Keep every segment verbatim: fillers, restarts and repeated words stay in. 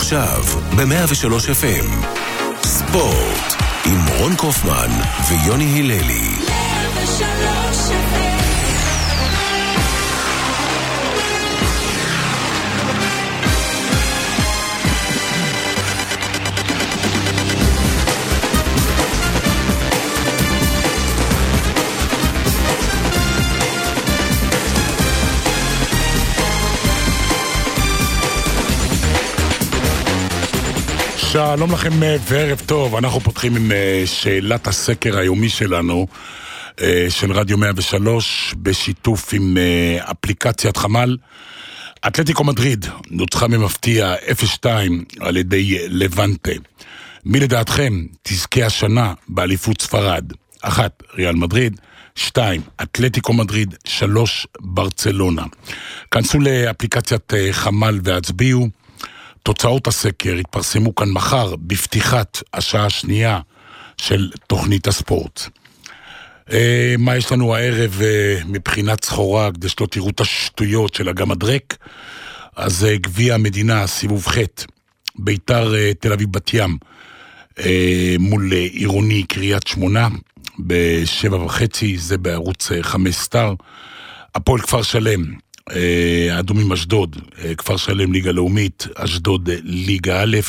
עכשיו ב-מאה ושלוש אף אם. ספורט עם רון קופמן ויוני הללי. מאה ושלוש אף אם. שלום לכם וערב טוב, אנחנו פותחים עם שאלת הסקר היומי שלנו של רדיו מאה ושלוש בשיתוף עם אפליקציית חמל. אתלטיקו מדריד נוצחה ממפתיע אפס שתיים על ידי לבנטה. מי לדעתכם תזכה השנה באליפות ספרד? אחת, ריאל מדריד, שתיים, אתלטיקו מדריד, שלוש, ברצלונה. כנסו לאפליקציית חמל והצביעו. תוצאות הסקר יתפרסמו כאן מחר בפתיחת השעה השנייה של תוכנית הספורט. אה, מה יש לנו הערב אה, מבחינת סחורה, כדי שלא תראו את השטויות של אגם הדרק? אז אה, גביע המדינה, סיבוב ח' ביתר אה, תל אביב בת ים אה, מול אה, עירוני קריית שמונה בשבע וחצי, זה בערוץ אה, חמש סטאר. הפועל כפר שלם, האדומים אשדוד, כפר שלם ליגה לאומית, אשדוד ליגה א',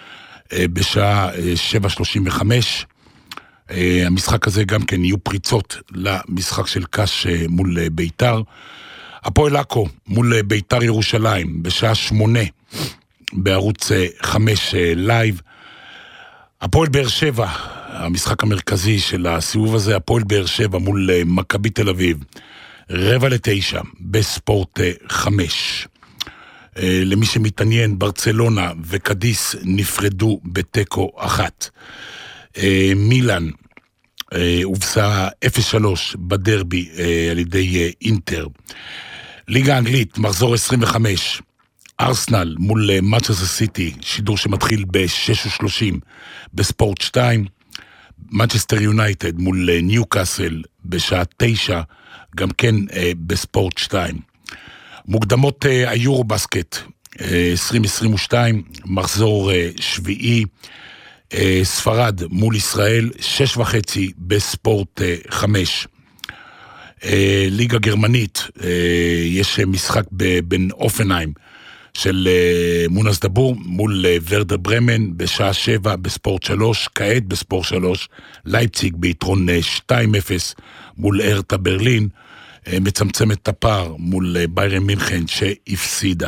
בשעה שבע שלושים וחמש. המשחק הזה גם כן יהיו פריצות למשחק של קש מול ביתר. הפועל עכו מול ביתר ירושלים בשעה שמונה בערוץ חמש לייב. הפועל באר שבע, המשחק המרכזי של הסיבוב הזה, הפועל באר שבע מול מכבי תל אביב רבע לתשע בספורט חמש. למי שמתעניין, ברצלונה וקדיס נפרדו בטקו אחת. מילאן הובסה אפס שלוש בדרבי על ידי אינטר. ליגה אנגלית, מחזור עשרים וחמש, ארסנל מול מנצ'סטר סיטי, שידור שמתחיל ב-שש ושלושים בספורט שתיים. מנצ'סטר יונייטד מול ניוקאסל בשעה תשע, גם כן אה, בספורט שתיים. מוקדמות אה, היורו בסקט אה, עשרים עשרים ושתיים, מחזור אה, שביעי, אה, ספרד מול ישראל, שש וחצי בספורט אה, חמש. אה, ליגה גרמנית, אה, יש משחק בין אופנהיים של אה, מונס דבור מול אה, ורדר ברמן בשעה שבע בספורט שלוש, כעת בספורט שלוש, לייפציג ביתרון אה, שתיים אפס מול הרטה ברלין, מצמצם את הפער מול ביירן מינכן שהפסידה.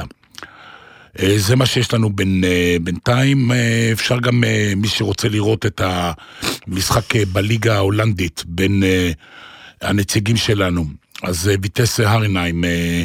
זה מה שיש לנו בין, בינתיים. אפשר גם מי שרוצה לראות את המשחק בליגה ההולנדית בין הנציגים שלנו, אז ויטס הרנהיים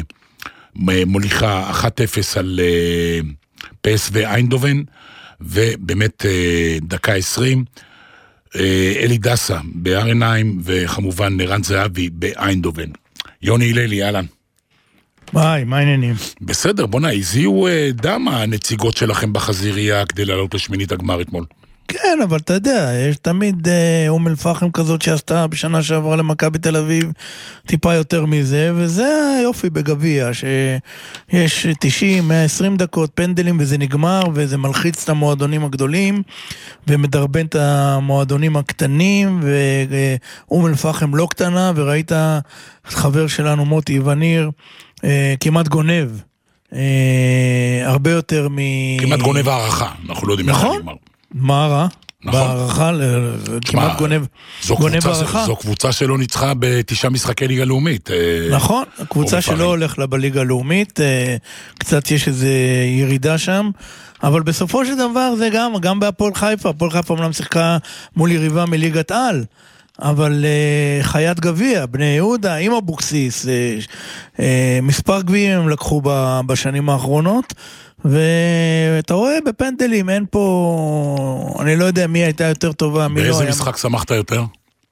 מוליכה אחת אפס על פי אס וי איינדובן, ובאמת דקה עשרים אלי דסה בהרנהיים, וכמובן רן זהבי באיינדובן. יוני הללי, אהלן. ביי, מה העניינים? בסדר, בוא נע, הזיעו דם הנציגות שלכם בחזירייה כדי לעלות לשמינית הגמר אתמול. כן, אבל אתה יודע, יש תמיד אה, אום אל-פחם כזאת שעשתה בשנה שעברה למכבי תל אביב טיפה יותר מזה, וזה היופי בגביע, שיש תשעים, מאה ועשרים דקות פנדלים וזה נגמר, וזה מלחיץ את המועדונים הגדולים, ומדרבן את המועדונים הקטנים, ואום אל-פחם לא קטנה, וראית חבר שלנו מוטי וניר, אה, כמעט גונב, אה, הרבה יותר מ... כמעט גונב הערכה, אנחנו לא יודעים איך נכון? נגמר. מה רע? נכון. בערכה, כמעט גונב, גונב בערכה. זו קבוצה שלא ניצחה בתשעה משחקי ליגה לאומית. נכון, קבוצה שלא הולך לה בליגה לאומית, קצת יש איזו ירידה שם, אבל בסופו של דבר זה גם, גם בהפועל חיפה, הפועל חיפה אומנם שיחקה מול יריבה מליגת על, אבל uh, חיית גביע, בני יהודה, עם אבוקסיס, uh, uh, מספר גביעים הם לקחו ב, בשנים האחרונות, ואתה רואה בפנדלים, אין פה, אני לא יודע מי הייתה יותר טובה, מי לא היה. באיזה משחק שמחת יותר?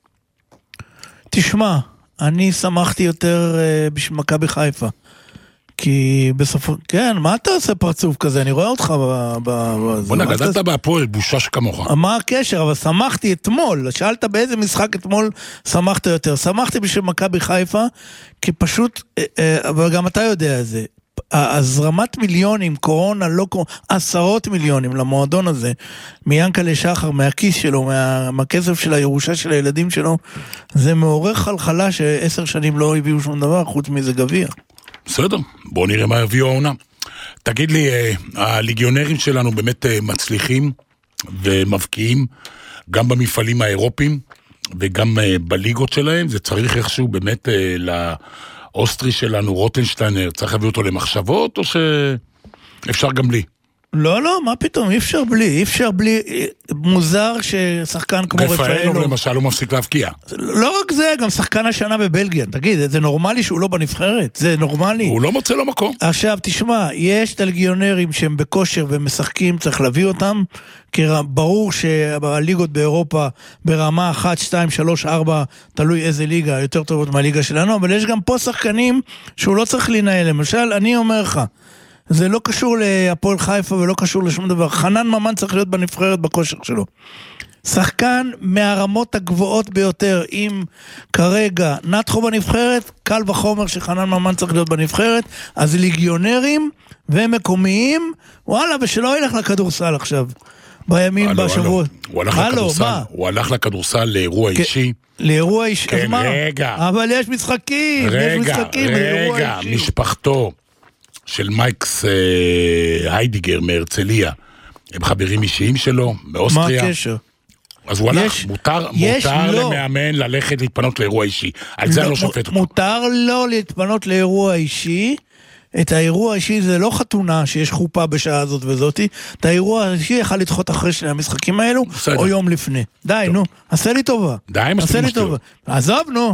תשמע, אני שמחתי יותר uh, בשביל מכבי חיפה. כי בסופו, כן, מה אתה עושה פרצוף כזה? אני רואה אותך ב... בוא נגדלת בהפועל, בושה שכמוך. מה הקשר? אבל שמחתי אתמול, שאלת באיזה משחק אתמול שמחת יותר. שמחתי בשביל מכבי חיפה, כי פשוט, אבל גם אתה יודע את זה, הזרמת מיליונים, קורונה, לא קורונה, עשרות מיליונים למועדון הזה, מיינקלה שחר, מהכיס שלו, מה, מהכסף של הירושה של הילדים שלו, זה מעורר חלחלה שעשר שנים לא הביאו שום דבר, חוץ מזה גביע. בסדר, בואו נראה מה יביאו העונה. תגיד לי, הליגיונרים שלנו באמת מצליחים ומבקיעים, גם במפעלים האירופיים, וגם בליגות שלהם, זה צריך איכשהו באמת לאוסטרי שלנו, רוטנשטיינר, צריך להביא אותו למחשבות, או שאפשר גם בלי? לא, לא, מה פתאום, אי אפשר בלי, אי אפשר בלי, מוזר ששחקן כמו רפאלוב... רפאלוב למשל הוא מפסיק להבקיע. לא רק זה, גם שחקן השנה בבלגיה, תגיד, זה נורמלי שהוא לא בנבחרת? זה נורמלי? הוא לא מוצא לו מקום. עכשיו, תשמע, יש את הליגיונרים שהם בכושר ומשחקים, צריך להביא אותם, כי ברור שהליגות באירופה ברמה אחת, שתיים, שלוש, ארבע, תלוי איזה ליגה, יותר טובות מהליגה שלנו, אבל יש גם פה שחקנים שהוא לא צריך לנהל. למשל, אני אומר לך, זה לא קשור להפועל חיפה ולא קשור לשום דבר. חנן ממן צריך להיות בנבחרת בכושר שלו. שחקן מהרמות הגבוהות ביותר, אם כרגע נתחו בנבחרת, קל וחומר שחנן ממן צריך להיות בנבחרת, אז ליגיונרים ומקומיים, וואלה, ושלא ילך לכדורסל עכשיו. בימים, בשבוע. הוא הלך לכדורסל, הוא הלך לכדורסל לאירוע אישי. לאירוע אישי, כן, רגע. אבל יש משחקים, יש משחקים, רגע, משפחתו של מייקס אה, היידיגר מהרצליה, הם חברים אישיים שלו, באוסטריה. מה הקשר? אז הוא הלך, יש, מותר, יש מותר לא. למאמן ללכת להתפנות לאירוע אישי. על לא, זה אני לא שופט אותו. מותר לא להתפנות לאירוע אישי, את האירוע האישי זה לא חתונה שיש חופה בשעה הזאת וזאתי, את האירוע האישי יכל לדחות אחרי שני המשחקים האלו, בסדר. או יום לפני. די, טוב. נו, עשה לי טובה. די, עשה לי טובה. עזוב, נו.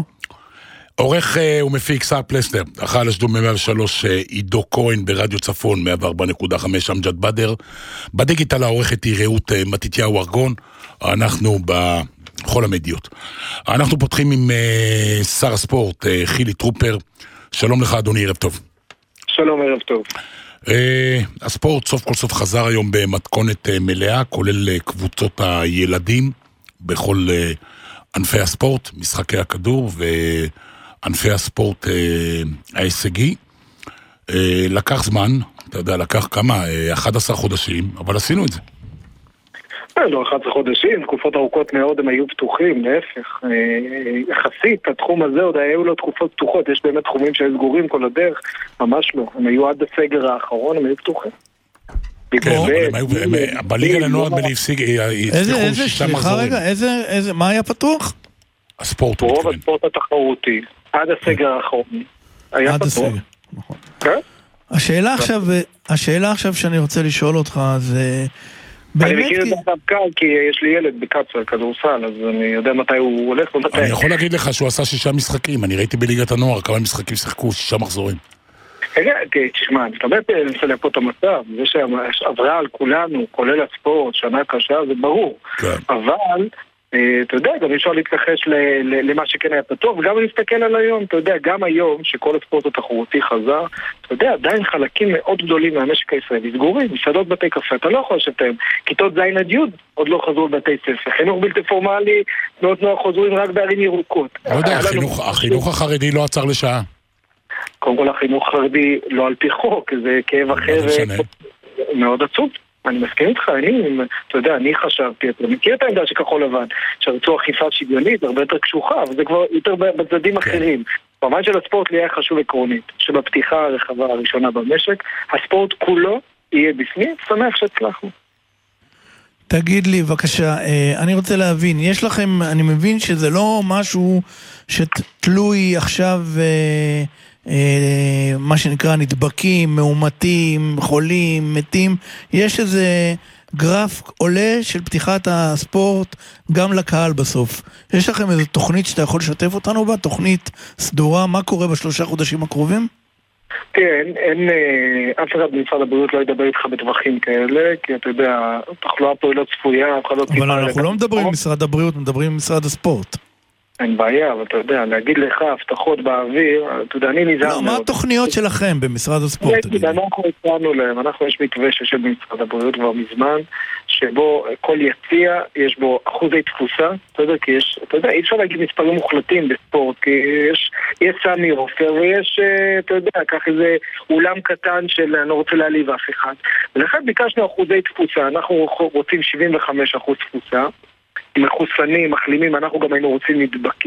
עורך ומפיק שר פלסנר, אחר לשדום מאה ושלוש עידו כהן ברדיו צפון, מאה וארבע נקודה חמש אמג'ד בדר, בדיגיטל העורכת היא רעות מתתיהו ארגון, אנחנו בכל המדיות. אנחנו פותחים עם שר הספורט, חילי טרופר, שלום לך אדוני, ערב טוב. שלום, ערב טוב. הספורט סוף כל סוף חזר היום במתכונת מלאה, כולל קבוצות הילדים, בכל ענפי הספורט, משחקי הכדור ו... ענפי הספורט אה, ההישגי. אה, לקח זמן, אתה יודע, לקח כמה, אה, אחד עשר חודשים, אבל עשינו את זה. לא, אחד עשר חודשים, תקופות ארוכות מאוד הם היו פתוחים, להפך. אה, יחסית, התחום הזה עוד היו לו תקופות פתוחות, יש באמת תחומים שהיו סגורים כל הדרך, ממש לא. הם היו עד הסגר האחרון, הם היו פתוחים. בליגה לנוער בליפסיק, איזה, סליחה רגע, איזה, מה היה פתוח? הספורט. רוב הספורט התחרותי, עד הסגר האחרון, היה פתוח. נכון. השאלה עכשיו, השאלה עכשיו שאני רוצה לשאול אותך, זה... אני מכיר את זה דווקא, כי יש לי ילד בקצר, כדורסל, אז אני יודע מתי הוא הולך ומתי. אני יכול להגיד לך שהוא עשה שישה משחקים, אני ראיתי בליגת הנוער כמה משחקים שיחקו, שישה מחזורים. תשמע, אני באמת ננסה לפה את המצב, זה שעברה על כולנו, כולל הספורט, שנה קשה, זה ברור. אבל... אתה יודע, גם אפשר להתכחש למה שכן היה פתוח, וגם להסתכל על היום, אתה יודע, גם היום שכל הספורט התחרותי חזר, אתה יודע, עדיין חלקים מאוד גדולים מהמשק הישראלי סגורים, מסעדות בתי קפה, אתה לא יכול לשתף, כיתות זין עד יוד עוד לא חזרו בבתי ספר, חינוך בלתי פורמלי, תנועות נוער חוזרים רק בערים ירוקות. לא יודע, החינוך החרדי לא עצר לשעה. קודם כל החינוך החרדי לא על פי חוק, זה כאב אחר מאוד עצוב. אני מסכים איתך, אני, אתה יודע, אני חשבתי, אתה מכיר את העמדה של כחול לבן, שרצו אכיפה שוויונית, הרבה יותר קשוחה, וזה כבר יותר בצדדים אחרים. במובן של הספורט לי היה חשוב עקרונית, שבפתיחה הרחבה הראשונה במשק, הספורט כולו יהיה בפנים, שמח שהצלחנו. תגיד לי, בבקשה, אני רוצה להבין, יש לכם, אני מבין שזה לא משהו שתלוי עכשיו... מה שנקרא נדבקים, מאומתים, חולים, מתים, יש איזה גרף עולה של פתיחת הספורט גם לקהל בסוף. יש לכם איזו תוכנית שאתה יכול לשתף אותנו בה? תוכנית סדורה, מה קורה בשלושה חודשים הקרובים? כן, אין, אף אחד במשרד הבריאות לא ידבר איתך בטווחים כאלה, כי אתה יודע, התחלואה פה היא לא צפויה, אבל אנחנו לא מדברים עם משרד הבריאות, מדברים עם משרד הספורט. אין בעיה, אבל אתה יודע, להגיד לך הבטחות באוויר, אתה יודע, אני נזהר מאוד. לא, מה התוכניות שלכם במשרד הספורט? אנחנו הצענו להם, אנחנו יש מתווה שיושב במשרד הבריאות כבר מזמן, שבו כל יציע יש בו אחוזי תפוסה, אתה יודע, כי יש, אתה יודע, אי אפשר להגיד מספרים מוחלטים בספורט, כי יש, יש סמי עופר ויש, אתה יודע, כך איזה אולם קטן של אני לא רוצה להעליב אף אחד. ולכן ביקשנו אחוזי תפוסה, אנחנו רוצים שבעים וחמישה אחוז תפוסה, מחוסנים, מחלימים, אנחנו גם היינו רוצים נדבק,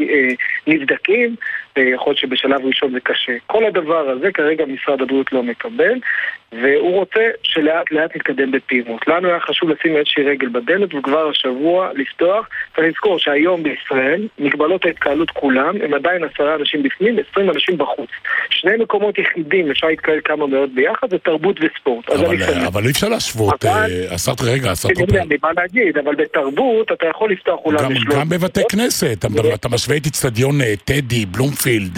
נבדקים, יכול להיות שבשלב ראשון זה קשה. כל הדבר הזה כרגע משרד הבריאות לא מקבל, והוא רוצה שלאט לאט נתקדם בפעימות. לנו היה חשוב לשים איזושהי רגל בדלת, וכבר השבוע לפתוח, ולזכור שהיום בישראל, מגבלות ההתקהלות כולם, הם עדיין עשרה אנשים בפנים, עשרים אנשים בחוץ. שני מקומות יחידים, אפשר להתקהל כמה מאוד ביחד, זה תרבות וספורט. אבל, אבל אי אפשר להשוות, עשרת רגע, עשרת רגע. אני בא להגיד, אבל בתרבות אתה יכול לפתוח אולם גם, גם בבתי כנסת, אתה, אתה משווה את אצטדיון טדי, בלומפילד,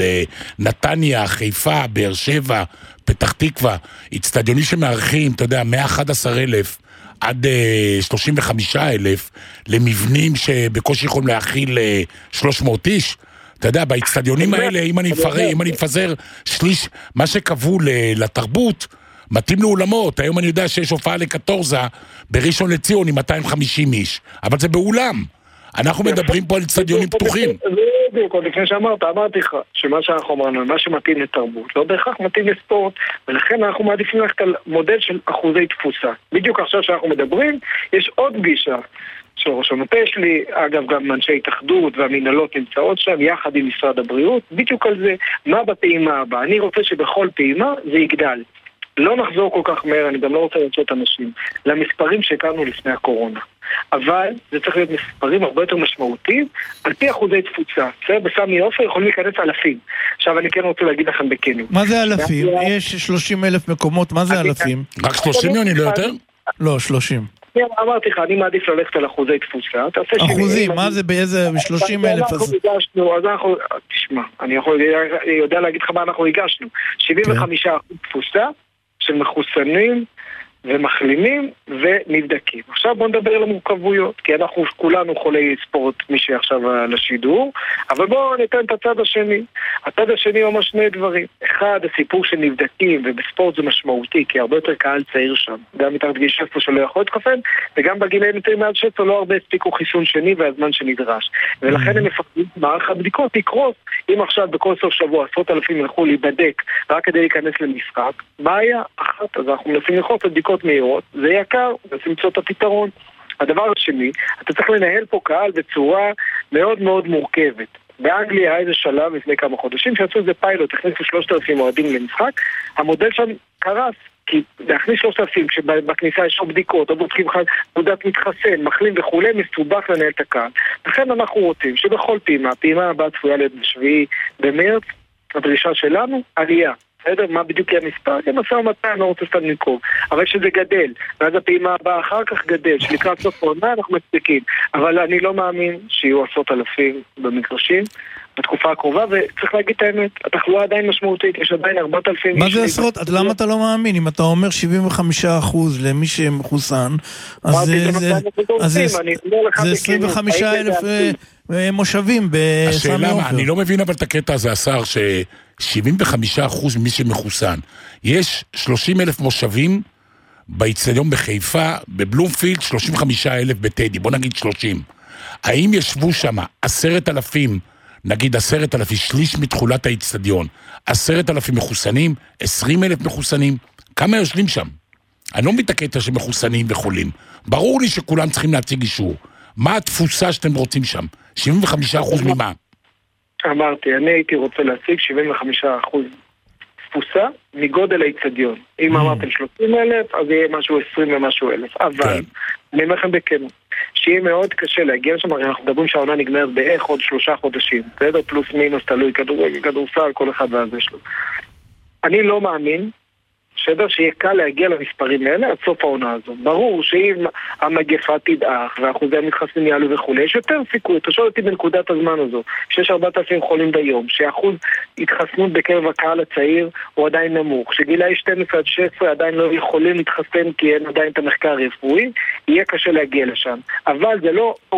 נתניה, חיפה, באר שבע, פתח תקווה, אצטדיונים שמארחים, אתה יודע, מאה ואחד עשר אלף עד שלושים וחמישה אלף, למבנים שבקושי יכולים להכיל שלוש מאות איש. אתה יודע, באצטדיונים האלה, אם אני מפזר, אם אני מפזר שליש, מה שקבעו לתרבות, מתאים לאולמות. היום אני יודע שיש הופעה לקטורזה בראשון לציון עם מאתיים וחמישים איש, אבל זה באולם. אנחנו מדברים פה על אצטדיונים פתוחים. בדיוק, עוד לפני שאמרת, אמרתי לך שמה שאנחנו אמרנו, מה שמתאים לתרבות, לא בהכרח מתאים לספורט, ולכן אנחנו מעדיפים ללכת על מודל של אחוזי תפוסה. בדיוק עכשיו שאנחנו מדברים, יש עוד גישה של ראש המטה שלי, אגב גם אנשי התאחדות והמנהלות נמצאות שם, יחד עם משרד הבריאות, בדיוק על זה, מה בפעימה הבאה. אני רוצה שבכל פעימה זה יגדל. לא נחזור כל כך מהר, אני גם לא רוצה לצאת אנשים, למספרים שהכרנו לפני הקורונה. אבל זה צריך להיות מספרים הרבה יותר משמעותיים, על פי אחוזי תפוצה. בסדר, בסמי עופר יכולים להיכנס אלפים. עכשיו אני כן רוצה להגיד לכם בכנות. מה זה אלפים? יש שלושים אלף מקומות, מה זה אלפים? רק שלושים יוני, לא יותר? לא, שלושים. אמרתי לך, אני מעדיף ללכת על אחוזי תפוסה. אחוזים, מה זה באיזה שלושים אלף? אנחנו הגשנו, אז אנחנו, תשמע, אני יודע להגיד לך מה אנחנו הגשנו. שבעים וחמישה אחוז תפוסה של מחוסנים ומחלימים ונבדקים. עכשיו בואו נדבר על המורכבויות, כי אנחנו כולנו חולי ספורט, מי שעכשיו על השידור, אבל בואו ניתן את הצד השני. הצד השני אומר שני דברים. אחד, הסיפור של נבדקים, ובספורט זה משמעותי, כי הרבה יותר קהל צעיר שם. גם מתחת גיל שש עשרה שלא יכול להתחסן, וגם בגילאים יותר מעל שש עשרה לא הרבה הספיקו חיסון שני והזמן שנדרש. ולכן הם מפחדים, מערך הבדיקות יקרוס. אם עכשיו בכל סוף שבוע עשרות אלפים ילכו להיבדק רק כדי להיכנס למשחק, בעיה אחת, אז אנחנו מנסים ללכות לבדיקות מהירות, זה יקר, מנסים למצוא את הפתרון. הדבר השני, אתה צריך לנהל פה קהל בצורה מאוד מאוד מורכבת. באנגליה היה איזה שלב לפני כמה חודשים שעשו איזה פיילוט, הכניסו שלושת אלפים אוהדים למשחק, המודל שם קרס, כי להכניס שלושת אלפים כשבכניסה יש עוד בדיקות, או בודקים תעודת מתחסן, מחלים וכולי, מסובך לנהל את הקהל. לכן אנחנו רוצים שבכל פעימה, הפעימה הבאה צפויה להיות בשביעי במרץ, הדרישה שלנו, עלייה. בסדר? מה בדיוק יהיה מספר? זה מסע ומתן, לא רוצה סתם נקוב. אבל שזה גדל, ואז הפעימה הבאה אחר כך גדל, שלקראת סוף העונה אנחנו מצדיקים. אבל אני לא מאמין שיהיו עשרות אלפים במגרשים בתקופה הקרובה, וצריך להגיד את האמת, התחלואה עדיין משמעותית, יש עדיין ארבעת אלפים... מה זה עשרות? למה אתה לא מאמין? אם אתה אומר שבעים וחמישה אחוז למי שמחוסן, אז זה עשרים וחמישה אלף מושבים בסמי עופר. השאלה, אני לא מבין אבל את הקטע הזה, השר, ש-שבעים וחמישה אחוז ממי שמחוסן, יש שלושים אלף מושבים באצטדיון בחיפה, בבלומפילד, שלושים וחמישה אלף בטדי, בוא נגיד שלושים. האם ישבו שם עשרת אלפים, נגיד עשרת אלפים, שליש מתחולת האצטדיון, עשרת אלפים מחוסנים, עשרים אלף מחוסנים, כמה יושבים שם? אני לא מתקטע שמחוסנים וחולים. ברור לי שכולם צריכים להציג אישור. מה התפוסה שאתם רוצים שם? שבעים וחמישה אחוז ממה? אמרתי, אני הייתי רוצה להציג שבעים וחמישה אחוז תפוסה מגודל האצטדיון. אם אמרתם שלושים אלף, אז יהיה משהו עשרים ומשהו אלף. אבל, אני אומר לכם בכנות, שיהיה מאוד קשה להגיע שם, הרי אנחנו מדברים שהעונה נגמרת בערך עוד שלושה חודשים. בסדר? פלוס מינוס, תלוי, כדורגל, כדורסל, כל אחד והזה שלו. אני לא מאמין שדר שיהיה קל להגיע למספרים האלה עד סוף העונה הזו. ברור שאם המגפה תדעך ואחוזי המתחסנים יעלו וכו', יש יותר סיכוי. אתה שואל אותי בנקודת הזמן הזו, שיש ארבעת אלפים חולים ביום, שאחוז התחסנות בקרב הקהל הצעיר הוא עדיין נמוך, שגילאי שתים עשרה עד שש עשרה עדיין לא יכולים להתחסן כי אין עדיין את המחקר הרפואי, יהיה קשה להגיע לשם. אבל זה לא או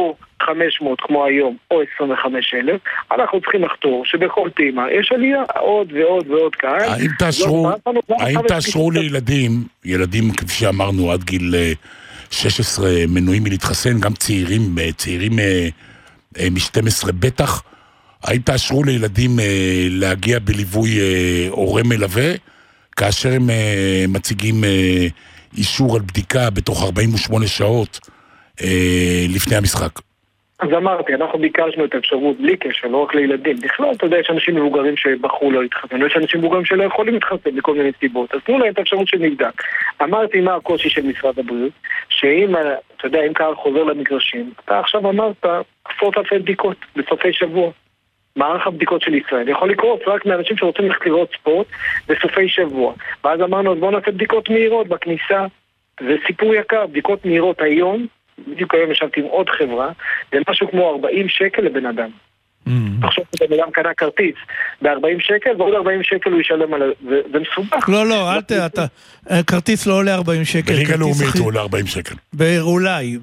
חמש מאות כמו היום, או עשרים וחמישה אלף, אנחנו צריכים לחתור שבכל פעימה יש עלייה עוד ועוד ועוד קהל. האם תאשרו, האם תאשרו לילדים, ילדים כפי שאמרנו עד גיל שש עשרה מנועים מלהתחסן, גם צעירים, צעירים מ-שתים עשרה בטח, האם תאשרו לילדים להגיע בליווי הורה מלווה, כאשר הם מציגים אישור על בדיקה בתוך ארבעים ושמונה שעות לפני המשחק? אז אמרתי, אנחנו ביקשנו את האפשרות בלי קשר, לא רק לילדים. בכלל, אתה יודע, יש אנשים מבוגרים שבחרו לא להתחסן, יש אנשים מבוגרים שלא יכולים להתחסן בכל מיני סיבות. אז תנו להם את האפשרות שנבדק. אמרתי מה הקושי של משרד הבריאות, שאם, אתה יודע, אם קהל חוזר למגרשים, אתה עכשיו אמרת עשרות אלפי בדיקות בסופי שבוע. מערך הבדיקות של ישראל יכול לקרות רק מאנשים שרוצים ללכת לראות ספורט בסופי שבוע. ואז אמרנו, אז בואו נעשה בדיקות מהירות בכניסה. זה סיפור יקר, בדיקות מהירות היום, בדיוק היום ישבתי עם עוד חברה, זה משהו כמו ארבעים שקל לבן אדם. תחשוב שבן אדם קנה כרטיס ב-ארבעים שקל, ועוד ארבעים שקל הוא ישלם על זה, זה מסובך. לא, לא, אל תראה, כרטיס לא עולה ארבעים שקל. בליגה לאומית הוא עולה ארבעים שקל. אולי,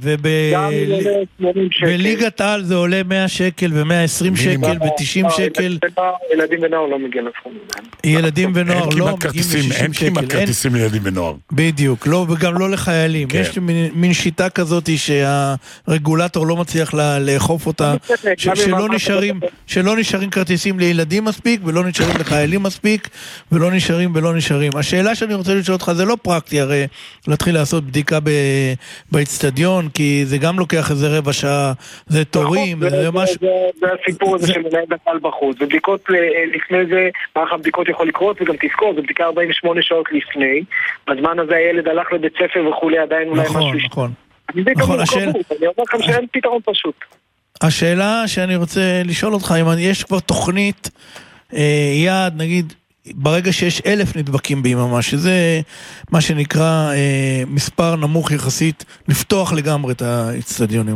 ובליגת העל זה עולה מאה שקל ו-מאה ועשרים שקל ו-תשעים שקל. ילדים ונוער לא מגיע לסכום. ילדים ונוער לא מגיעים ל-שישים שקל. אין כמעט כרטיסים לילדים ונוער. בדיוק, וגם לא לחיילים. יש מין שיטה כזאת שהרגולטור לא מצליח לאכוף אותה, שלא נשארים שלא נשארים כרטיסים לילדים מספיק, ולא נשארים לחיילים מספיק, ולא נשארים ולא נשארים. השאלה שאני רוצה לשאול אותך, זה לא פרקטי, הרי להתחיל לעשות בדיקה באצטדיון, כי זה גם לוקח איזה רבע שעה, זה תורים, זה משהו... זה הסיפור הזה שמנהל בקהל בחוץ, ובדיקות לפני זה, מערך הבדיקות יכול לקרות, וגם תזכור, זה בדיקה ארבעים ושמונה שעות לפני, בזמן הזה הילד הלך לבית ספר וכולי, עדיין אולי משהו... נכון, נכון. אני אומר לכם שאין פתרון פשוט. השאלה שאני רוצה לשאול אותך, אם יש כבר תוכנית אה, יעד, נגיד, ברגע שיש אלף נדבקים ביממה, שזה מה שנקרא אה, מספר נמוך יחסית, לפתוח לגמרי את האצטדיונים.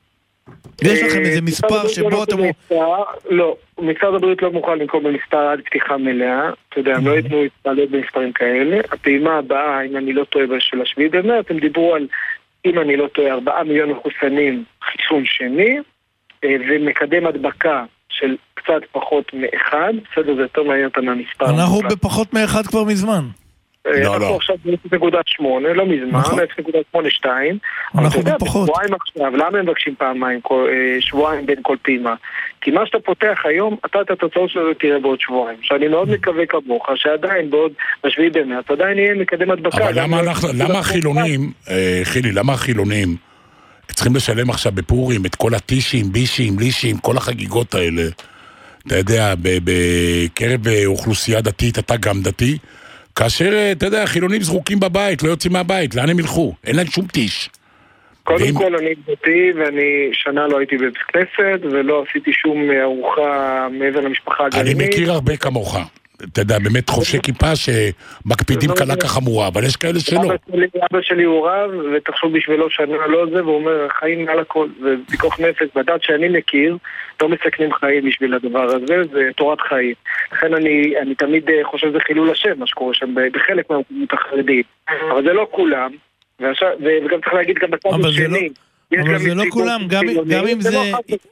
יש לכם איזה מספר שבו אתם... לא, משרד הבריאות לא מוכן לנקום במספר עד פתיחה מלאה, אתה יודע, הם לא יתנו להתעלות במספרים כאלה. הפעימה הבאה, אם אני לא טועה של השביעי במרץ, הם דיברו על, אם אני לא טועה, ארבעה מיליון מחוסנים חיסון שני, ומקדם הדבקה של קצת פחות מאחד, בסדר, זה יותר מעניין אותם מהמספר. אנחנו בפחות מאחד כבר מזמן. אנחנו עכשיו ב-אפס נקודה שמונה, לא מזמן, ב-אפס נקודה שמונה שתיים. אנחנו בפחות. שבועיים עכשיו, למה הם מבקשים פעמיים, שבועיים בין כל פעימה? כי מה שאתה פותח היום, אתה את התוצאות שלו תראה בעוד שבועיים. שאני מאוד מקווה כמוך, שעדיין בעוד בשביעי במרץ, עדיין יהיה מקדם הדבקה. אבל למה החילונים, חילי, למה החילונים צריכים לשלם עכשיו בפורים את כל הטישים, בישים, לישים, כל החגיגות האלה, אתה יודע, בקרב אוכלוסייה דתית, אתה גם דתי, כאשר, אתה יודע, חילונים זרוקים בבית, לא יוצאים מהבית, לאן הם ילכו? אין להם שום טיש. קודם ואם... כל אני דתי, ואני שנה לא הייתי בבית כנסת, ולא עשיתי שום ארוחה מעבר למשפחה הגרעינית. אני מכיר הרבה כמוך. אתה יודע, באמת חובשי כיפה שמקפידים קלה כחמורה, אבל יש כאלה שלא. אבא שלי הוא רב, ותחשוב בשבילו שנה לא זה, והוא אומר, חיים מעל הכל, זה פיקוח נפש, בדת שאני מכיר, לא מסכנים חיים בשביל הדבר הזה, זה תורת חיים. לכן אני, אני תמיד חושב שזה חילול השם, מה שקורה שם, בחלק מהמקומות החרדיים. אבל זה לא כולם, וגם צריך להגיד גם בצד השני. אבל זה לא כולם, גם אם זה...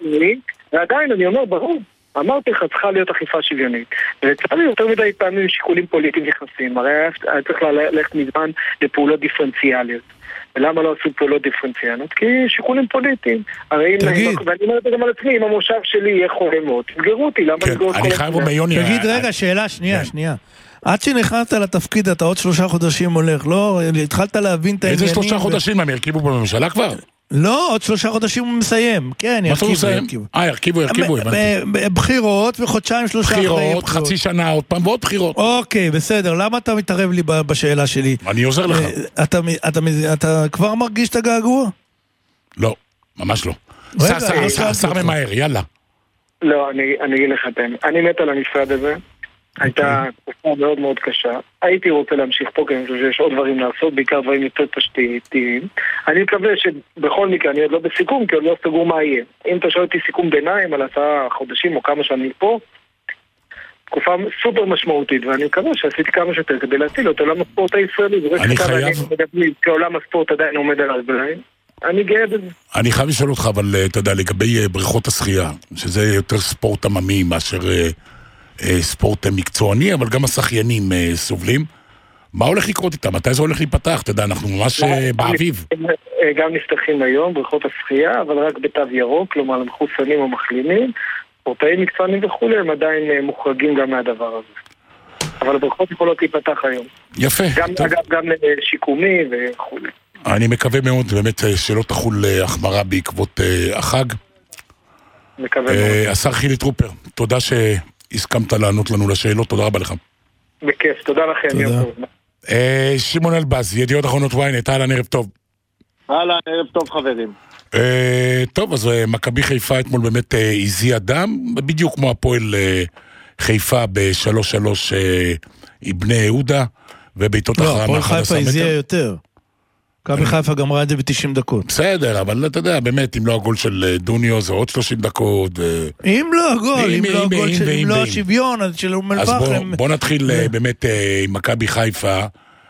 ועדיין אני אומר, ברור. אמרתי לך, צריכה להיות אכיפה שוויונית. ולצערי יותר מדי פעמים שיקולים פוליטיים נכנסים. הרי היה צריך ללכת מזמן לפעולות דיפרנציאליות. ולמה לא עשו פעולות דיפרנציאליות? כי שיקולים פוליטיים. הרי אם... ואני אומר את זה גם על עצמי, אם המושב שלי יהיה חולה מאוד, תסגרו אותי, למה תסגרו את כל... אני חייב לו ביוני... תגיד, רגע, שאלה, שנייה, שנייה. עד שנכנסת לתפקיד, אתה עוד שלושה חודשים הולך, לא? התחלת להבין את העניינים... איזה שלושה חודשים? הם ירכיבו בממשלה כבר? לא, עוד שלושה חודשים הוא מסיים. כן, ירכיבו. אה, ירכיבו, ירכיבו. בחירות וחודשיים, שלושה אחרי בחירות. בחירות, חצי שנה, עוד פעם ועוד בחירות. אוקיי, בסדר. למה אתה מתערב לי בשאלה שלי? אני עוזר לך. אתה כבר מרגיש את הגעגוע? לא, ממש לא. שר ממהר, יאללה. לא, אני אגיד לך, אני מת על המשרד הזה. הייתה תקופה מאוד מאוד קשה. הייתי רוצה להמשיך פה, כי אני חושב שיש עוד דברים לעשות, בעיקר דברים יותר תשתיתיים. אני מקווה שבכל מקרה, אני עוד לא בסיכום, כי עוד לא סגור מה יהיה. אם אתה שואל אותי סיכום ביניים על עשרה חודשים או כמה שאני פה, תקופה סופר משמעותית, ואני מקווה שעשיתי כמה שיותר כדי להציל את עולם הספורט הישראלי. אני חייב... כי עולם הספורט עדיין עומד על הרגליים. אני גאה בזה. אני חייב לשאול אותך, אבל אתה יודע, לגבי בריכות השחייה, שזה יותר ספורט עממי מאשר ספורט מקצועני, אבל גם השחיינים סובלים. מה הולך לקרות איתם? מתי זה הולך להיפתח? אתה יודע, אנחנו ממש באביב. גם נפתחים היום בריכות השחייה, אבל רק בתו ירוק, כלומר למחוסנים או מחלימים, ספורטאים מקצוענים וכו', הם עדיין מוחרגים גם מהדבר הזה. אבל הבריכות יכולות להיפתח היום. יפה. גם, אגב, גם שיקומי וכו'. אני מקווה מאוד באמת שלא תחול החמרה בעקבות החג. מקווה מאוד. השר חילי טרופר, תודה שהסכמת לענות לנו לשאלות, תודה רבה לך. בכיף, תודה לכם. תודה. שמעון אלבז, ידיעות אחרונות וויינט, אהלן, ערב טוב. אהלן, ערב טוב חברים. טוב, אז מכבי חיפה אתמול באמת הזיע דם, בדיוק כמו הפועל חיפה ב-שלוש שלוש בני יהודה, ובעיטות לא, אחרם הפועל חיפה הזיע יותר. מכבי חיפה גמרה את זה ב-תשעים דקות. בסדר, אבל אתה יודע, באמת, אם לא הגול של דוניו זה עוד שלושים דקות. אם לא הגול, אם לא הגול, אם לא השוויון, אז של אום אל-פחם. אז בוא נתחיל באמת עם מכבי חיפה.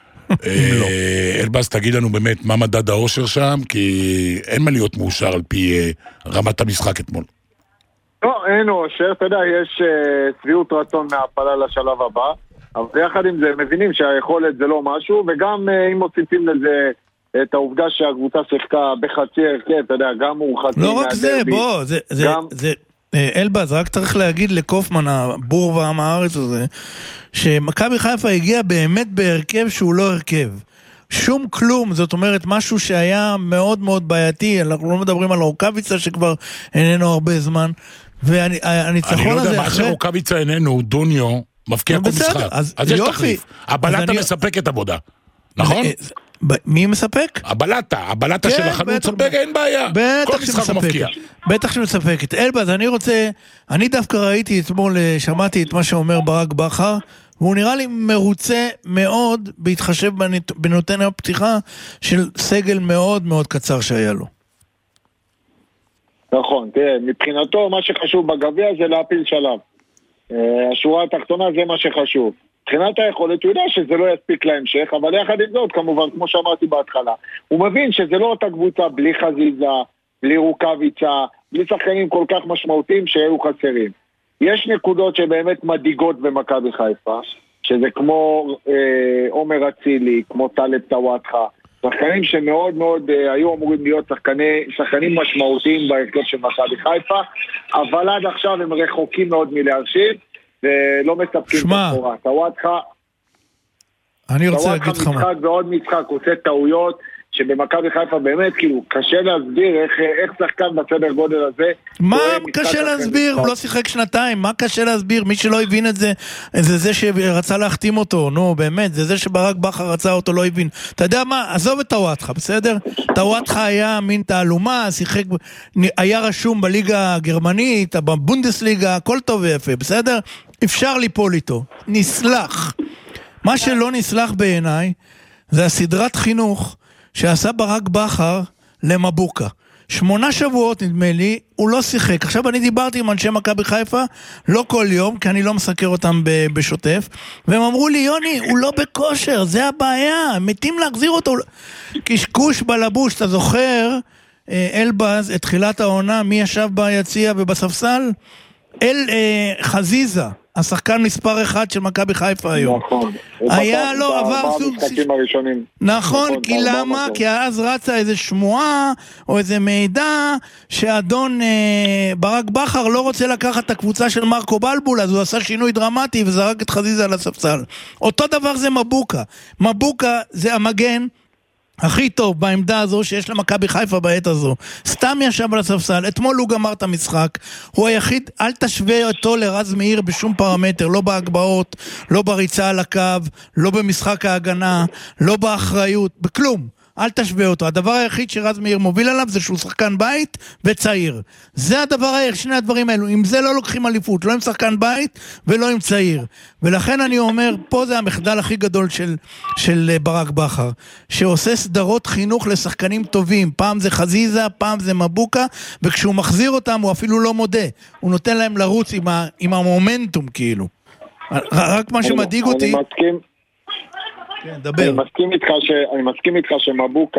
אלבז, תגיד לנו באמת מה מדד האושר שם, כי אין מה להיות מאושר על פי רמת המשחק אתמול. לא, אין אושר, אתה יודע, יש צביעות רצון מהפלה לשלב הבא, אבל יחד עם זה מבינים שהיכולת זה לא משהו, וגם אם מוסיפים לזה את העובדה שהקבוצה שיחקה בחצי הרכב, אתה יודע, גם הוא חצי לא רק זה, בוא, זה, זה, זה, אלבז, רק צריך להגיד לקופמן, הבור ועם הארץ הזה, שמכבי חיפה הגיע באמת בהרכב שהוא לא הרכב. שום כלום, זאת אומרת, משהו שהיה מאוד מאוד בעייתי, אנחנו לא מדברים על רוקביצה שכבר איננו הרבה זמן, והניצחון הזה... אני לא יודע מה שרוקביצה איננו, דוניו, מפקיע כל משחק. אז יש תחליף. הבלטה מספקת עבודה, נכון? מי מספק? הבלטה, הבלטה של החלוץ, אין בעיה. כל משחק מפקיע. בטח שמספקת. אלבז, אני רוצה, אני דווקא ראיתי אתמול, שמעתי את מה שאומר ברק בכר, והוא נראה לי מרוצה מאוד בהתחשב בנותן הפתיחה של סגל מאוד מאוד קצר שהיה לו. נכון, תראה, מבחינתו מה שחשוב בגביע זה להפיל שלב. השורה התחתונה זה מה שחשוב. מבחינת היכולת, הוא יודע שזה לא יספיק להמשך, אבל יחד עם זאת, כמובן, כמו שאמרתי בהתחלה, הוא מבין שזה לא אותה קבוצה בלי חזיזה, בלי רוקביצה, בלי שחקנים כל כך משמעותיים שהיו חסרים. יש נקודות שבאמת מדאיגות במכבי חיפה, שזה כמו אה, עומר אצילי, כמו טלב טוואטחה, שחקנים שמאוד מאוד אה, היו אמורים להיות שחקני, שחקנים משמעותיים בהרכב של מכבי חיפה, אבל עד עכשיו הם רחוקים מאוד מלהרשים, ולא מספקים את התורה. טוואטחה, אני רוצה להגיד לך מה. משחק ועוד משחק, עושה טעויות, שבמכבי חיפה באמת, כאילו, קשה להסביר איך, איך שחקן בסדר גודל הזה. מה קשה להסביר? הוא לא שיחק שנתיים, מה קשה להסביר? מי שלא הבין את זה, זה זה שרצה להחתים אותו, נו, באמת, זה זה שברק בכר רצה אותו, לא הבין. אתה יודע מה? עזוב את טוואטחה, בסדר? טוואטחה היה מין תעלומה, שיחק, היה רשום בליגה הגרמנית, בבונדסליגה, הכל טוב ויפה, בסדר? אפשר ליפול איתו. נסלח. מה שלא נסלח בעיניי, זה הסדרת חינוך שעשה ברק בכר למבוקה. שמונה שבועות נדמה לי, הוא לא שיחק. עכשיו אני דיברתי עם אנשי מכבי חיפה, לא כל יום, כי אני לא מסקר אותם בשוטף, והם אמרו לי, יוני, הוא לא בכושר, זה הבעיה, הם מתים להחזיר אותו. קשקוש בלבוש, אתה זוכר, אלבז, את תחילת העונה, מי ישב ביציע ובספסל? אל אה, חזיזה. השחקן מספר אחד של מכבי חיפה היום. נכון. היה לו עבר סוג... הראשונים. נכון, כי למה? כי אז רצה איזה שמועה או איזה מידע שאדון אה, ברק בכר לא רוצה לקחת את הקבוצה של מרקו בלבול, אז הוא עשה שינוי דרמטי וזרק את חזיזה על הספסל. אותו דבר זה מבוקה. מבוקה זה המגן הכי טוב בעמדה הזו שיש למכבי חיפה בעת הזו. סתם ישב על הספסל, אתמול הוא גמר את המשחק, הוא היחיד, אל תשווה אותו לרז מאיר בשום פרמטר, לא בהגבהות, לא בריצה על הקו, לא במשחק ההגנה, לא באחריות, בכלום. אל תשווה אותו. הדבר היחיד שרז מאיר מוביל עליו זה שהוא שחקן בית וצעיר. זה הדבר היחיד, שני הדברים האלו. עם זה לא לוקחים אליפות, לא עם שחקן בית ולא עם צעיר. ולכן אני אומר, פה זה המחדל הכי גדול של, של ברק בכר, שעושה סדרות חינוך לשחקנים טובים. פעם זה חזיזה, פעם זה מבוקה, וכשהוא מחזיר אותם הוא אפילו לא מודה. הוא נותן להם לרוץ עם, ה, עם המומנטום כאילו. רק מה שמדאיג אותי... אני מסכים. כן, דבר. אני מסכים איתך ש... אני מסכים איתך שמבוקה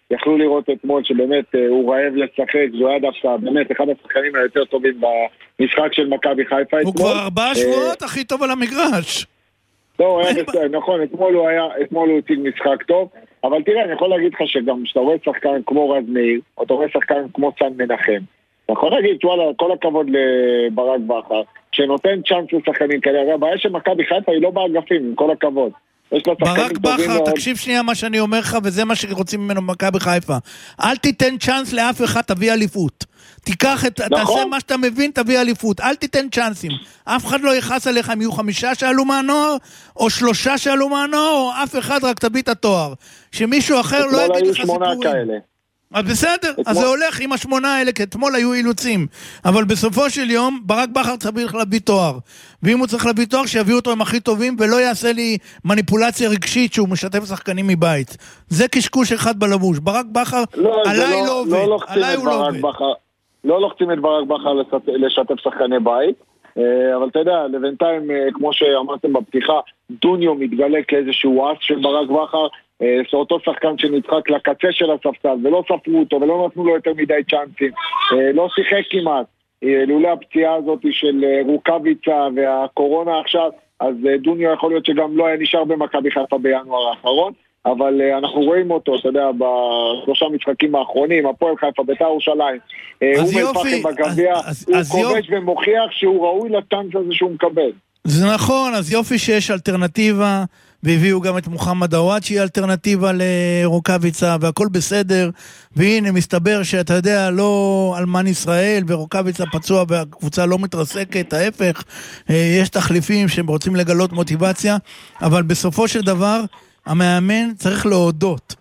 יכלו לראות אתמול שבאמת הוא רעב לשחק, זה היה דווקא באמת אחד השחקנים היותר טובים במשחק של מכבי חיפה. הוא כבר ארבעה שבועות הכי טוב על המגרש. לא, נכון, אתמול הוא היה, אתמול הוא הציג משחק טוב, אבל תראה, אני יכול להגיד לך שגם כשאתה רואה שחקן כמו רז מאיר, או אתה רואה שחקן כמו סן מנחם, אתה יכול להגיד, וואלה, כל הכבוד לברק בכר, שנותן צ'אנס לשחקנים כאלה, הרי הבעיה של מכבי חיפה היא לא באגפים, עם כל הכבוד. ברק בכר, תקשיב שנייה מה שאני אומר לך, וזה מה שרוצים ממנו מכבי חיפה. אל תיתן צ'אנס לאף אחד, תביא אליפות. תיקח את, תעשה מה שאתה מבין, תביא אליפות. אל תיתן צ'אנסים. אף אחד לא יחס עליך אם יהיו חמישה שעלו מהנוער, או שלושה שעלו מהנוער, או אף אחד רק תביא את התואר. שמישהו אחר לא יגיד לך סיפורים. אז בסדר, אז זה הולך עם השמונה האלה, כי אתמול היו אילוצים. אבל בסופו של יום, ברק בכר צריך להביא תואר. ואם הוא צריך להביא תואר, שיביאו אותו עם הכי טובים, ולא יעשה לי מניפולציה רגשית שהוא משתף שחקנים מבית. זה קשקוש אחד בלבוש. ברק בכר, עליי לא עובד. עליי הוא לא עובד. לא לוחצים את ברק בכר לשתף שחקני בית. אבל אתה יודע, לבינתיים, כמו שאמרתם בפתיחה, דוניו מתגלה כאיזשהו אס של ברק בכר, זה אותו שחקן שנדחק לקצה של הספסל, ולא ספרו אותו, ולא נתנו לו יותר מדי צ'אנסים, לא שיחק כמעט, לולא הפציעה הזאת של רוקביצה והקורונה עכשיו, אז דוניו יכול להיות שגם לא היה נשאר במכבי חיפה בינואר האחרון, אבל אנחנו רואים אותו, אתה יודע, בשלושה משחקים האחרונים, הפועל חיפה, בית"ר ירושלים, הוא מלפחם בגביע, הוא כובש ומוכיח שהוא ראוי לצ'אנס הזה שהוא מקבל. זה נכון, אז יופי שיש אלטרנטיבה, והביאו גם את מוחמד עוואד שהיא אלטרנטיבה לרוקביצה, והכל בסדר, והנה מסתבר שאתה יודע, לא אלמן ישראל, ורוקביצה פצוע והקבוצה לא מתרסקת, ההפך, יש תחליפים שהם רוצים לגלות מוטיבציה, אבל בסופו של דבר, המאמן צריך להודות,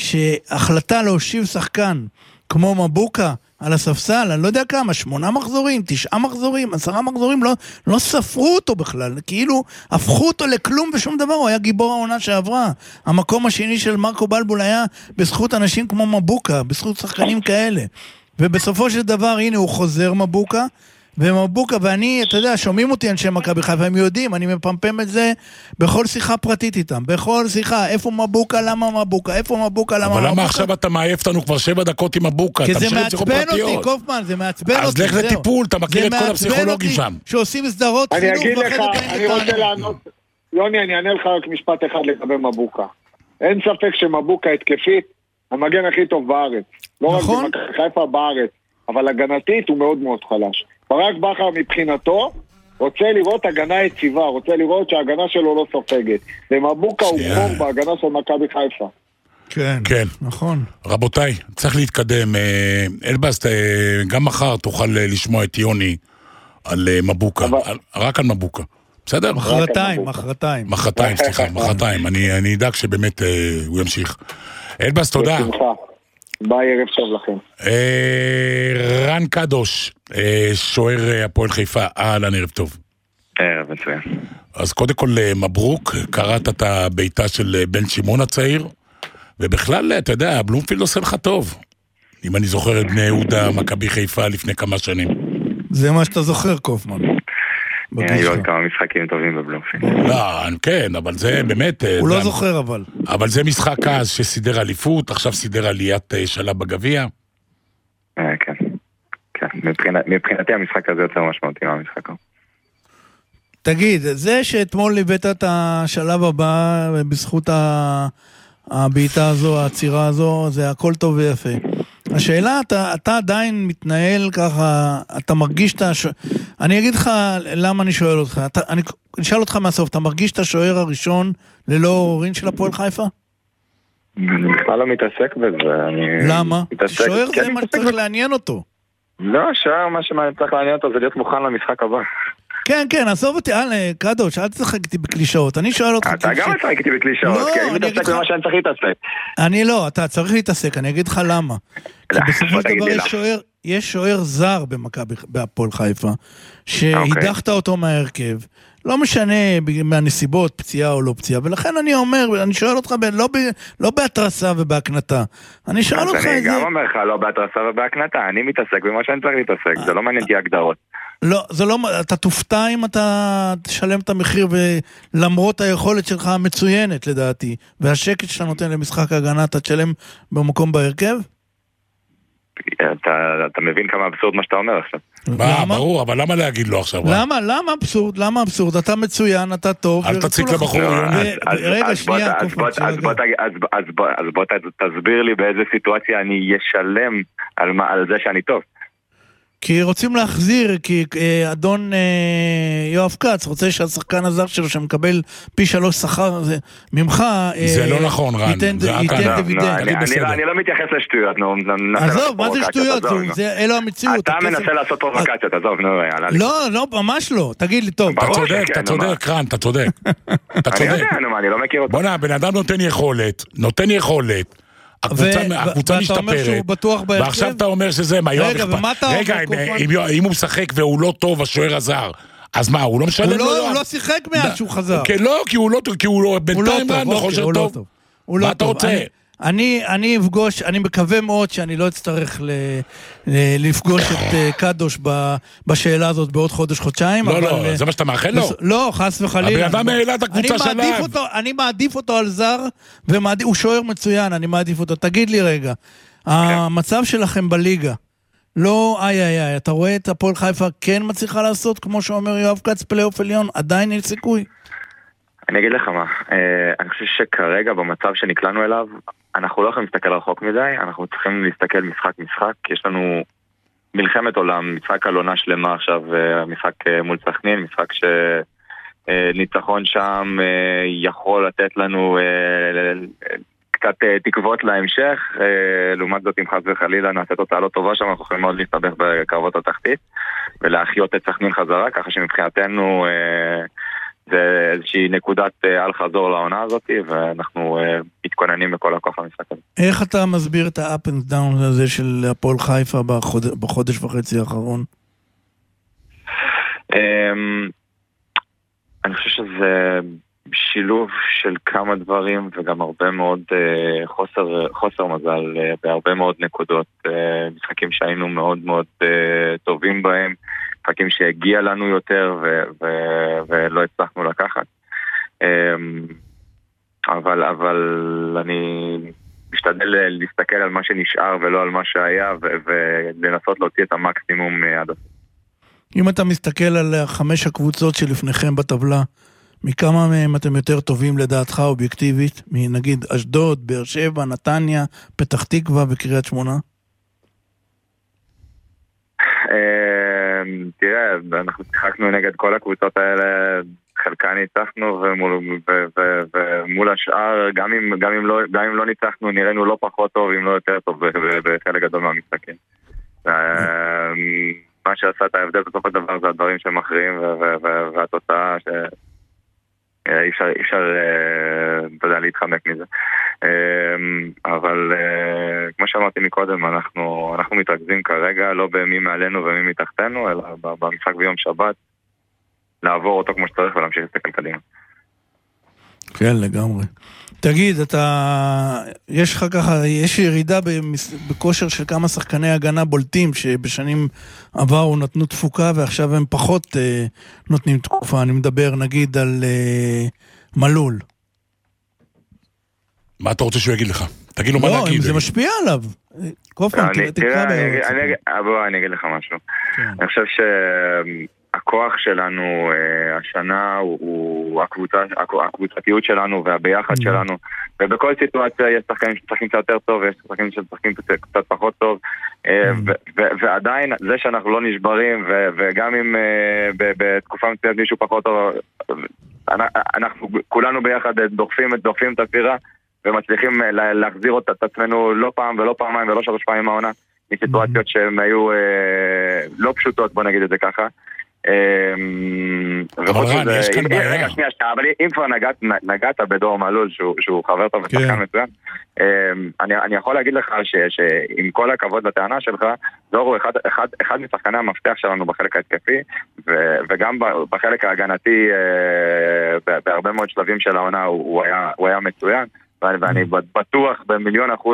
שהחלטה להושיב שחקן, כמו מבוקה, על הספסל, אני לא יודע כמה, שמונה מחזורים, תשעה מחזורים, עשרה מחזורים, לא, לא ספרו אותו בכלל, כאילו הפכו אותו לכלום ושום דבר, הוא היה גיבור העונה שעברה. המקום השני של מרקו בלבול היה בזכות אנשים כמו מבוקה, בזכות שחקנים כאלה. ובסופו של דבר, הנה הוא חוזר מבוקה, ומבוקה, ואני, אתה יודע, שומעים אותי אנשי מכבי חיפה, הם יודעים, אני מפמפם את זה בכל שיחה פרטית איתם, בכל שיחה, איפה מבוקה, למה מבוקה, איפה מבוקה, למה מבוקה. אבל למה עכשיו אתה מעייף אותנו כבר שבע דקות עם מבוקה? כי זה מעצבן אותי, קופמן, זה מעצבן אותי. אז לך לטיפול, אתה מכיר את כל הפסיכולוגים שם. שעושים סדרות חינוך. אני אגיד לך, אני רוצה לענות, יוני, אני אענה לך רק משפט אחד לגבי מבוקה. אין ספק שמבוקה התקפית, המגן הכי טוב בארץ. לא רק במכבי חיפה בארץ, אבל הגנתית הוא מאוד מאוד חלש. ברק בכר מבחינתו רוצה לראות הגנה יציבה, רוצה לראות שההגנה שלו לא סופגת. ומבוקה הוא חור בהגנה של מכבי חיפה. כן, כן, נכון. רבותיי, צריך להתקדם. אלבאס, גם מחר תוכל לשמוע את יוני על מבוקה, רק על מבוקה. בסדר? מחרתיים, מחרתיים. מחרתיים, סליחה, מחרתיים. אני אדאג שבאמת הוא ימשיך. אלבאס, תודה. ביי, ערב טוב לכם. רן קדוש, שוער הפועל חיפה, אהלן, ערב טוב. ערב מצוין. אז קודם כל מברוק, קראת את הביתה של בן שמעון הצעיר, ובכלל, אתה יודע, בלומפילד עושה לך טוב. אם אני זוכר את בני יהודה, מכבי חיפה לפני כמה שנים. זה מה שאתה זוכר, קופמן. היו עוד כמה משחקים טובים בבלומפילד. לא, כן, אבל זה באמת... הוא לא זוכר אבל. אבל זה משחק אז שסידר אליפות, עכשיו סידר עליית שלב בגביע. כן, כן. מבחינתי המשחק הזה יותר משמעותי מהמשחק. תגיד, זה שאתמול ליבאת את השלב הבא בזכות הבעיטה הזו, העצירה הזו, זה הכל טוב ויפה. השאלה, אתה, אתה עדיין מתנהל ככה, אתה מרגיש את הש... אני אגיד לך למה אני שואל אותך, אתה, אני אשאל אותך מהסוף, אתה מרגיש את השוער הראשון ללא עוררין של הפועל חיפה? אני בכלל לא מתעסק בזה. אני למה? מתעסק... שוער זה מה שצריך לעניין אותו. לא, שוער מה שצריך לעניין אותו זה להיות מוכן למשחק הבא. כן, כן, עזוב אותי, אלה, קדוש, אל תשחק איתי בקלישאות, אני שואל אותך... אתה גם משחק איתי בקלישאות, כי אני מתעסק במה שאני צריך להתעסק. אני לא, אתה צריך להתעסק, אני אגיד לך למה. כי בסופו של דבר יש שוער זר בהפועל חיפה, שהידחת אותו מהרכב, לא משנה מהנסיבות, פציעה או לא פציעה, ולכן אני אומר, אני שואל אותך לא בהתרסה ובהקנתה, אני שואל אותך את זה... אני גם אומר לך, לא בהתרסה ובהקנתה, אני מתעסק במה שאני צריך להתעסק, זה לא מעניין אותי הגדרות. לא, זה לא, אתה תופתע אם אתה תשלם את המחיר, ולמרות היכולת שלך המצוינת לדעתי, והשקט שאתה נותן למשחק ההגנה, אתה תשלם במקום בהרכב? אתה, אתה מבין כמה אבסורד מה שאתה אומר עכשיו. מה, ברור, אבל למה להגיד לו עכשיו? למה? למה אבסורד? למה אבסורד? אתה מצוין, אתה טוב. אל תציק לבחור. רגע, שנייה. אז בוא תסביר לי באיזה סיטואציה אני ישלם על זה שאני טוב. כי רוצים להחזיר, כי אה, אדון אה, יואב קץ רוצה שהשחקן הזר שלו שמקבל פי שלוש שכר ממך, אה, זה לא נכון רן, ייתן, זה ייתן לא, דיבידנד. לא, אני, אני, אני לא מתייחס לשטויות, נו. עזוב, מה זה שטויות? זה, זה, אלו המציאות. אתה מנסה הכסף... לעשות פרובוקציות, עזוב, נו. לא, לא, ממש לא, תגיד לי טוב. אתה צודק, אתה צודק, רן, אתה צודק. אתה צודק. אני יודע, נו, אני לא מכיר אותו. בוא נה, בן אדם נותן יכולת, נותן יכולת. הקבוצה משתפרת, ועכשיו אתה אומר שזה מה, רגע, אם הוא משחק והוא לא טוב, השוער הזר, אז מה, הוא לא משלם לו? הוא לא שיחק מאז שהוא חזר. לא, כי הוא בינתיים רן, בחושר טוב. מה אתה רוצה? אני, אני אפגוש, אני מקווה מאוד שאני לא אצטרך ל, ל, לפגוש את קדוש ב, בשאלה הזאת בעוד חודש, חודשיים. לא, אבל, לא, זה מה שאתה מאחל לו? לא, חס וחלילה. הבן אדם העלה את הקבוצה שלהם. אני מעדיף אותו על זר, הוא שוער מצוין, אני מעדיף אותו. תגיד לי רגע, המצב שלכם בליגה, לא, איי איי איי, אתה רואה את הפועל חיפה כן מצליחה לעשות, כמו שאומר יואב קץ, פלייאוף עליון, עדיין יש סיכוי? אני אגיד לך מה, אני חושב שכרגע במצב שנקלענו אליו, אנחנו לא יכולים להסתכל רחוק מדי, אנחנו צריכים להסתכל משחק משחק, כי יש לנו מלחמת עולם, משחק על עונה שלמה עכשיו, משחק מול סכנין, משחק שניצחון שם יכול לתת לנו קצת תקוות להמשך, לעומת זאת אם חס וחלילה נעשה תוצאה לא טובה שם, אנחנו יכולים מאוד להסתבך בקרבות התחתית, ולהחיות את סכנין חזרה, ככה שמבחינתנו זה איזושהי נקודת על חזור לעונה הזאת, ואנחנו מתכוננים בכל הכוח למשחק הזה. איך אתה מסביר את ה-up and down הזה של הפועל חיפה בחודש, בחודש וחצי האחרון? אני חושב שזה שילוב של כמה דברים, וגם הרבה מאוד חוסר, חוסר מזל בהרבה מאוד נקודות, משחקים שהיינו מאוד מאוד טובים בהם, משחקים שהגיע לנו יותר ו- ו- ולא הצלחנו לקחת. אבל, אבל אני משתדל להסתכל על מה שנשאר ולא על מה שהיה, ו- ולנסות להוציא את המקסימום עד הסוף. אם אתה מסתכל על חמש הקבוצות שלפניכם בטבלה, מכמה מהם אתם יותר טובים לדעתך אובייקטיבית? מנגיד אשדוד, באר שבע, נתניה, פתח תקווה וקריית שמונה? תראה, אנחנו שיחקנו נגד כל הקבוצות האלה, חלקה ניצחנו, ומול השאר, גם אם, גם אם לא, גם אם לא ניצחנו, נראינו לא פחות טוב, אם לא יותר טוב, בחלק גדול מהמשחקים. מה שעשה את ההבדל בסוף הדבר זה הדברים שמכריעים, והתוצאה ש... אי אפשר, אי אפשר, אתה יודע, להתחמק מזה. אבל כמו שאמרתי מקודם, אנחנו, אנחנו מתרכזים כרגע, לא במי מעלינו ומי מתחתנו, אלא במשחק ביום שבת, לעבור אותו כמו שצריך ולהמשיך להסתכל קדימה. כן, לגמרי. תגיד, אתה, יש לך ככה, יש ירידה בכושר של כמה שחקני הגנה בולטים שבשנים עברו נתנו תפוקה ועכשיו הם פחות אה, נותנים תקופה. אני מדבר נגיד על אה, מלול. מה אתה רוצה שהוא יגיד לך? תגיד לו מה להגיד. לא, אם זה משפיע עליו. קופן, תקרא בערב. אני אגיד לך משהו. אני חושב ש... הכוח שלנו uh, השנה הוא, הוא הקבוצה, הקבוצתיות שלנו והביחד mm-hmm. שלנו, ובכל סיטואציה יש שחקנים שצריכים קצת יותר טוב ויש שחקנים שצריכים קצת פחות טוב, mm-hmm. uh, ו- ו- ועדיין זה שאנחנו לא נשברים ו- וגם אם uh, ב- בתקופה מסוימת מישהו פחות טוב, אנחנו כולנו ביחד דוחפים, דוחפים את הפירה ומצליחים להחזיר את עצמנו לא פעם ולא פעמיים ולא שלוש פעמים העונה מסיטואציות mm-hmm. שהן היו uh, לא פשוטות, בוא נגיד את זה ככה. אבל רן, יש כאן בעיה. רגע, שנייה, אבל אם כבר נגעת בדור מלול שהוא חבר טוב ושחקן מצוין, אני יכול להגיד לך שעם כל הכבוד לטענה שלך, דור הוא אחד משחקני המפתח שלנו בחלק ההתקפי, וגם בחלק ההגנתי בהרבה מאוד שלבים של העונה הוא היה מצוין, ואני בטוח במיליון אחוז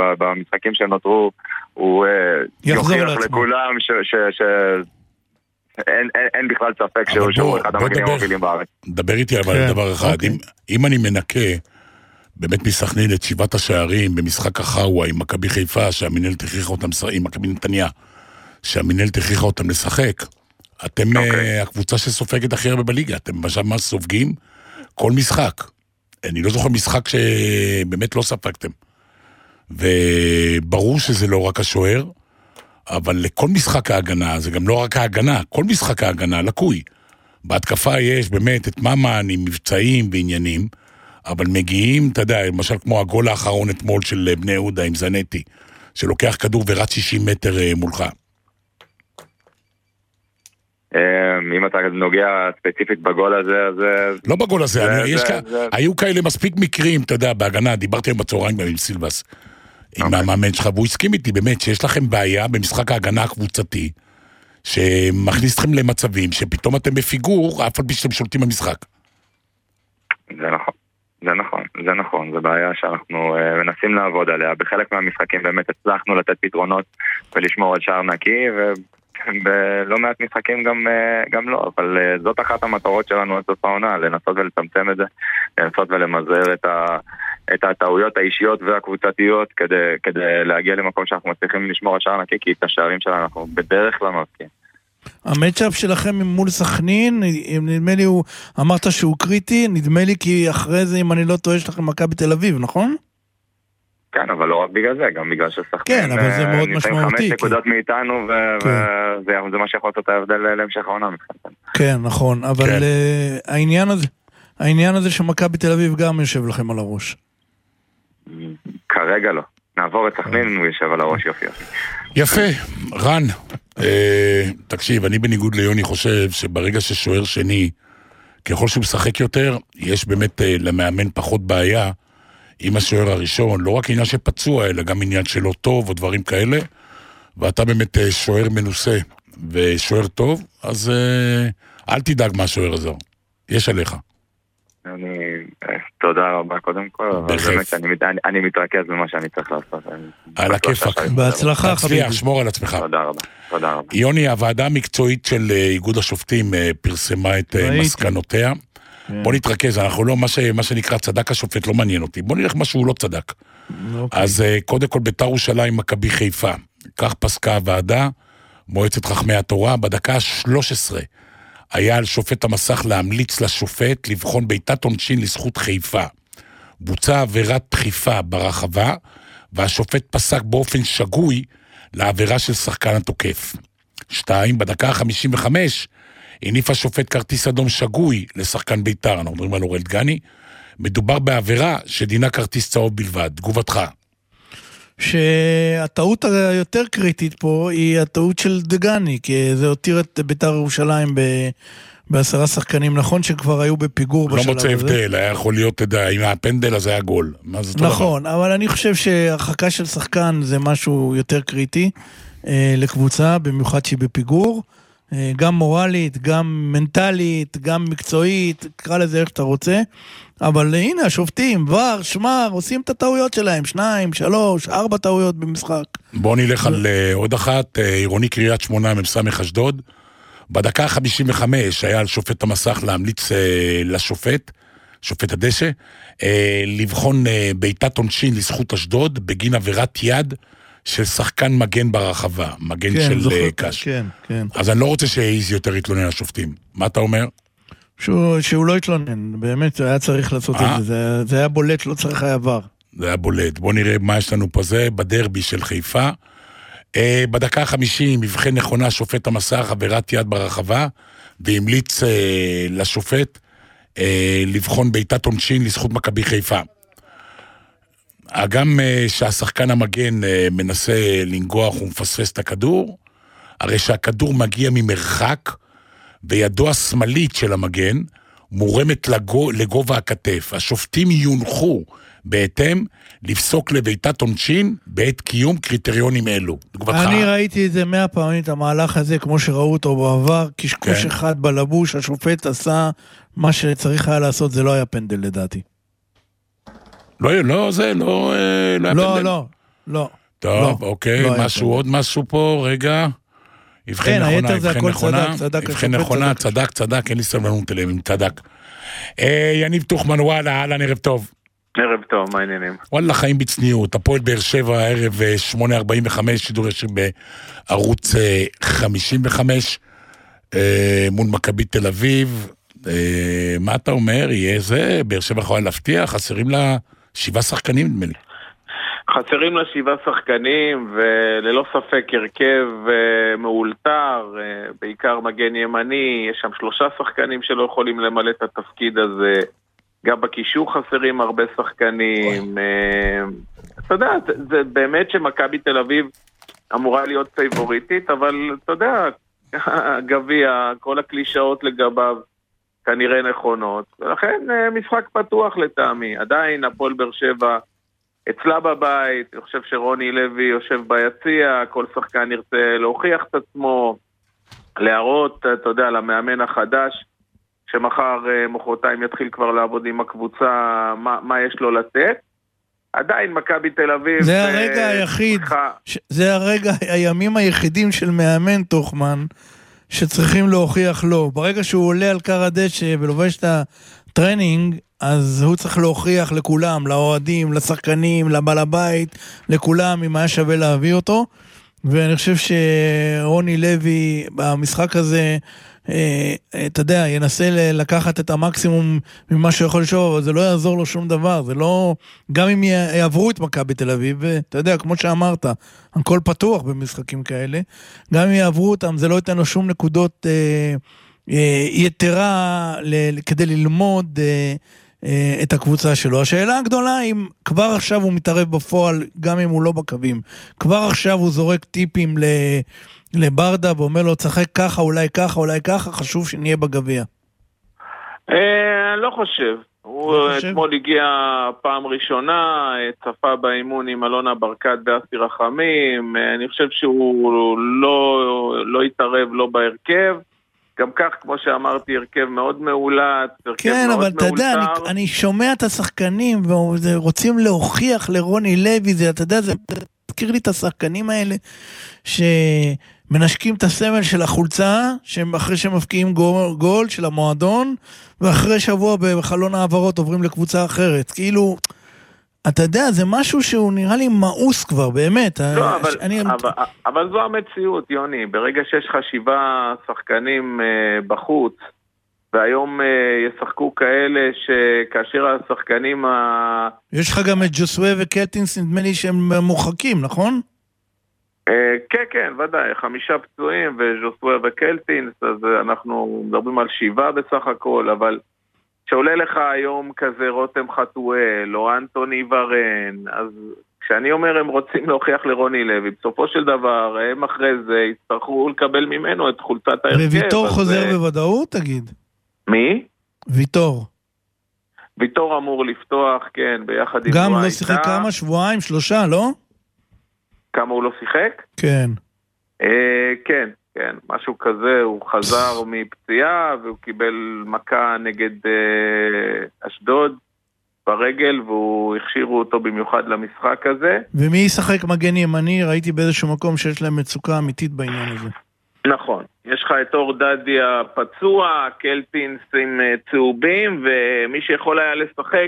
שבמשחקים שנותרו הוא יוכיח לכולם ש... אין, אין, אין בכלל ספק שהוא שהוא אחד המגנים המובילים בארץ. דבר איתי אבל דבר אחד, אם, אם אני מנקה באמת מסכנין את שבעת השערים במשחק החאווה עם מכבי חיפה, שהמנהלת הכריחה אותם, עם מכבי נתניה, שהמנהלת הכריחה אותם לשחק, אתם okay. הקבוצה שסופגת הכי הרבה בליגה, אתם ממש סופגים כל משחק. אני לא זוכר משחק שבאמת לא ספגתם. וברור שזה לא רק השוער, אבל לכל משחק ההגנה, זה גם לא רק ההגנה, כל משחק ההגנה לקוי. בהתקפה יש באמת את מאמן עם מבצעים ועניינים, אבל מגיעים, אתה יודע, למשל כמו הגול האחרון אתמול של בני יהודה עם זנטי, שלוקח כדור ורץ שישים מטר מולך. אם אתה נוגע ספציפית בגול הזה, אז... לא בגול הזה, היו כאלה מספיק מקרים, אתה יודע, בהגנה, דיברתי היום בצהריים עם סילבס, עם המאמן שלך, והוא הסכים איתי באמת שיש לכם בעיה במשחק ההגנה הקבוצתי, שמכניס אתכם למצבים, שפתאום אתם בפיגור, אף על פי שאתם שולטים במשחק. זה נכון, זה נכון, זה נכון, זה בעיה שאנחנו מנסים לעבוד עליה, בחלק מהמשחקים באמת הצלחנו לתת פתרונות ולשמור על שער נקי, ובלא מעט משחקים גם, גם לא, אבל זאת אחת המטרות שלנו עד סוף העונה, לנסות ולצמצם את זה, לנסות ולמזער את ה... את הטעויות האישיות והקבוצתיות כדי, כדי להגיע למקום שאנחנו מצליחים לשמור על שער נקי, כי את השערים שלנו אנחנו בדרך כלל נוסקים. המצ'אפ שלכם מול סכנין, נדמה לי הוא, אמרת שהוא קריטי, נדמה לי כי אחרי זה, אם אני לא טועה, יש לכם מכבי תל אביב, נכון? כן, אבל לא רק בגלל זה, גם בגלל שסכנין כן, אבל זה מאוד משמעותי. חמש נקודות מאיתנו, וזה מה שיכול לעשות ההבדל להמשך העונה. כן, נכון, אבל העניין הזה, העניין הזה שמכבי תל אביב גם יושב לכם על הראש. כרגע לא. נעבור את סכנין, הוא יושב על הראש יופי יופי. יפה, רן. אה, תקשיב, אני בניגוד ליוני חושב שברגע ששוער שני, ככל שהוא משחק יותר, יש באמת אה, למאמן פחות בעיה עם השוער הראשון, לא רק עניין שפצוע, אלא גם עניין שלא טוב או דברים כאלה, ואתה באמת אה, שוער מנוסה ושוער טוב, אז אה, אל תדאג מה השוער הזה. יש עליך. אני, תודה רבה קודם כל, אבל באמת אני מתרכז במה שאני צריך לעשות. על הכיפק. בהצלחה חביבי. שמור על עצמך. תודה רבה, תודה רבה. יוני, הוועדה המקצועית של איגוד השופטים פרסמה את מסקנותיה. בוא נתרכז, אנחנו לא, מה שנקרא צדק השופט לא מעניין אותי. בוא נלך מה שהוא לא צדק. אז קודם כל בית"ר ירושלים מכבי חיפה. כך פסקה הוועדה, מועצת חכמי התורה, בדקה ה-שלוש עשרה. היה על שופט המסך להמליץ לשופט לבחון בעיטת עונשין לזכות חיפה. בוצעה עבירת דחיפה ברחבה, והשופט פסק באופן שגוי לעבירה של שחקן התוקף. שתיים, בדקה ה-חמישים וחמש, הניף השופט כרטיס אדום שגוי לשחקן בית"ר, אנחנו מדברים על אורל דגני, מדובר בעבירה שדינה כרטיס צהוב בלבד. תגובתך. שהטעות היותר קריטית פה היא הטעות של דגני, כי זה הותיר את בית"ר ירושלים ב... בעשרה שחקנים, נכון שכבר היו בפיגור בשלב הזה. לא מוצא הבדל, היה יכול להיות, תדע, אם הפנדל הזה היה גול. נכון, אבל אני חושב שהרחקה של שחקן זה משהו יותר קריטי אה, לקבוצה, במיוחד שהיא בפיגור, אה, גם מורלית, גם מנטלית, גם מקצועית, קרא לזה איך שאתה רוצה, אבל הנה השופטים, ור, שמר, עושים את הטעויות שלהם, שניים, שלוש, ארבע טעויות במשחק. בואו נלך על uh, עוד אחת, uh, עירוני קריית שמונה, ממסמך אשדוד. בדקה חמישים וחמש היה על שופט המסך להמליץ uh, לשופט, שופט הדשא, uh, לבחון uh, בעיטת עונשין לזכות אשדוד, בגין עבירת יד של שחקן מגן ברחבה, מגן כן, של זוכר, קש. כן, כן. אז אני לא רוצה שאיז יותר יתלונן לשופטים. מה אתה אומר? שהוא, שהוא לא יתלונן, באמת היה צריך לעשות 아? את זה, זה, זה היה בולט, לא צריך היה עבר. זה היה בולט, בוא נראה מה יש לנו פה זה, בדרבי של חיפה, אה, בדקה החמישים, מבחן נכונה, שופט המסך, עבירת יד ברחבה, והמליץ אה, לשופט אה, לבחון בעיטת עונשין לזכות מכבי חיפה. גם אה, שהשחקן המגן אה, מנסה לנגוח ומפספס את הכדור, הרי שהכדור מגיע ממרחק, וידו השמאלית של המגן מורמת לגו, לגובה הכתף. השופטים יונחו בהתאם לפסוק לבעיטת עונשין בעת קיום קריטריונים אלו. אני ראיתי את זה מאה פעמים, את המהלך הזה, כמו שראו אותו בעבר, קשקוש כן. אחד בלבוש, השופט עשה מה שצריך היה לעשות, זה לא היה פנדל לדעתי. לא, לא, זה לא, לא היה לא, פנדל. לא, לא. טוב, לא, אוקיי, לא משהו, עוד משהו פה, רגע. הבחן נכונה, הבחן נכונה, הבחן נכונה, צדק, צדק, אין לי סבלנות אליהם, אם צדק. יניב תוכמן, וואלה, אהלן, ערב טוב. ערב טוב, מה העניינים? וואלה, חיים בצניעות, הפועל באר שבע, ערב שמונה ארבעים וחמש, שידור ישיר בערוץ חמישים וחמש, מול מכבי תל אביב. מה אתה אומר? יהיה זה? באר שבע יכולה להבטיח? חסרים לה שבעה שחקנים, נדמה לי. חסרים לה שבעה שחקנים, וללא ספק הרכב מאולתר, בעיקר מגן ימני, יש שם שלושה שחקנים שלא יכולים למלא את התפקיד הזה, גם בקישור חסרים הרבה שחקנים. אתה יודע, זה באמת שמכבי תל אביב אמורה להיות פייבוריטית, אבל אתה יודע, גביע, כל הקלישאות לגביו כנראה נכונות, ולכן משחק פתוח לטעמי. עדיין הפועל באר שבע אצלה בבית, אני חושב שרוני לוי יושב ביציע, כל שחקן ירצה להוכיח את עצמו, להראות, אתה יודע, למאמן החדש, שמחר מחרתיים יתחיל כבר לעבוד עם הקבוצה, מה, מה יש לו לתת. עדיין מכבי תל אביב... זה הרגע היחיד, ש... זה הרגע, הימים היחידים של מאמן תוכמן, שצריכים להוכיח לו. ברגע שהוא עולה על קר הדשא ולובש את הטרנינג, אז הוא צריך להוכיח לכולם, לאוהדים, לשחקנים, לבעל הבית, לכולם, אם היה שווה להביא אותו. ואני חושב שרוני לוי במשחק הזה, אתה יודע, ינסה לקחת את המקסימום ממה שיכול לשאול, אבל זה לא יעזור לו שום דבר, זה לא, גם אם יעברו את מכבי תל אביב, אתה יודע, כמו שאמרת, הכל פתוח במשחקים כאלה, גם אם יעברו אותם, זה לא ייתן לו שום נקודות אה, אה, יתרה ל, כדי ללמוד אה, אה, את הקבוצה שלו. השאלה הגדולה, אם כבר עכשיו הוא מתערב בפועל, גם אם הוא לא בקווים, כבר עכשיו הוא זורק טיפים ל... לברדה ואומר לו, צחק ככה, אולי ככה, אולי ככה, חשוב שנהיה בגביע. אני לא חושב. הוא אתמול הגיע פעם ראשונה, צפה באימון עם אלונה ברקת ואסי רחמים, אני חושב שהוא לא יתערב לא בהרכב, גם כך, כמו שאמרתי, הרכב מאוד מעולת, כן, אבל אתה יודע, אני שומע את השחקנים ורוצים להוכיח לרוני לוי, אתה יודע, זה תזכיר לי את השחקנים האלה, ש... מנשקים את הסמל של החולצה, אחרי שהם מפקיעים גול, גול של המועדון, ואחרי שבוע בחלון העברות עוברים לקבוצה אחרת. כאילו, אתה יודע, זה משהו שהוא נראה לי מאוס כבר, באמת. לא, אבל, אני... אבל, אבל זו המציאות, יוני. ברגע שיש חשיבה שחקנים אה, בחוץ, והיום אה, ישחקו כאלה שכאשר השחקנים... ה... יש לך גם את ג'וסווה וקלטינס, נדמה לי שהם מורחקים, נכון? כן, כן, ודאי, חמישה פצועים וז'וסווה וקלטינס, אז אנחנו מדברים על שבעה בסך הכל, אבל שעולה לך היום כזה רותם חתואל או אנטוני ורן, אז כשאני אומר הם רוצים להוכיח לרוני לוי, בסופו של דבר הם אחרי זה יצטרכו לקבל ממנו את חולצת ההרכב. וויטור חוזר זה... בוודאות, תגיד? מי? ויטור. ויטור אמור לפתוח, כן, ביחד עם... גם לא שיחק כמה? שבועיים, שלושה, לא? כמה הוא לא שיחק? כן. אה, כן, כן, משהו כזה, הוא חזר מפציעה, והוא קיבל מכה נגד אה, אשדוד ברגל, והוא הכשירו אותו במיוחד למשחק הזה. ומי ישחק מגן ימני? ראיתי באיזשהו מקום שיש להם מצוקה אמיתית בעניין הזה. נכון, יש לך את אור דדי הפצוע, קלטינס עם צהובים, ומי שיכול היה לשחק,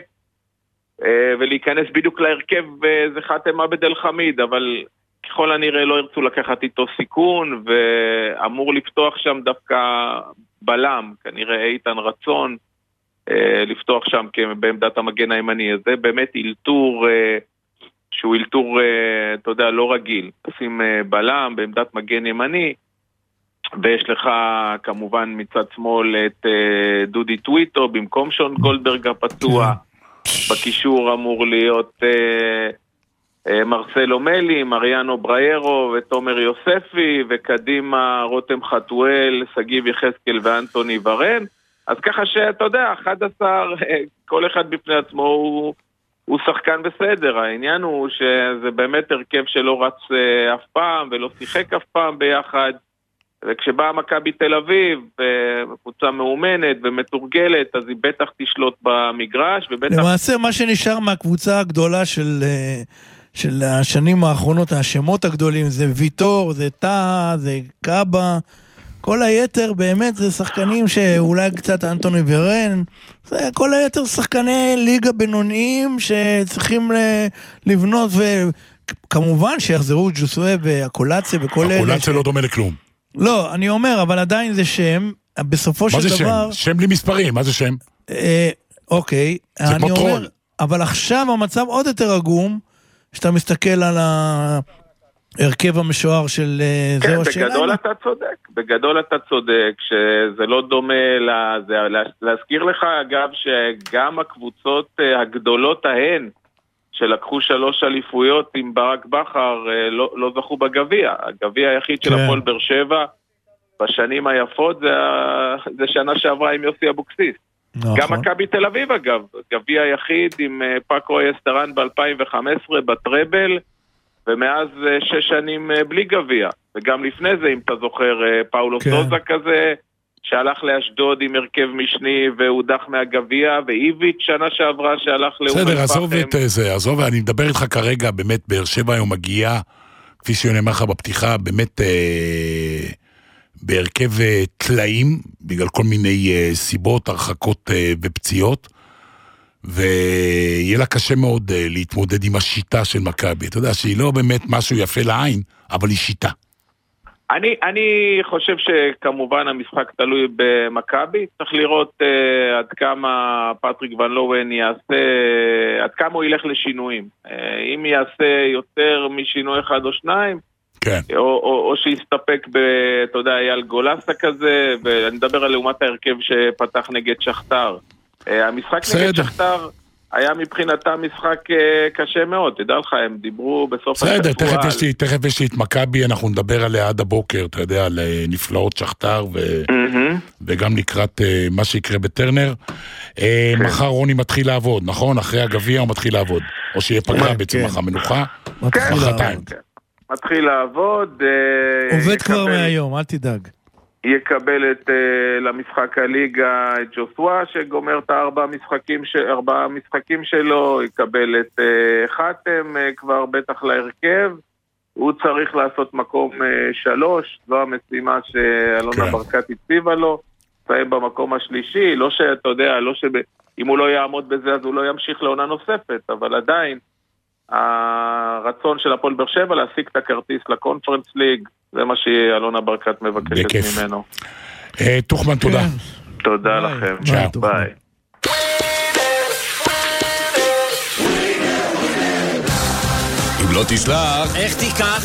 ולהיכנס בדיוק להרכב זה חתם עבד אל חמיד, אבל ככל הנראה לא ירצו לקחת איתו סיכון, ואמור לפתוח שם דווקא בלם, כנראה איתן רצון, לפתוח שם בעמדת המגן הימני. זה באמת אילתור, שהוא אילתור, אתה יודע, לא רגיל. תשים בלם בעמדת מגן ימני, ויש לך כמובן מצד שמאל את דודי טוויטו, במקום שון גולדברג הפצוע, בקישור אמור להיות אה, אה, מרסלו מלי, מריאנו בריירו ותומר יוספי, וקדימה רותם חתואל, סגיב יחזקאל ואנטוני ורן. אז ככה שאתה יודע, אחד עשר, כל אחד בפני עצמו הוא, הוא שחקן בסדר. העניין הוא שזה באמת הרכב שלא רץ אה, אף פעם ולא שיחק אף פעם ביחד, וכשבאה מכבי תל אביב, קבוצה מאומנת ומתורגלת, אז היא בטח תשלוט במגרש, ובטח... למעשה, מה שנשאר מהקבוצה הגדולה של, של השנים האחרונות, השמות הגדולים, זה ויטור, זה טאה, זה קאבה, כל היתר באמת זה שחקנים שאולי קצת אנטוני ורן, זה כל היתר שחקני ליגה בינוניים שצריכים לבנות, וכמובן שיחזרו ג'וסווה והקולציה וכל אלה. הקולציה לא דומה לכלום. לא, אני אומר, אבל עדיין זה שם, בסופו של דבר... מה זה שם? שם בלי מספרים, מה זה שם? אוקיי, אני אומר, אבל עכשיו המצב עוד יותר עגום, שאתה מסתכל על ההרכב המשוער של זהו השאלה. בגדול אתה צודק, בגדול אתה צודק, שזה לא דומה לזה, להזכיר לך אגב שגם הקבוצות הגדולות ההן, שלקחו שלוש אליפויות עם ברק בכר, לא, לא זכו בגביע. הגביע היחיד של הפועל באר שבע, בשנים היפות, זה, זה שנה שעברה עם יוסי אבוקסיס. נכון. גם מכבי תל אביב אגב, גביע היחיד עם פאקו אסטרן ב-אלפיים וחמש עשרה בטראבל, ומאז שש שנים בלי גביע. וגם לפני זה, אם אתה זוכר, פאולו כן. סוזה כזה, שהלך לאשדוד עם הרכב משני והודח מהגביע, ואיביץ' שנה שעברה שהלך לאום אל-פחם. בסדר, עזוב את זה, עזוב, אני מדבר איתך כרגע, באמת, באר שבע היום מגיעה, כפי שאני אומר לך בפתיחה, באמת אה, בהרכב אה, תלאים, בגלל כל מיני אה, סיבות, הרחקות אה, ופציעות, ויהיה לה קשה מאוד אה, להתמודד עם השיטה של מכבי. אתה יודע שהיא לא באמת משהו יפה לעין, אבל היא שיטה. אני, אני חושב שכמובן המשחק תלוי במכבי, צריך לראות uh, עד כמה פטריק ון לואן יעשה, עד כמה הוא ילך לשינויים. Uh, אם יעשה יותר משינוי אחד או שניים, כן. או, או, או שיסתפק ב, אתה יודע, אייל גולסה כזה, ואני מדבר על לעומת ההרכב שפתח נגד שכתר. Uh, המשחק סדר. נגד שכתר היה מבחינתה משחק קשה מאוד, תדע לך, הם דיברו בסוף השבוע. בסדר, תכף יש לי, תכף יש לי את מכבי, אנחנו נדבר עליה עד הבוקר, אתה יודע, על נפלאות שכתר, ו... וגם לקראת מה שיקרה בטרנר. מחר רוני מתחיל לעבוד, נכון? אחרי הגביע הוא מתחיל לעבוד. או שיהיה פגרה בעצם מחר מנוחה. מחרתיים. מתחיל לעבוד. עובד כבר מהיום, אל תדאג. יקבל את, uh, למשחק הליגה את ג'וסווה, שגומר את הארבע משחקים, ש... ארבע משחקים שלו, יקבל את uh, חתם uh, כבר בטח להרכב, הוא צריך לעשות מקום uh, שלוש, זו המשימה שאלונה כן. ברקת הציבה לו, סיים במקום השלישי, לא שאתה יודע, לא שב... אם הוא לא יעמוד בזה אז הוא לא ימשיך לעונה נוספת, אבל עדיין, הרצון של הפועל באר שבע להשיג את הכרטיס לקונפרנס ליג, זה מה שאלונה ברקת מבקשת ממנו. תוכמן, תודה. תודה לכם. ביי. אם לא תשלח, איך תיקח?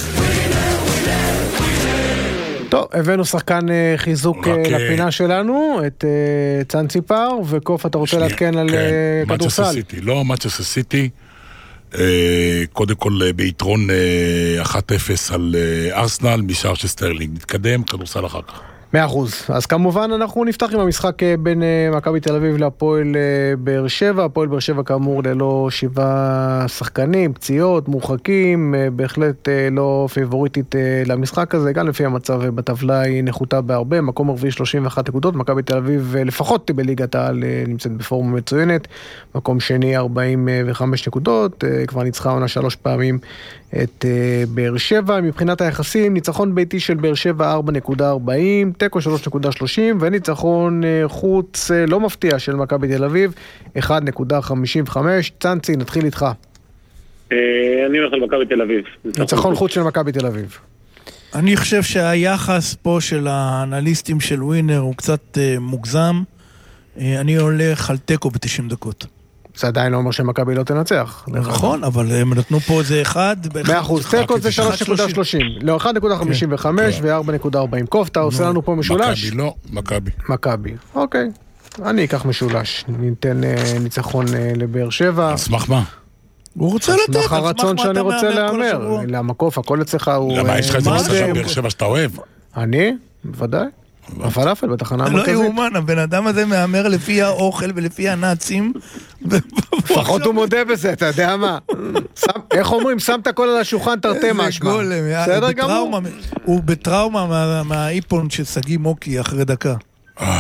טוב, הבאנו שחקן חיזוק לפינה שלנו, את צאנציפר, וקוף, אתה רוצה להתקן על כדורסל? לא, מצ'סטר סיטי. קודם כל ביתרון אחת אפס על ארסנל משער של סטרלינג. נתקדם, כדורסל אחר כך. מאה אחוז. אז כמובן אנחנו נפתח עם המשחק בין מכבי תל אביב להפועל באר שבע. הפועל באר שבע כאמור ללא שבעה שחקנים, פציעות, מורחקים, בהחלט לא פיבוריטית למשחק הזה, גם לפי המצב בטבלה היא נחותה בהרבה, מקום הרביעי שלושים ואחת נקודות, מכבי תל אביב לפחות בליגת העל נמצאת בפורמה מצוינת, מקום שני ארבעים וחמש נקודות, כבר ניצחה עונה שלוש פעמים את באר שבע. מבחינת היחסים, ניצחון ביתי של באר שבע ארבע נקודה ארבעים, טקו שלוש נקודה שלושים, וניצחון חוץ לא מפתיע של מכבי תל אביב אחד נקודה חמישים וחמש. צאנצי, נתחיל איתך. אני הולך על מכבי תל אביב. ניצחון חוץ של מכבי תל אביב. אני חושב שהיחס פה של האנליסטים של ווינר הוא קצת מוגזם. אני הולך על טקו ב-תשעים דקות. זה עדיין לא אומר שמכבי לא תנצח. נכון, אבל הם נתנו פה איזה אחד. מאה אחוז, טקו זה שלוש נקודה שלושים. לא, אחד נקודה חמישים וחמש ו-ארבע נקודה ארבעים. קוף, אתה עושה לנו פה משולש? מכבי לא, מכבי. מכבי, אוקיי. אני אקח משולש. ניתן ניצחון לבאר שבע. אסמח מה? הוא רוצה לתת. אסמח הרצון שאני רוצה להאמר. למה קוף, הכל אצלך הוא... למה, יש לך איזה משחק באר שבע שאתה אוהב? אני? בוודאי. הפלאפל בתחנה המרכזית. לא יאומן, הבן אדם הזה מאמר לפי האוכל ולפי הנאצים. לפחות הוא מודה בזה, אתה יודע מה? איך אומרים, שם את הכל על השולחן תרתי משמע. בסדר גמור. הוא בטראומה מהאיפון של סגי מוקי אחרי דקה.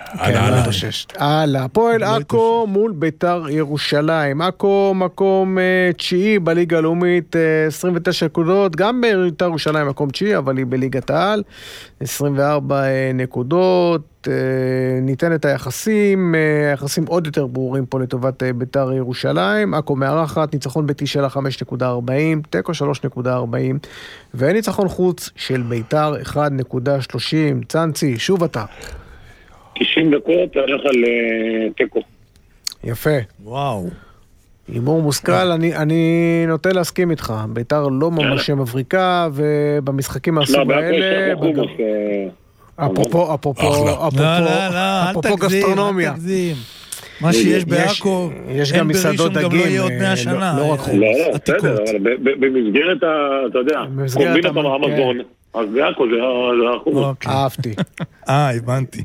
הלאה, הפועל עכו מול ביתר ירושלים. עכו מקום תשיעי בליגה הלאומית, עשרים ותשע נקודות, גם ביתר ירושלים מקום תשיעי, אבל היא בליגת העל, עשרים וארבע נקודות. ניתן את היחסים, היחסים עוד יותר ברורים פה לטובת ביתר ירושלים. עכו מארחת, ניצחון ביתי שלה חמש נקודה ארבעים, תיקו שלוש נקודה ארבעים, וניצחון חוץ של ביתר אחד נקודה שלושים. צאנצי, שוב אתה. תשעים דקות, הולך על תיקו. יפה. וואו. הימור מושכל, אני, אני נוטה להסכים איתך. ביתר לא ממש מבריקה, ובמשחקים מהסוג האלה... אפרופו, אפרופו, אפרופו גסטרונומיה. מה שיש בעכו, יש גם מסעדות דגים, גם לא יהיה עוד מאה שנה. לא רק חומוס. לא, בסדר, במסגרת, אתה יודע, קומבינת המזון, אז בעכו זה החומוס. אהבתי. אה, הבנתי.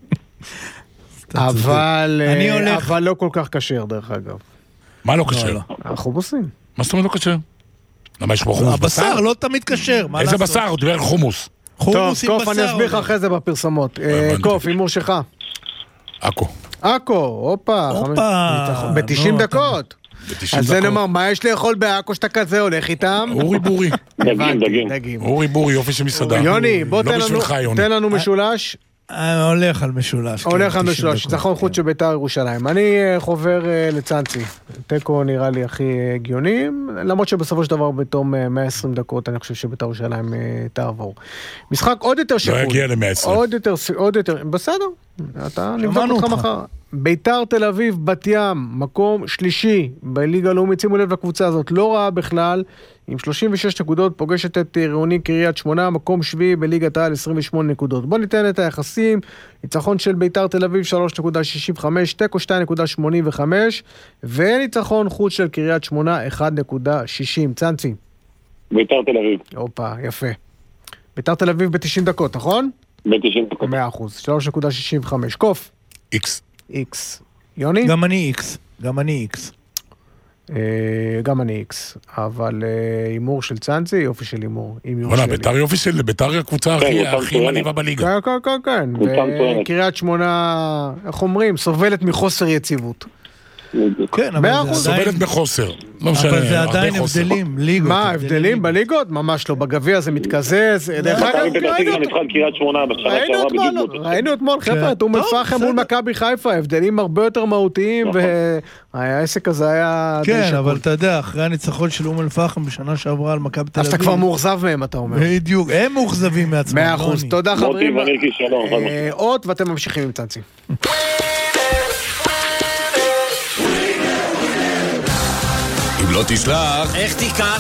אבל אבל לא כל כך קשר, דרך אגב. מה לא קשר? החומוסים. מה זאת אומרת לא קשר? למה יש פה חומוס בשר? הבשר לא תמיד קשר. איזה בשר? הוא דבר חומוס. טוב, קוף, אני אסביר לך אחרי זה בפרסמות. קוף, אימור שלך. עכו. עכו, הופה. ב-תשעים דקות. אז זה נאמר, מה יש לאכול בעכו שאתה כזה הולך איתם? אורי בורי. דגים. אורי בורי, יופי של מסעדה. יוני, בוא תן לנו משולש. הולך על משולש. הולך על משולש, ניצחון חוץ של ביתר ירושלים. אני חובר לצאנצי. תיקו נראה לי הכי הגיוני, למרות שבסופו של דבר בתום מאה ועשרים דקות אני חושב שביתר ירושלים תעבור. משחק עוד יותר שפוי. לא יגיע ל-מאה ועשרים. עוד יותר, עוד יותר, בסדר. אתה נבדוק אותך מחר. ביתר תל אביב, בת ים, מקום שלישי בליגה הלאומית, שימו לב לקבוצה הזאת, לא רעה בכלל, עם שלושים ושש נקודות, פוגשת את עירוני קריית שמונה, מקום שביעי בליגת העל, עשרים ושמונה נקודות. בוא ניתן את היחסים, ניצחון של ביתר תל אביב, שלוש נקודה שישים וחמש, תיקו שתיים נקודה שמונים וחמש, וניצחון חוץ של קריית שמונה, אחד נקודה שישים. צאנצי. ביתר תל אביב. אופה, יפה. ביתר תל אביב ב-תשעים דקות, נכון? ב-תשעים דקות. מאה אחוז, שלוש נקודה שישים וחמש. קוף. איקס. איקס. יוני? גם אני איקס. גם אני איקס. גם אני איקס. אבל אימור של צאנצי, יופי של אימור. וואלה, ביתר יופי של... ביתר הקבוצה הכי מניבה בליגה. כן, כן, כן. וקריית שמונה, איך אומרים, סובלת מחוסר יציבות. כן, אבל זה סובלת בחוסר. אבל זה עדיין הבדלים, ליגות. מה, הבדלים בליגות? ממש לא, בגביע זה מתקזז. דרך אגב, ראינו אתמול, חבר'ה, את אום אל-פחם מול מכבי חיפה, הבדלים הרבה יותר מהותיים, והעסק הזה היה... כן, אבל אתה יודע, אחרי הניצחון של אום אל-פחם בשנה שעברה על מכבי תל אביב... אז אתה כבר מאוכזב מהם, אתה אומר. בדיוק, הם מאוכזבים מעצמם. מאה אחוז, תודה חברים. עוד, ואתם ממשיכים עם צאנצי. לא תשלח, איך תיקח?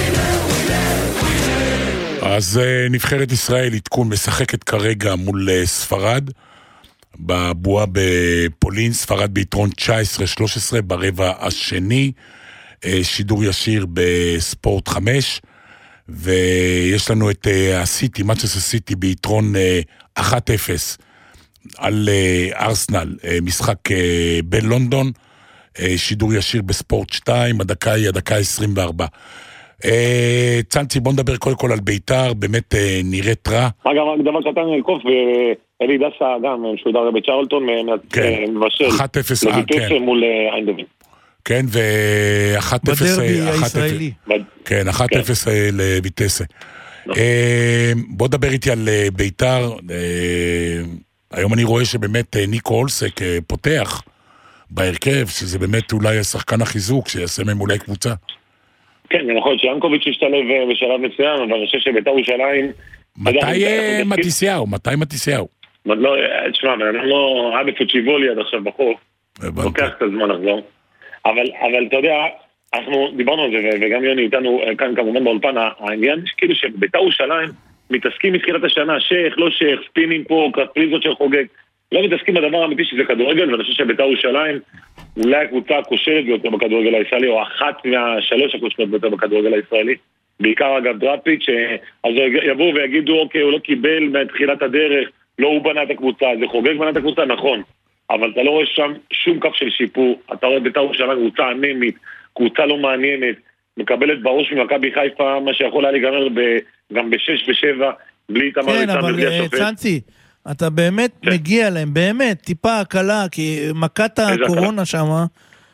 אז נבחרת ישראל עדכון משחקת כרגע מול ספרד בבועה בפולין, ספרד ביתרון תשע עשרה שלוש עשרה ברבע השני, שידור ישיר בספורט חמש, ויש לנו את הסיטי, מצ'סטר סיטי ביתרון אחת אפס על ארסנל, משחק בלונדון, שידור ישיר בספורט שתיים, הדקה היא הדקה עשרים וארבע. צאנצי, בוא נדבר קודם כל על ביתר, באמת נראית רע. אגב, דבר קטן על קוף, ואלי דסה גם, משודר בצ'רלטון, מבשל אחת אפס לביטוסה מול איינדובין. כן, ו-אחת אפס... בדרבי הישראלי. כן, אחת אפס לביטוסה. בוא נדבר איתי על ביתר. היום אני רואה שבאמת ניקו אולסק פותח בהרכב, שזה באמת אולי השחקן החיזוק, שיעשה מהם אולי קבוצה. כן, נכון, שיאנקוביץ' השתלב בשלב מסוים, אבל אני חושב שביתר ירושלים... מתי מתיסיהו? מתי מתיסיהו? לא, תשמע, אני לא... היה בפוצ'יבולי עד עכשיו בחוף, לוקח קצת זמן לחזור. אבל אתה יודע, אנחנו דיברנו על זה, וגם יוני איתנו כאן כמובן באולפן, העניין כאילו שביתר ירושלים מתעסקים מתחילת השנה, שייך, לא שייך, ספינים פה, קפריזות של חוגג, לא מתעסקים בדבר האמיתי שזה כדורגל, ואני חושב שביתר ירושלים אולי הקבוצה הכושלת ביותר בכדורגל הישראלי, או אחת מהשלוש הכושלות ביותר בכדורגל הישראלי, בעיקר אגב דראפיץ', אז יבואו ויגידו, אוקיי, הוא לא קיבל מתחילת הדרך, לא הוא בנה את הקבוצה, זה חוגג בנה את הקבוצה, נכון, אבל אתה לא רואה שם שום כף של שיפור, אתה רואה ביתר ירושלים קבוצה אנמית, קבוצה לא מעניינת, מקבלת בראש ממכבי חיפה, מה שיכול היה להיגמר גם בשש ושבע, בלי תמר כן, אבל צאנצי, אתה באמת מגיע להם, באמת, טיפה הקלה, כי מכת הקורונה שמה,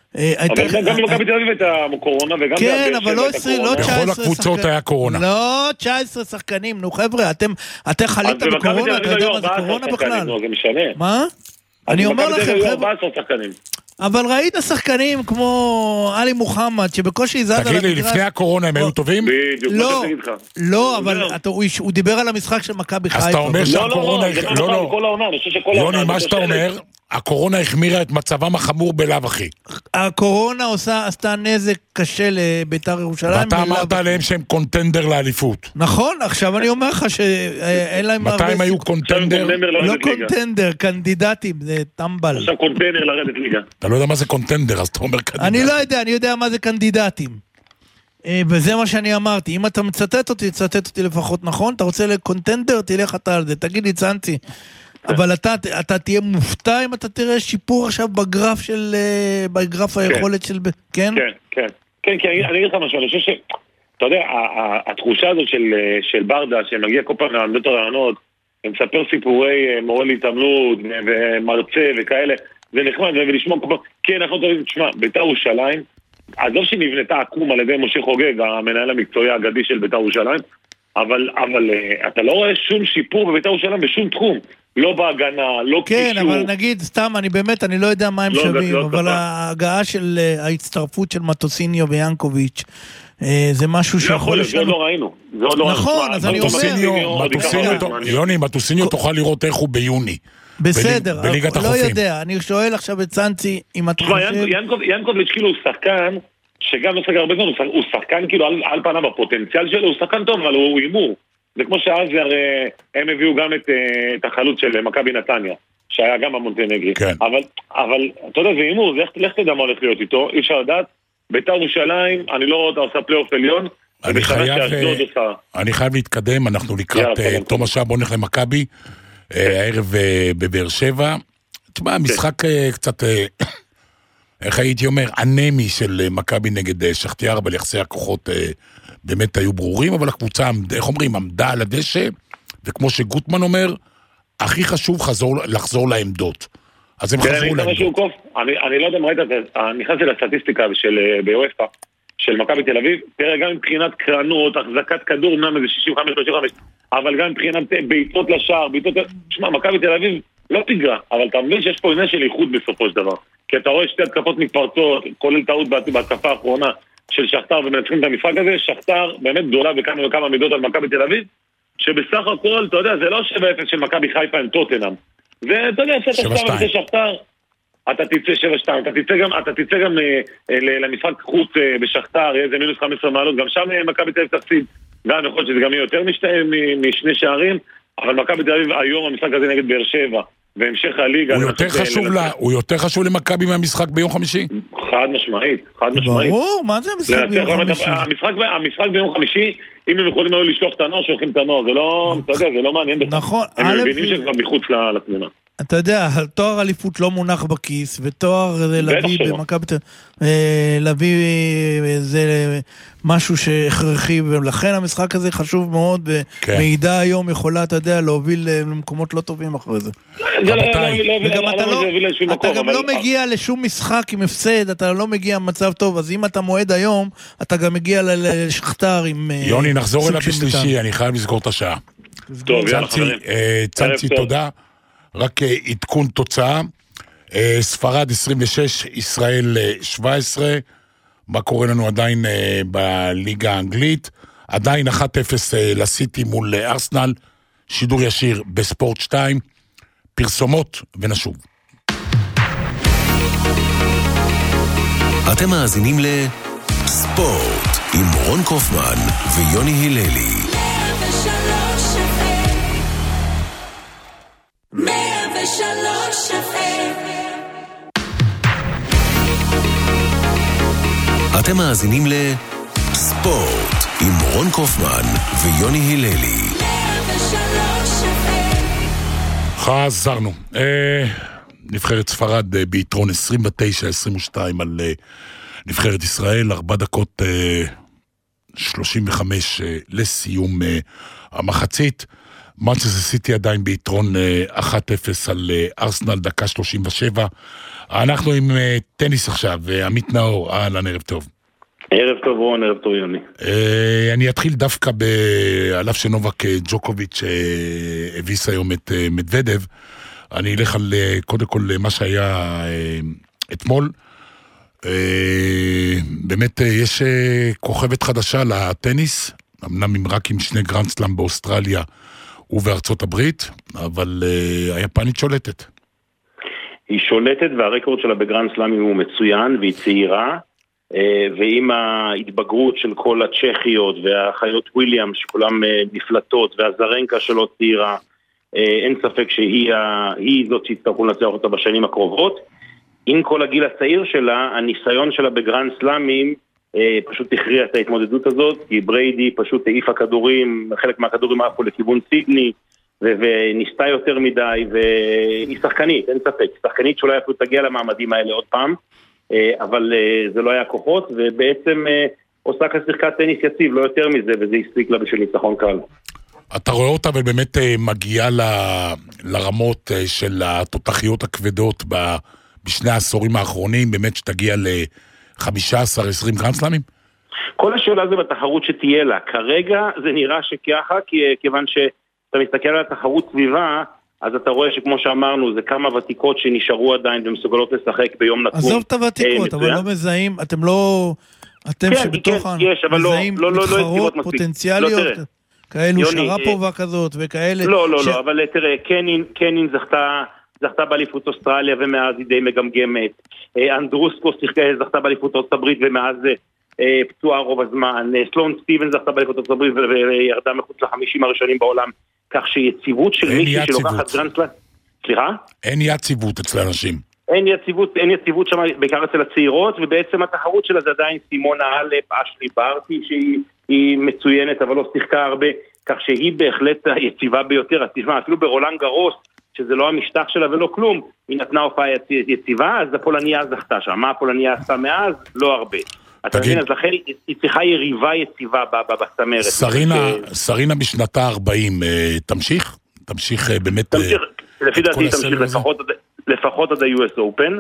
אבל גם במכבי תל אביב הייתה קורונה וגם כן, אבל לא תשע עשרה בכל הקבוצות היה קורונה. לא תשע עשרה שחקנים, נו חבר'ה, אתם חלית בקורונה, אתה יודע מה זה קורונה בכלל? מה? אני אומר לכם, חבר'ה, אבל ראית שחקנים כמו אלי מוחמד, שבקושי זז על המגרש. תגיד לי, לפני הקורונה הם היו טובים? בדיוק, לא, לא, אבל הוא דיבר על המשחק של מכבי חיפה. אז אתה אומר שהקורונה... לא, לא, יוני, מה שאתה אומר, הקורונה החמירה את מצבם החמור בלאו אחי. הקורונה עשתה נזק קשה לבית"ר ירושלים. ואתה אמרת עליהם שהם קונטנדר לאליפות. נכון, עכשיו אני אומר לך שאין להם... מתי הם היו קונטנדר? לא קונטנדר, קנדידטים, זה טמבל. עכשיו קונטנדר לרדת ליגה. אתה לא יודע מה זה קונטנדר, אז אתה אומר קנדידטים. אני לא יודע, אני יודע מה זה קנדידטים. וזה מה שאני אמרתי, אם אתה מצטט אותי, תצטט אותי לפחות נכון, אתה רוצה לקונטנדר, תלך אתה על זה, תגיד לי צנצי. אבל אתה, אתה תהיה מופתע אם אתה תראה שיפור עכשיו בגרף של, בגרף היכולת של, כן? כן, כן, כן, כי אני אגיד לך משהו, אני חושב ש, אתה יודע, התחושה הזאת של, של ברדה, שמגיע כל פעם לעמדות הרעיונות, ומספר סיפורי מורה להתעמלות, ומרצה וכאלה, זה נחמד, ולשמוע כל פעם, כן, אנחנו תמיד, תשמע, בית"ר ירושלים, עזוב שנבנתה עקום על ידי משה חוגג, המנהל המקצועי האגדי של בית"ר ירושלים, אבל, אבל אתה לא רואה שום שיפור בבית"ר ירושלים בשום תחום. לא בהגנה, לא כן, קישור. כן, אבל נגיד, סתם, אני באמת, אני לא יודע מה הם לא, שווים, לא אבל ההגעה של ההצטרפות של מטוסיניו ויאנקוביץ', זה משהו שיכול לשנות. זה עוד לא ראינו. נכון, אז אני אומר... יוני, מטוסיניו תוכל לראות איך הוא ביוני. בסדר, לא יודע, אני שואל עכשיו את סנצי, אם אתה חושב... ינקוביץ' כאילו הוא שחקן, שגם לא שחק הרבה זמן, הוא שחקן כאילו על פניו הפוטנציאל שלו, הוא שחקן טוב, אבל הוא אימור. זה כמו שאז הם הביאו גם את, את החלוץ של מכבי נתניה, שהיה גם המונטנגרי. כן. אבל, אבל, אתה יודע, זה אימור, זה לך תדע מה הולך להיות איתו, אי אפשר לדעת, בית"ר ירושלים, אני לא רואה אותה עושה פלייאוף עליון, אני חייב, אני חייב להתקדם, אנחנו לקראת תום השעה, בוא נלך למכבי, הערב בבאר שבע, תשמע, משחק קצת, איך הייתי אומר, אנמי של מכבי נגד שכתיאר, אבל יחסי הכוחות באמת היו ברורים, אבל הקבוצה, איך אומרים, עמדה על הדשא, וכמו שגוטמן אומר, הכי חשוב חזור, לחזור לעמדות. אז הם חזרו לעמדות. אני, אני לא יודע מה ראית, אני נכנסתי לסטטיסטיקה של ביואפה, של מכבי תל אביב, תראה גם מבחינת קרנות, החזקת כדור, אמנם איזה שישים וחמש שלושים וחמש, אבל גם מבחינת בעיטות לשער, בעיטות... תשמע, מכבי תל אביב לא תגרע, אבל אתה מבין שיש פה עניין של איחוד בסופו של דבר. כי אתה רואה שתי התקפות מתפרצות, כולל טעות בהתקפה האחרונה של שכתר ומנצחים את המשחק הזה, שכתר באמת גדולה בכמה וכמה מידות על מכבי תל אביב, שבסך הכל, אתה יודע, זה לא שבע אפס של מכבי חיפה עם טוטנהאם. ואתה יודע, שבע שתיים זה שכתר, אתה תצא שבע שתיים, אתה תצא גם, אתה תצא גם למשחק חוץ בשכתר, יהיה איזה מינוס חמש עשרה מעלות, גם שם מכבי תל אביב תפסיד, גם יכול שזה גם יהיה יותר משני שערים, אבל מכבי תל אביב היום המשחק הזה נגד באר שבע, והמשך הליגה... הוא יותר חשוב לה, הוא יותר חשוב למכבי מהמשחק ביום חמישי? חד משמעית, חד משמעית. ברור, מה זה המשחק ביום חמישי? המשחק ביום חמישי, אם הם יכולים לשלוח את הנוער, שולחים את הנוער, זה לא, אתה יודע, זה לא מעניין. נכון. הם מבינים שזה כבר מחוץ לתמונה. אתה יודע, תואר אליפות לא מונח בכיס, ותואר להביא במכבי, להביא זה משהו שהכרחי, ולכן המשחק הזה חשוב מאוד, ומידע היום יכולה, אתה יודע, להוביל למקומות לא טובים אחרי זה. וגם אתה גם לא מגיע לשום משחק עם הפסד, אתה לא מגיע במצב טוב, אז אם אתה מועד היום, אתה גם מגיע לשכתר עם... יוני, נחזור אליו בשלישי, אני חייב לסגור את השעה. טוב, יאללה חברים. צנצי, תודה. רק עדכון תוצאה, ספרד עשרים ושש, ישראל שבע עשרה, מה קורה לנו עדיין בליגה האנגלית, עדיין אחת אפס לסיטי מול ארסנל, שידור ישיר בספורט שתיים, פרסומות ונשוב. אתם מאזינים לספורט עם רון קופמן ויוני היללי. אתם מאזינים לספורט עם רון קופמן ויוני היללי. חזרנו. נבחרת ספרד ביתרון עשרים ותשע עשרים ושתיים על נבחרת ישראל, ארבע דקות שלושים וחמש לסיום המחצית. מנצ'סטר סיטי עדיין ביתרון אחת אפס על ארסנל, דקה שלושים ושבע. אנחנו עם טניס עכשיו, עמית נאור, אהלן, ערב טוב. ערב טוב רון, ערב טוב יוני. אני אתחיל דווקא בעליו שנובק ג'וקוביץ' הביס היום את מדוודב. אני אלך על קודם כל מה שהיה אתמול. באמת יש כוכבת חדשה לטניס, אמנם רק עם שני גרנד סלאם באוסטרליה ובארצות הברית, אבל היפנית שולטת. היא שולטת והרקורד שלה בגרנד סלאמים הוא מצוין והיא צעירה, ועם ההתבגרות של כל הצ'כיות והחיות וויליאם שכולם נפלטות והזרנקה שלו צעירה, אין ספק שהיא זאת שיצטרכו לנצח אותה בשנים הקרובות. עם כל הגיל הצעיר שלה, הניסיון שלה בגרנד סלאמים פשוט הכריע את ההתמודדות הזאת, כי בריידי פשוט העיף הכדורים, חלק מהכדורים עפו לכיוון סידני, וניסתה יותר מדי, והיא שחקנית, אין ספק, שחקנית שאולי אפילו תגיע למעמדים האלה עוד פעם, אבל זה לא היה כוחות, ובעצם עושה כשיחקת טניס יציב, לא יותר מזה, וזה הספיק לה בשביל ניצחון קל. אתה רואה אותה ובאמת מגיעה ל... לרמות של התותחיות הכבדות בשני העשורים האחרונים, באמת שתגיע ל-חמישה עשר עשרים גרנד סלאמים? כל השאלה זה בתחרות שתהיה לה. כרגע זה נראה שככה, כיוון שאתה מסתכל על התחרות סביבה, אז אתה רואה שכמו שאמרנו, זה כמה ותיקות שנשארו עדיין ומסוגלות לשחק ביום נתון. עזוב את הוותיקות, אבל לא מזהים, אתם לא... אתם שבתוך מזהים מתחרות פוטנציאליות, כאלו שרפובה כזאת וכאלה. לא, לא, לא, אבל תראה, קנין זכתה באליפות אוסטרליה ומאז היא די מגמגמת. אנדרוסקו זכתה באליפות ארצות הברית ומאז פצועה רוב הזמן. סלון סטיבן זכתה באליפות ארצות הברית וירדה מחוץ לחמישים הראשונים בעולם. כך שיציבות של מישהי שלוקחת גרנד סלאם. סליחה? אין יציבות אצל אנשים. אין יציבות, אין יציבות שם בעיקר אצל הצעירות, ובעצם התחרות שלה זה עדיין סימונה אלפ, אשלי ברטי, שהיא מצוינת אבל לא שיחקה הרבה, כך שהיא בהחלט היציבה ביותר. אז תשמע, אפילו ברולן גרוס, שזה לא המשטח שלה ולא כלום, היא נתנה הופעה יציבה, אז הפולניה זכתה שם. מה הפולניה עשתה מאז? לא הרבה. אתה מבין, אז לכן היא צריכה יריבה יציבה בצמרת. סרינה בשנתה ארבעים, תמשיך? תמשיך באמת... לפי דעתי תמשיך לפחות עד ה-יו אס Open,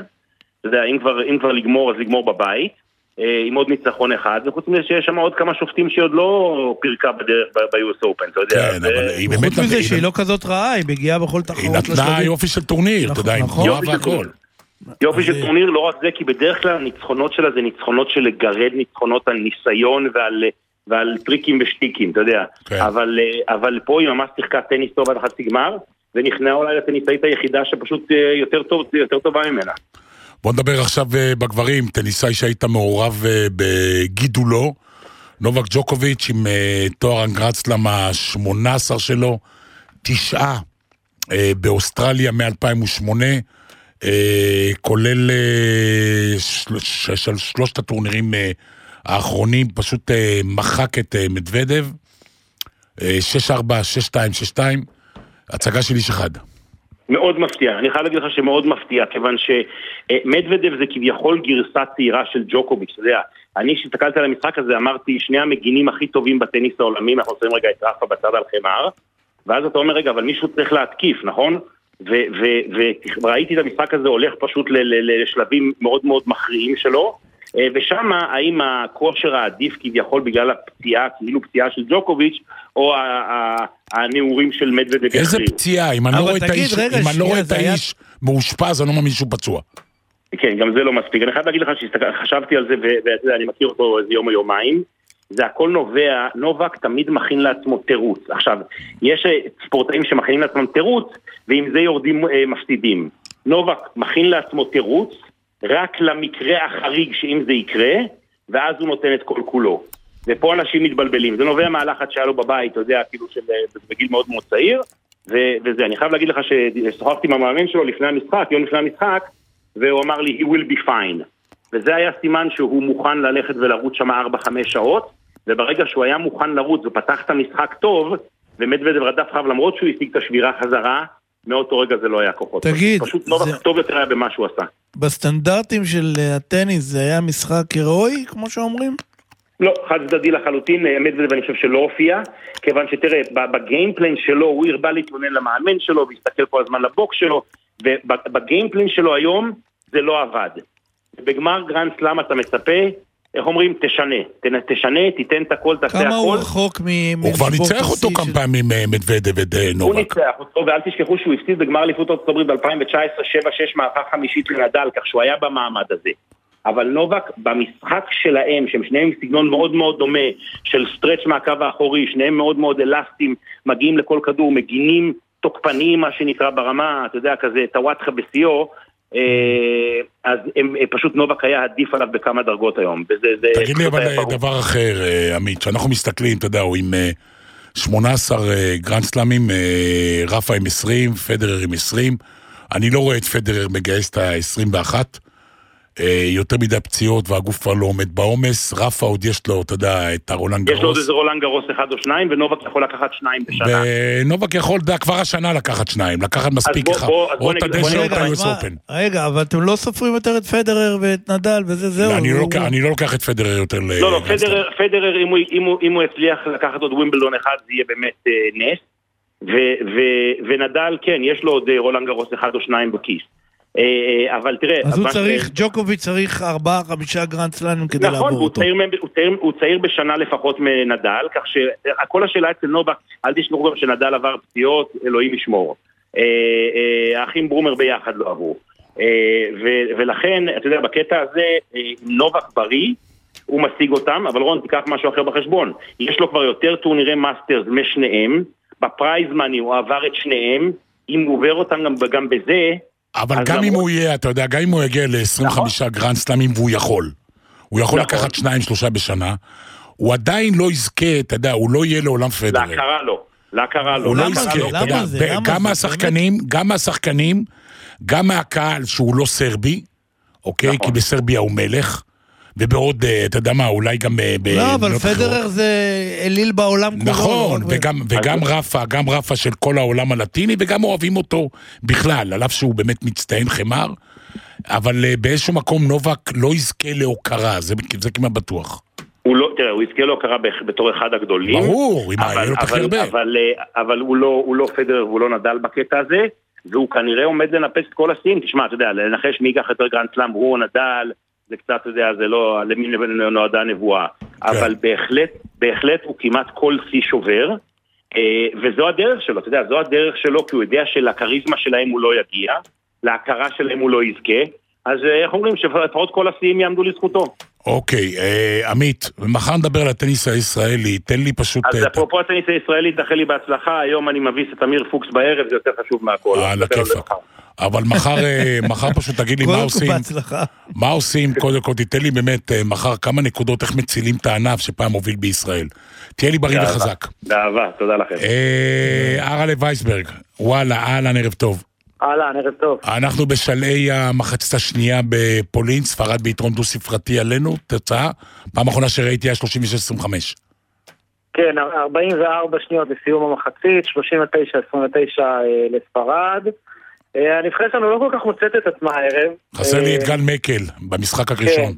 אם כבר לגמור, אז לגמור בבית, עם עוד ניצחון אחד, וחוץ מזה שיש שם עוד כמה שופטים שהיא עוד לא פירקה בדרך ב-יו אס Open, אתה יודע. כן, אבל היא באמת... חוץ מזה שהיא לא כזאת רעה, היא מגיעה בכל תחרות לשלבים. היא נתנה יופי של טורניר, אתה יודע, עם גבוהה והכל. יופי של טורניר, לא רק זה, כי בדרך כלל הניצחונות שלה זה ניצחונות של לגרד ניצחונות על ניסיון ועל, ועל טריקים ושטיקים, אתה יודע. כן. אבל, אבל פה היא ממש שיחקה טניס טוב עד החצי גמר, ונכנעה אולי לטניסאית היחידה שפשוט יותר טוב, יותר טובה ממנה. בוא נדבר עכשיו בגברים, טניסאי שהיית מעורב בגידולו, נובק ג'וקוביץ' עם תואר גרנד סלאם ה-שמונה עשר שלו, תשעה באוסטרליה מ-אלפיים ושמונה, כולל של שלושת הטורנירים האחרונים, פשוט מחק את מדוודב, שש ארבע, שש שתיים, שש שתיים, הצגה של איש אחד. מאוד מפתיע, אני חייב להגיד לך שמאוד מפתיע, כיוון שמדוודב זה כביכול גרסה צעירה של ג'וקוביץ', אתה יודע, אני שהסתכלתי על המשחק הזה, אמרתי, שני המגינים הכי טובים בטניס העולמי, אנחנו עושים רגע את רפה בצד על חמר, ואז אתה אומר, רגע, אבל מישהו צריך להתקיף, נכון? וראיתי את המשחק הזה הולך פשוט לשלבים מאוד מאוד מכריעים שלו, ושם האם הכושר העדיף כביכול בגלל הפציעה, כאילו פציעה של ג'וקוביץ', או הנעורים של מדוודב. איזה פציעה? אם אני לא רואה את האיש מאושפז, אני לא מאמין שהוא פצוע. כן, גם זה לא מספיק. אני חייב להגיד לך שחשבתי על זה, ואני מכיר אותו איזה יום או יומיים, זה הכל נובע, נובק תמיד מכין לעצמו תירוץ. עכשיו, יש ספורטאים שמכינים לעצמם תירוץ, ועם זה יורדים מפסידים. נובק מכין לעצמו תירוץ, רק למקרה החריג שאם זה יקרה, ואז הוא נותן את כל כולו. ופה אנשים מתבלבלים. זה נובע מהלחץ שהיה לו בבית, אתה יודע, כאילו בגיל מאוד מאוד צעיר, וזה, אני חייב להגיד לך ששוחחתי עם המאמן שלו לפני המשחק, יום לפני המשחק, והוא אמר לי, he will be fine. וזה היה סימן שהוא מוכן ללכת ולרוץ שם ארבע חמש שעות, וברגע שהוא היה מוכן לרוץ ופתח את המשחק טוב, ומדוודב רדף אחריו למרות שהוא השיג את השבירה חזרה, מאותו רגע זה לא היה כוחות. תגיד, פשוט נובק טוב יותר היה במה שהוא עשה. בסטנדרטים של הטניס זה היה משחק הירואי, כמו שאומרים? לא, חד צדדי לחלוטין, מדוודב ואני חושב שלא הופיע, כיוון שתראה, בגיימפלן שלו הוא הרבה להתלונן למאמן שלו, והסתכל כל הזמן לבוקס שלו, ובגיימפלן שלו היום זה לא עבד. בגמר גרנד סלאם אתה מצפה, איך אומרים? תשנה, תשנה, תיתן את הכל, תעשה הכל. כמה הוא רחוק מ... הוא כבר ניצח אותו כמה פעמים מדוודב ונובק. הוא ניצח אותו, ואל תשכחו שהוא הפסיד בגמר אליפות ארצות הברית ב-אלפיים תשע עשרה שבע שש מהפכה חמישית לנדל, כך שהוא היה במעמד הזה. אבל נובק במשחק שלהם, שהם שניהם סגנון מאוד מאוד דומה, של סטרץ' מהקו האחורי, שניהם מאוד מאוד אלסטיים, מגיעים לכל כדור, מגינים תוקפניים, מה שנקרא ברמה, אתה יודע, כזה טוואטחה בסיו, אז הם, פשוט נובק היה עדיף עליו בכמה דרגות היום. תגיד לי אבל דבר אחר, עמית, שאנחנו מסתכלים, אתה יודע, הוא עם שמונה עשר גרנד סלאמים, רפה עם עשרים, פדרר עם עשרים, אני לא רואה את פדרר מגייס את ה-עשרים ואחת, יותר מדי פציעות והגוף כבר לא עומד בעומס. רפה עוד יש לו, אתה יודע, את הרולנד גרוס. יש לו עוד איזה רולנד גרוס אחד או שניים, ונובק יכול לקחת שניים בשנה. ונובק יכול, דה, כבר השנה לקחת שניים, לקחת מספיק אחד. או את הדשא או את ה-יו אס Open. רגע, אבל אתם לא סופרים יותר את פדרר ואת נדל וזה, זהו. אני לא לוקח את פדרר יותר ל... לא, לא, פדרר, אם הוא הצליח לקחת עוד ווימבלדון אחד, זה יהיה באמת נס. ונדל, כן, יש לו עוד רולנד גרוס אחד או שניים בכיס. אבל תראה, אז הוא צריך, ג'וקוביץ' צריך ארבעה, חמישה גרנד סלאמים כדי לעבור אותו. נכון, הוא צעיר בשנה לפחות מנדל, כך שכל השאלה אצל נובק, אל תשכחו גם שנדל עבר פציעות, אלוהים ישמור. האחים ברומר ביחד לא עברו. ולכן, אתה יודע, בקטע הזה, נובק בריא, הוא משיג אותם, אבל רון, תיקח משהו אחר בחשבון. יש לו כבר יותר טורנירי מאסטרס משניהם, בפרייז מני הוא עבר את שניהם, אם הוא עובר אותם גם בזה, אבל גם אם הוא יהיה, אתה יודע, גם אם הוא יגיע ל-עשרים וחמישה גרנד סלאמים והוא יכול, הוא יכול לקחת שניים, שלושה בשנה, הוא עדיין לא יזכה, אתה יודע, הוא לא יהיה לעולם פדרר. להכרה לו, להכרה לו. הוא לא יזכה, אתה יודע, גם מהשחקנים, גם מהשחקנים, גם מהקהל שהוא לא סרבי, אוקיי, כי בסרביה הוא מלך, ובעוד, אתה יודע מה, אולי גם... לא, אבל פדרר זה אליל בעולם כולו. נכון, וגם רפה, גם רפה של כל העולם הלטיני, וגם אוהבים אותו בכלל, עליו שהוא באמת מצטיין חמר, אבל באיזשהו מקום נובק לא יזכה להוקרה, זה כמעט בטוח. הוא לא, תראה, הוא יזכה להוקרה בתור אחד הגדולים. ברור, אם היה לו כך הרבה. אבל הוא לא פדרר והוא לא נדל בקטע הזה, והוא כנראה עומד לנפץ את כל הסין, תשמע, אתה יודע, לנחש מי ייקח יותר גרנד סלאם, הוא נדל, זה קצת, אתה יודע, זה לא, למין נועדה נבואה. אבל בהחלט, בהחלט הוא כמעט כל שיא שובר, וזו הדרך שלו, אתה יודע, זו הדרך שלו, כי הוא יודע שלקריזמה שלהם הוא לא יגיע, להכרה שלהם הוא לא יזכה, אז איך אומרים, שפחות כל השיאים יעמדו לזכותו. אוקיי, עמית, מחר נדבר על הטניס הישראלי, תן לי פשוט... אז אפרופו הטניס הישראלי, תאחל לי בהצלחה, היום אני מביס את אמיר פוקס בערב, זה יותר חשוב מהכל. על הכיפק. אבל מחר, מחר פשוט תגיד לי מה עושים, מה עושים, קודם כל תיתן לי באמת מחר כמה נקודות, איך מצילים את הענף שפעם הוביל בישראל. תהיה לי בריא וחזק. באהבה, תודה לכם. ארלה וייסברג, וואלה, אהלן, ערב טוב. אהלן, ערב טוב. אנחנו בשלהי המחצית השנייה בפולין, ספרד ביתרון דו ספרתי עלינו, תוצאה, פעם האחרונה שראיתי היה שלושים ושש עשרים וחמש. כן, ארבעים וארבע שניות לסיום המחצית, שלושים ותשע עשרים ותשע לספרד. הנבחרת שלנו לא כל כך מוצאת את עצמה הערב. חסר לי את גל מקל במשחק הראשון.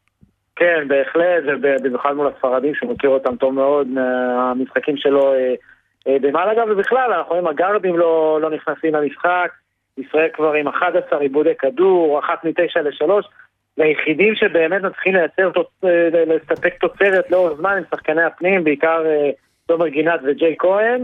כן, בהחלט, ובמיוחד מול הספרדים שמכיר אותם טוב מאוד, המשחקים שלו במלאגה, ובכלל אנחנו רואים הגארדים לא, לא נכנסים למשחק, ישראל כבר עם אחד עשר עיבודי כדור, אחת מתשע לשלוש, והיחידים שבאמת נצליחים לייצר, לספק תוצרת לאור זמן עם שחקני הפנים, בעיקר תומר גינת וג'יי כהן.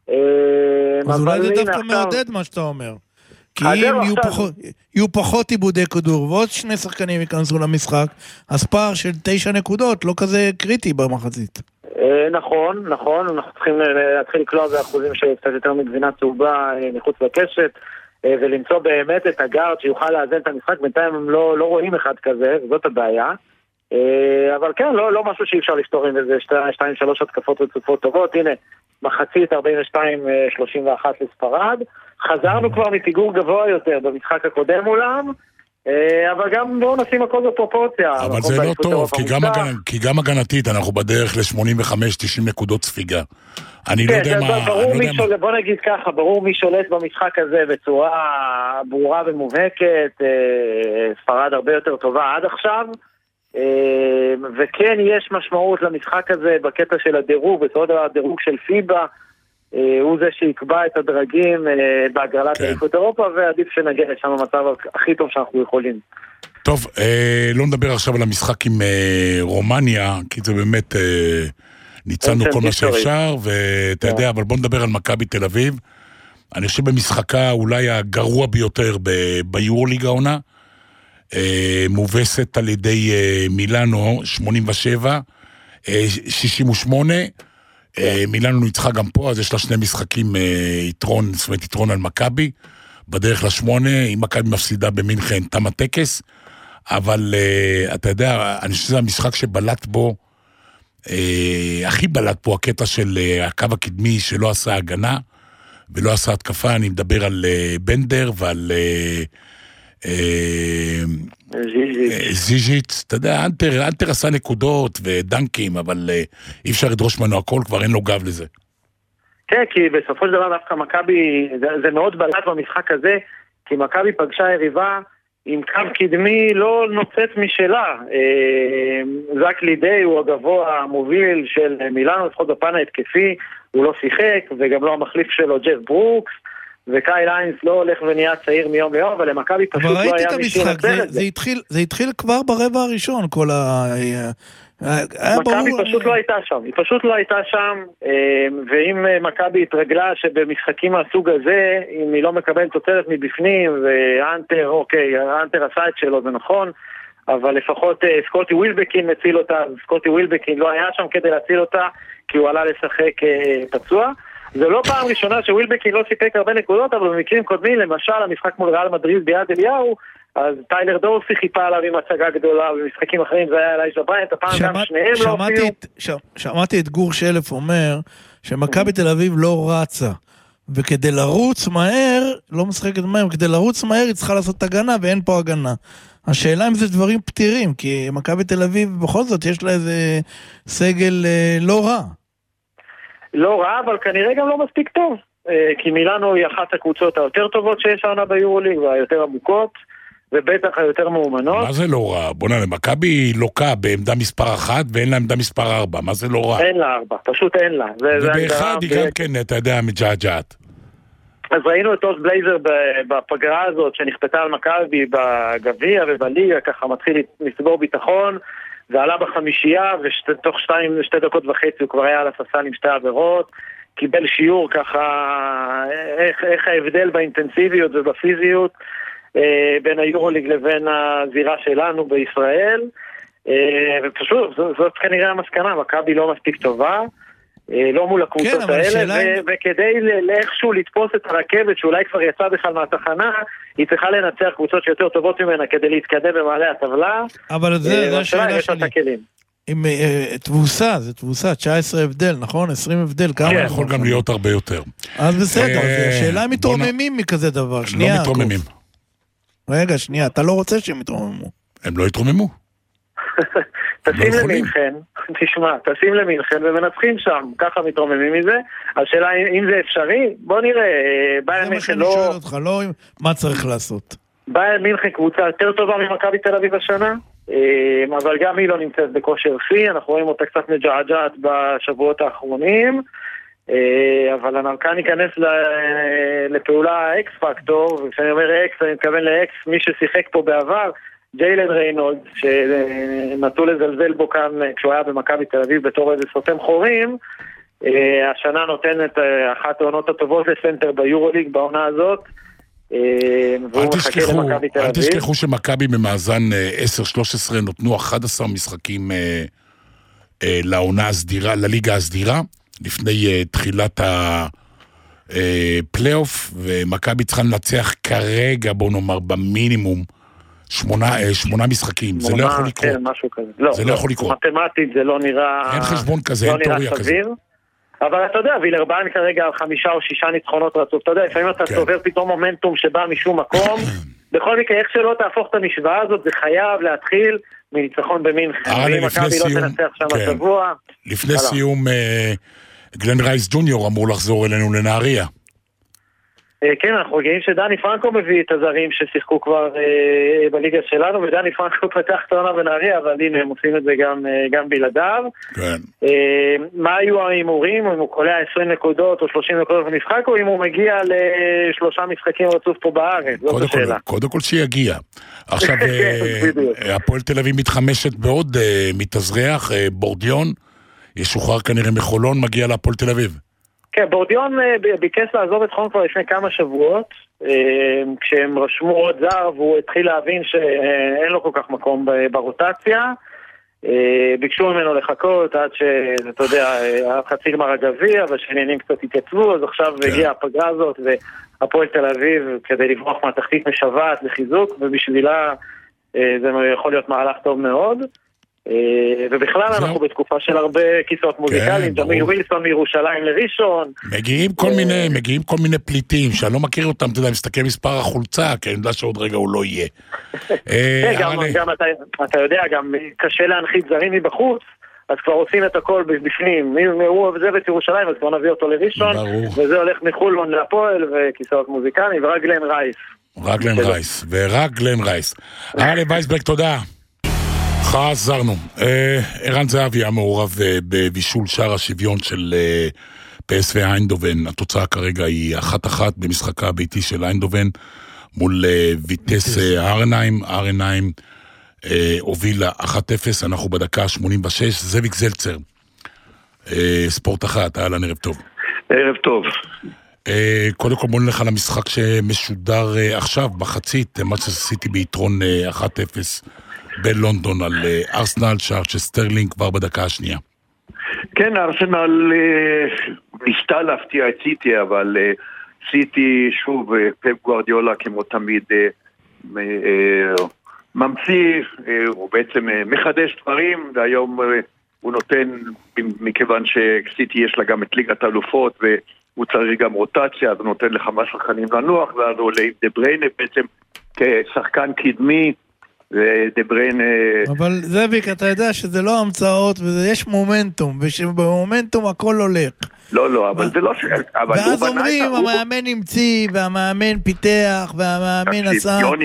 אז אולי זה דווקא מעודד מה שאתה אומר. כי אם יהיו פחות, יהיו פחות עיבודי כדור ועוד שני שחקנים ייכנסו למשחק, אז פער של תשע נקודות לא כזה קריטי במחצית. נכון, נכון, אנחנו צריכים להתחיל לקלוע באחוזים של קצת יותר מגבינה צהובה מחוץ לקשת, ולמצוא באמת את הגארד שיוכל לאזן את המשחק. בינתיים הם לא, לא רואים אחד כזה, זאת הבעיה. אבל כן, לא, לא משהו שאי אפשר לפתור עם איזה שתיים שלוש התקפות רצופות טובות. הנה, מחצית ארבעים ושתיים שלושים ואחת לספרד. חזרנו כבר מפיגור גבוה יותר במשחק הקודם מולם, אבל גם בואו נשים הכל בפרופורציה. אבל זה לא טוב, כי גם, הגנ... כי גם הגנתית אנחנו בדרך ל-שמונים וחמש תשעים נקודות ספיגה. אני כן, לא יודע מה... ברור מי שולט, בוא נגיד ככה, ברור מי שולט במשחק הזה בצורה ברורה ומובהקת, ספרד הרבה יותר טובה עד עכשיו, וכן יש משמעות למשחק הזה בקטע של הדירוג, בסוד הדירוג של פיבה, הוא זה שיקבע את הדרגים בהגרלת אליפות אירופה, ועדיף שנגיע לשם המצב הכי טוב שאנחנו יכולים. טוב, לא נדבר עכשיו על המשחק עם רומניה, כי זה באמת ניצלנו כל מה שאפשר, ואתה יודע, אבל בוא נדבר על מכבי תל אביב. אני חושב במשחקה אולי הגרוע ביותר ביורוליג העונה, מובסת על ידי מילאנו, שמונים ושבע, שישים ושמונה, מילאנו ניצחה גם פה, אז יש לה שני משחקים יתרון, זאת אומרת יתרון על מכבי, בדרך לשמונה, אם מכבי מפסידה במינכן, תם הטקס, אבל אתה יודע, אני חושב שזה המשחק שבלט בו, הכי בלט פה הקטע של הקו הקדמי שלא עשה הגנה, ולא עשה התקפה, אני מדבר על בנדר ועל זיז'יץ, אתה יודע, אנטר, אנטר עשה נקודות ודנקים, אבל אי אפשר לדרוש ממנו הכל, כבר אין לו גב לזה. כן, כי בסופו של דבר דווקא מכבי, זה, זה מאוד בלט במשחק הזה, כי מכבי פגשה יריבה עם קו קדמי לא נוצאת משלה. זק לידי הוא הגבוה המוביל של מילאנו, לפחות בפן ההתקפי, הוא לא שיחק, וגם לא המחליף שלו ג'ף ברוקס, וקייל איינס לא הולך ונהיה צעיר מיום ליום, אבל למכבי פשוט לא היה מי שינצר את זה. זה התחיל כבר ברבע הראשון, כל ה... מכבי פשוט לא הייתה שם, היא פשוט לא הייתה שם, ואם מכבי התרגלה שבמשחקים מהסוג הזה, אם היא לא מקבלת תוצרת מבפנים, ואנטר, אוקיי, האנטר עשה את שלו, זה נכון, אבל לפחות סקוטי ווילבקין מציל אותה, סקוטי ווילבקין לא היה שם כדי להציל אותה, כי הוא עלה לשחק פצוע. זה לא פעם ראשונה שווילבקין לא סיפק הרבה נקודות, אבל במקרים קודמים, למשל, המשחק מול ריאל מדריד ביד אליהו, אז טיילר דורסי חיפה עליו עם הצגה גדולה, ובמשחקים אחרים זה היה אליי שבריינט, הפעם גם שניהם לא הופיעו. שמעתי את גור שלף אומר, שמכבי תל אביב לא רצה, וכדי לרוץ מהר, לא משחקת מהר, כדי לרוץ מהר היא צריכה לעשות הגנה, ואין פה הגנה. השאלה אם זה דברים פתירים, כי מכבי תל אביב בכל זאת יש לה איזה סגל לא רע. לא רע, אבל כנראה גם לא מספיק טוב, כי מילאנו היא אחת הקבוצות היותר טובות שיש העונה ביורוליג, והיותר עמוקות, ובטח היותר מאומנות. מה זה לא רע? בוא נראה, מכבי לוקה בעמדה מספר אחת, ואין לה עמדה מספר ארבע, מה זה לא רע? אין לה ארבע, פשוט אין לה. ובאחד היא גם כן, אתה יודע, מג'עג'עת. אז ראינו את אוס בלייזר בפגרה הזאת, שנכפתה על מכבי בגביע ובליגה, ככה מתחיל לסבור ביטחון, ועלה בחמישייה, ותוך שתיים, שתי דקות וחצי הוא כבר היה על הספסל עם שתי עבירות, קיבל שיעור ככה, איך, איך ההבדל באינטנסיביות ובפיזיות, אה, בין היורוליג לבין הזירה שלנו בישראל, אה, ופשוט, זאת, זאת כנראה המסקנה, מכבי לא מספיק טובה, אה, לא מול הקבוצות כן, האלה, ו- ו- וכדי לאיכשהו לתפוס את הרכבת, שאולי כבר יצא בכלל מהתחנה, היא צריכה לנצח קבוצות שיותר טובות ממנה, כדי להתקדם במעלה הטבלה. אבל זה, זה השאלה שלי. עם תבוסה, זה תבוסה, תשע עשרה הבדל, נכון? עשרים הבדל, כמה? כן, יכול גם להיות הרבה יותר. אז בסדר, השאלה אם מתרוממים מכזה דבר. לא מתרוממים. רגע, שנייה, אתה לא רוצה שהם יתרוממו. הם לא יתרוממו. תשים למינכן, תשמע, תשים למינכן ומנצחים שם, ככה מתרוממים מזה. השאלה אם זה אפשרי, בוא נראה, בייר מינכן לא... זה מה שאני שואל אותך, לא מה צריך לעשות. בייר מינכן קבוצה יותר טובה ממכבי תל אביב השנה, אבל גם היא לא נמצאת בכושר שיא, אנחנו רואים אותה קצת מג'עג'עת בשבועות האחרונים, אבל הנרקן ייכנס לפעולה אקס פקטור, וכשאני אומר אקס, אני מתכוון לאקס, מי ששיחק פה בעבר, ג'יילן ריינולד, שנטו לזלזל בו כאן כשהוא היה במכבי תל אביב בתור איזה סותם חורים, השנה נותנת אחת העונות הטובות לסנטר ביורוליג בעונה הזאת, אל תשכחו, אל תשכחו שמכבי במאזן עשר שלוש עשרה נותנו אחד עשר משחקים לעונה הסדירה, לליגה הסדירה, לפני תחילת הפלייאוף, ומכבי צריכה לנצח כרגע, בוא נאמר, במינימום, שמונה, שמונה משחקים, זה לא יכול לקרות. כן, משהו כזה. לא, זה לא יכול לקרות. מתמטית זה לא נראה... אין חשבון כזה, אין תיאוריה כזה. אבל אתה יודע, וילרבן כרגע על חמישה או שישה ניצחונות רצוף, אתה יודע, לפעמים אתה סובר פתאום מומנטום שבא משום מקום, בכל מקרה, איך שלא תהפוך את המשוואה הזאת, זה חייב להתחיל מניצחון במינכן. ואם מכבי לא תנצח שם השבוע... לפני סיום, גלן רייס ג'וניור אמור לחזור אלינו לנהריה. כן, אנחנו רגעים שדני פרנקו מביא את הזרים ששיחקו כבר בליגה שלנו, ודני פרנקו פתח את העונה בנהריה, אבל הנה הם עושים את זה גם בלעדיו. מה היו ההימורים? אם הוא קולע עשרים נקודות או שלושים נקודות במשחק, או אם הוא מגיע לשלושה משחקים רצוף פה בארץ? זאת השאלה. קודם כל שיגיע. עכשיו, הפועל תל אביב מתחמשת בעוד מתאזרח, בורדיון, ישוחרר כנראה מחולון, מגיע להפועל תל אביב. כן, בורדיון ביקש לעזוב את חולון כבר לפני כמה שבועות, כשהם רשמו עוד זר, והוא התחיל להבין שאין לו כל כך מקום ברוטציה. ביקשו ממנו לחכות עד שאתה יודע, חצי גמר הגביע, והשעניינים קצת התייצבו, אז עכשיו הגיעה הפגרה הזאת, והפועל תל אביב, כדי לברוח מהתחתית משוועת לחיזוק, ובשבילה זה יכול להיות מהלך טוב מאוד. ובכלל אנחנו בתקופה של הרבה כיסאות מוזיקליים, ג'מי ווילסון מירושלים לראשון. מגיעים כל מיני, מגיעים כל מיני פליטים, שאני לא מכיר אותם, אתה יודע, מסתכל מספר החולצה, כי אני יודע שעוד רגע הוא לא יהיה. גם אתה יודע, גם קשה להנחית זרים מבחוץ, אז כבר עושים את הכל בפנים. הוא עוזב את ירושלים, אז כבר נביא אותו לראשון, וזה הולך מחולון להפועל, וכיסאות מוזיקליים, ורק גלן רייס. רק גלן רייס, ורק גלן רייס. אהלן וייסברג, תודה. חזרנו. ערן זהבי היה מעורב בבישול שער השוויון של פי אס וי איינדובן. התוצאה כרגע היא אחת אחת במשחקה הביתי של איינדובן מול ויטס ארנהיים. ארנהיים הובילה אחת אפס, אנחנו בדקה שמונים ושש. זאביק זלצר, ספורט אחת, אהלן, ערב טוב. ערב טוב. קודם כל בוא נלך על המשחק שמשודר עכשיו בחצית, מצ'סטר סיטי ביתרון אחת אפס בלונדון על ארסנל, שער של סטרלינג כבר בדקה השנייה. כן, ארסנל ניסתה להפתיע את סיטי, אבל סיטי שוב, פפ גוארדיולה כמו תמיד ממציא, הוא בעצם מחדש דברים, והיום הוא נותן, מכיוון שסיטי יש לה גם את ליגת האלופות והוא צריך גם רוטציה, אז הוא נותן לכמה שחקנים לנוח, ואז הוא עולה עם דה בריינה בעצם כשחקן קדמי, ודבריין... אבל זאביק, אתה יודע שזה לא המצאות, ויש מומנטום, ובמומנטום הכל הולך. לא, לא, אבל זה לא ש... ואז אומרים, המאמן המציא, והמאמן פיתח, והמאמן עשה... יוני,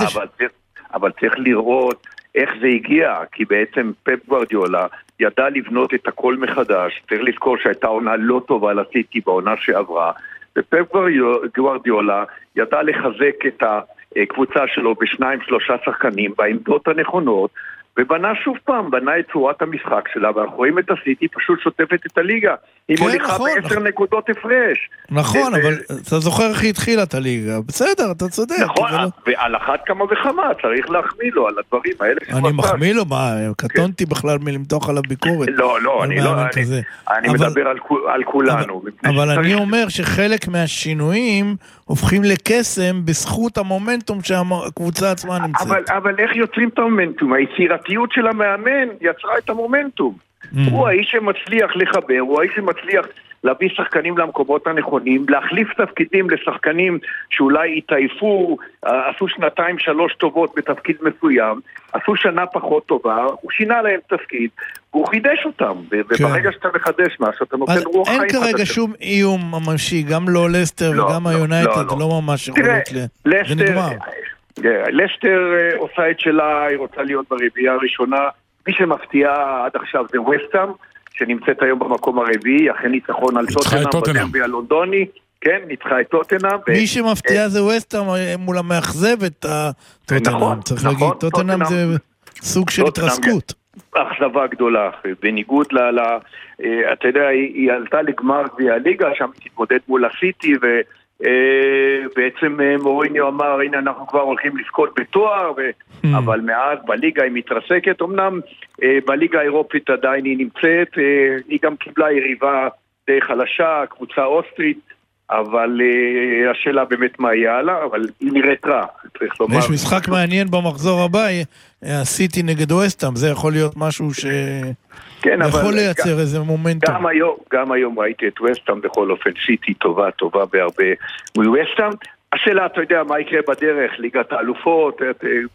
אבל צריך לראות איך זה הגיע, כי בעצם פפ גוארדיולה ידע לבנות את הכל מחדש, צריך לזכור שהייתה עונה לא טובה לסיטי בעונה שעברה, ופפ גוארדיולה ידע לחזק את ה... קבוצה שלו בשניים שלושה שחקנים בעמדות הנכונות, ובנה שוב פעם, בנה את צורת המשחק שלה, ואנחנו רואים את הסיטי פשוט שוטפת את הליגה, היא מוליכה בעשר נקודות הפרש. נכון, אבל אתה זוכר איך היא התחילה את הליגה, בסדר, אתה צודק. נכון, ועל אחת כמה וכמה צריך להחמיא לו על הדברים האלה. אני מחמיא לו, מה, קטונתי בכלל מלמתוח עליו ביקורת. לא, לא, אני לא, אני מדבר על כולנו. אבל אני אומר שחלק מהשינויים הופכים לקסם בזכות המומנטום שהקבוצה עצמה נמצאת. אבל, אבל איך יוצרים את המומנטום? היצירתיות של המאמן יצרה את המומנטום. Mm. הוא האיש שמצליח לחבר, הוא האיש שמצליח להביא שחקנים למקומות הנכונים, להחליף תפקידים לשחקנים שאולי התעייפו, עשו שנתיים שלוש טובות בתפקיד מסוים, עשו שנה פחות טובה, הוא שינה להם תפקיד, הוא חידש אותם, וברגע שאתה מחדש משהו, אתה נותן רוח חיים. אין כרגע שום איום ממשי, גם לא לסטר וגם היונייטד, לא ממש יכולות ל... זה נגמר. לסטר עושה את שלה, היא רוצה להיות ברביעייה הראשונה, מי שמפתיע עד עכשיו זה וסטהאם, שנמצאת היום במקום הרביעי, אחרי ניצחון על טוטנהאם בדרבי הלונדוני, כן, ניצחה את טוטנהאם. מי שמפתיע זה וסטהאם מול המאכזב את טוטנהאם, צריך להגיד, טוטנהאם זה סוג של התרסקות. אכזבה גדולה, בניגוד ל... אתה יודע, היא עלתה לגמר גביע הליגה, שם תתמודד מול הסיטי, ובעצם מוריניו אמר, הנה אנחנו כבר הולכים לזכות בתואר, אבל מאז בליגה היא מתרסקת, אמנם בליגה האירופית עדיין היא נמצאת, היא גם קיבלה יריבה די חלשה, קבוצה אוסטרית, אבל השאלה באמת מה יהיה הלאה, אבל היא נראית רע, צריך לומר. יש משחק מעניין במחזור הבא, הסיטי נגד וסטהאם, זה יכול להיות משהו ש... כן, יכול לייצר איזה מומנטום. גם היום, גם היום ראיתי את וסטהאם בכל אופן, סיטי טובה, טובה בהרבה מול וסטהאם. השאלה, אתה יודע, מה יקרה בדרך, ליגת האלופות,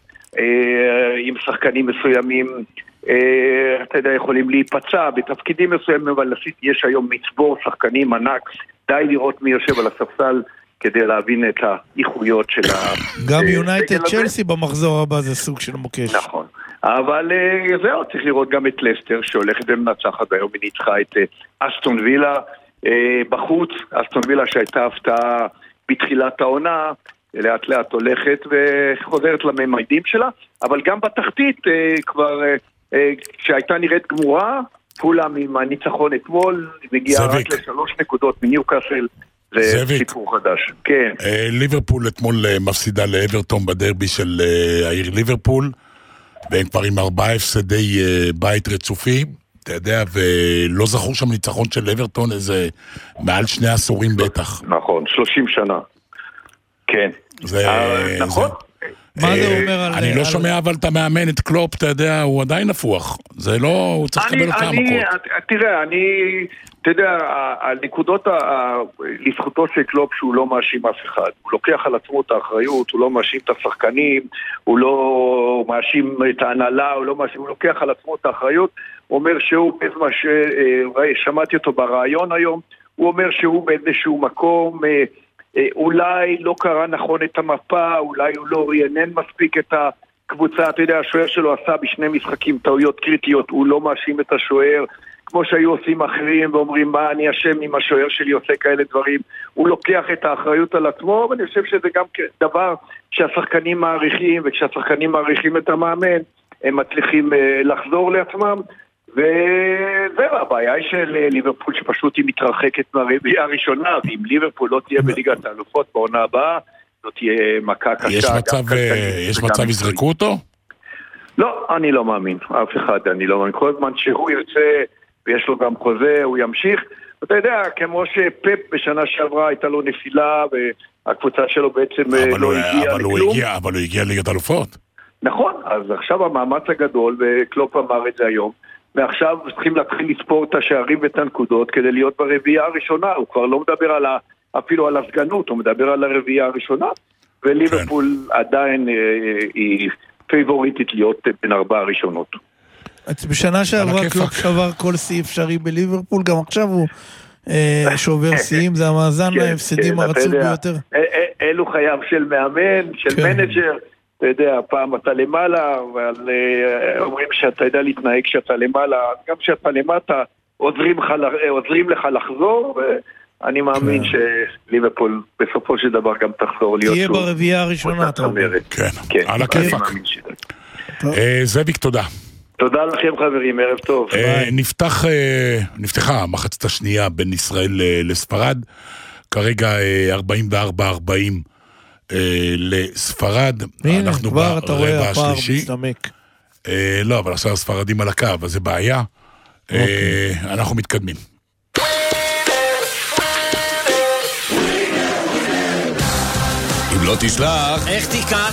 עם שחקנים מסוימים, אתה יודע, יכולים להיפצע בתפקידים מסוימים, אבל לסיטי יש היום מצבור שחקנים ענק, די לראות מי יושב על הספסל כדי להבין את האיכויות של ה... גם יונייטד צ'לסי במחזור הבא זה סוג של מוקש. נכון. אבל זהו, צריך לראות גם את לסטר שהולכת ומנצחת היום, היא ניצחה את אסטון וילה בחוץ, אסטון וילה שהייתה הפתעה בתחילת העונה, לאט לאט הולכת וחוזרת לממדים שלה, אבל גם בתחתית כבר כשהייתה נראית גמורה, פולאם עם הניצחון אתמול, מגיעה רק לשלוש נקודות מניוקאסל, זה סיפור חדש. כן. ליברפול אתמול מפסידה לאברטון בדרבי של העיר ליברפול, והם כבר עם ארבעה הפסדי בית רצופים, אתה יודע, ולא זכור שם ניצחון של אברטון איזה מעל שני עשורים בטח. נכון, שלושים שנה. כן. זה... נכון. מה זה אומר על... אני לא שומע אבל אתה מאמן את קלופ, אתה יודע, הוא עדיין הפוך. זה לא... הוא צריך לקבל אותה מכות. תראה, אני... אתה יודע, הנקודות לזכותו של קלופ שהוא לא מאשים אף אחד. הוא לוקח על עצמו את האחריות, הוא לא מאשים את השחקנים, הוא לא מאשים את ההנהלה, הוא לא מאשים, הוא לוקח על עצמו את האחריות. הוא אומר שהוא, בזמן ששמעתי אותו ברעיון היום, הוא אומר שהוא באיזשהו מקום... אולי לא קרא נכון את המפה, אולי הוא לא רענן מספיק את הקבוצה, אתה יודע, השוער שלו עשה בשני משחקים טעויות קריטיות, הוא לא מאשים את השוער, כמו שהיו עושים אחרים ואומרים מה אני אשם אם השוער שלי עושה כאלה דברים, הוא לוקח את האחריות על עצמו, ואני חושב שזה גם דבר שהשחקנים מעריכים, וכשהשחקנים מעריכים את המאמן, הם מצליחים לחזור לעצמם, וזהו, הבעיה היא של ליברפול שפשוט היא מתרחקת מהרביעייה הראשונה, ואם ליברפול לא תהיה בליגת האלופות בעונה הבאה, זאת תהיה מכה קשה. יש מצב, יש מצב יזרקו אותו? לא, אני לא מאמין, אף אחד, אני לא מאמין. כל זמן שהוא ירצה, ויש לו גם חוזה, הוא ימשיך. אתה יודע, כמו שפפ בשנה שעברה הייתה לו נפילה, והקבוצה שלו בעצם לא הגיעה לכלום. אבל הוא הגיע לליגת האלופות. נכון, אז עכשיו המאמץ הגדול, וקלופ אמר את זה היום, ועכשיו צריכים להתחיל לספור את השערים ואת הנקודות כדי להיות ברביעייה הראשונה. הוא כבר לא מדבר על ה, אפילו על הסגנות, הוא מדבר על הרביעייה הראשונה, וליברפול כן. עדיין אה, היא פייבוריטית להיות בין ארבע הראשונות. בשנה שעברה קלופ שבר כל שיא אפשרי בליברפול, גם עכשיו הוא אה, שובר שיאים, זה המאזן כן, ההפסדים כן, הרצוף ביותר. אלו חייו של מאמן, של כן. מנג'ר, אתה יודע, פעם אתה למעלה, אבל uh, אומרים שאתה יודע להתנהג כשאתה למעלה, גם כשאתה למטה, עוזרים, חל... עוזרים לך לחזור, ואני מאמין כן. שליברפול בסופו של דבר גם תחזור להיות תהיה ברביעייה הראשונה, אתה אומר. כן, כן. על הכיפק. זאביק, תודה. תודה לכם חברים, ערב טוב. נפתח, נפתחה המחצית השנייה בין ישראל לספרד, כרגע ארבעים וארבע ארבעים לספרד. הנה, כבר אתה רואה הפער מסתמק. לא, אבל עכשיו הספרדים על הקו, אז זה בעיה. אנחנו מתקדמים. אם לא תשלח, איך תיקח?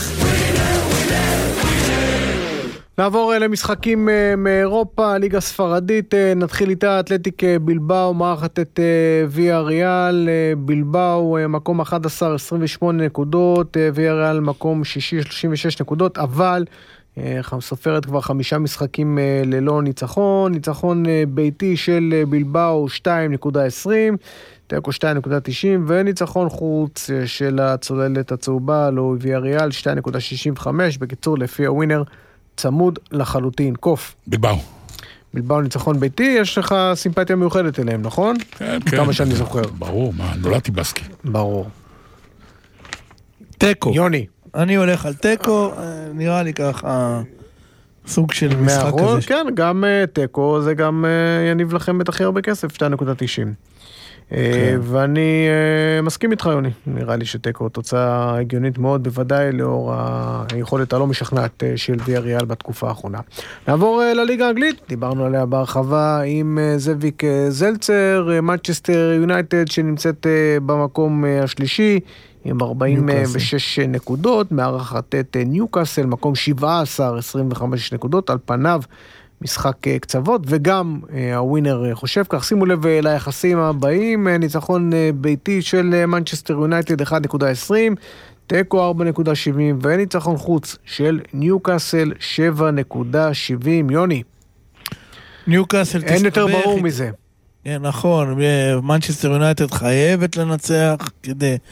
נעבור למשחקים מאירופה, ליגה ספרדית, נתחיל איתה אתלטיק בלבאו, מארחת את ויה ריאל, בלבאו מקום אחת עשרה עשרים ושמונה נקודות, ויה ריאל מקום שישי שלושים ושש נקודות, אבל סופרת כבר חמישה משחקים ללא ניצחון, ניצחון ביתי של בלבאו שתיים נקודה עשרים, תיקו שתיים נקודה תשעים, וניצחון חוץ של הצוללת הצהובה, לא ויה ריאל שתיים נקודה שישים וחמש, בקיצור לפי הווינר, צמוד לחלוטין. קוף. בלבאו. בלבאו ניצחון ביתי, יש לך סימפתיה מיוחדת אליהם, נכון? כן, כן. כמה שאני זוכר. ברור, מה, נולדתי בסקי. ברור. תיקו. יוני. אני הולך על תיקו, נראה לי ככה סוג של משחק כזה. כן, גם תיקו, זה גם יניב לכם את הכי הרבה כסף, שתיים נקודה תשעים. ואני מסכים איתך יוני, נראה לי שטקו תוצאה הגיונית מאוד, בוודאי לאור היכולת הלא משכנעת של ויה ריאל בתקופה האחרונה. נעבור לליגה האנגלית, דיברנו עליה בהרחבה עם זאביק זלצר, מנצ'סטר יונייטד שנמצאת במקום השלישי עם ארבעים ושש נקודות, מארחת את ניוקאסל מקום שבע עשרה עשרים וחמש נקודות, על פניו משחק קצוות, וגם הווינר חושב כך. שימו לב ליחסים הבאים, ניצחון ביתי של מנצ'סטר יונייטד אחת נקודה עשרים, תיקו ארבע נקודה שבעים, וניצחון חוץ של ניוקאסל שבע נקודה שבעים. יוני, ניוקאסל אין יותר ברור מזה. נכון, מנצ'סטר יונייטד חייבת לנצח כדי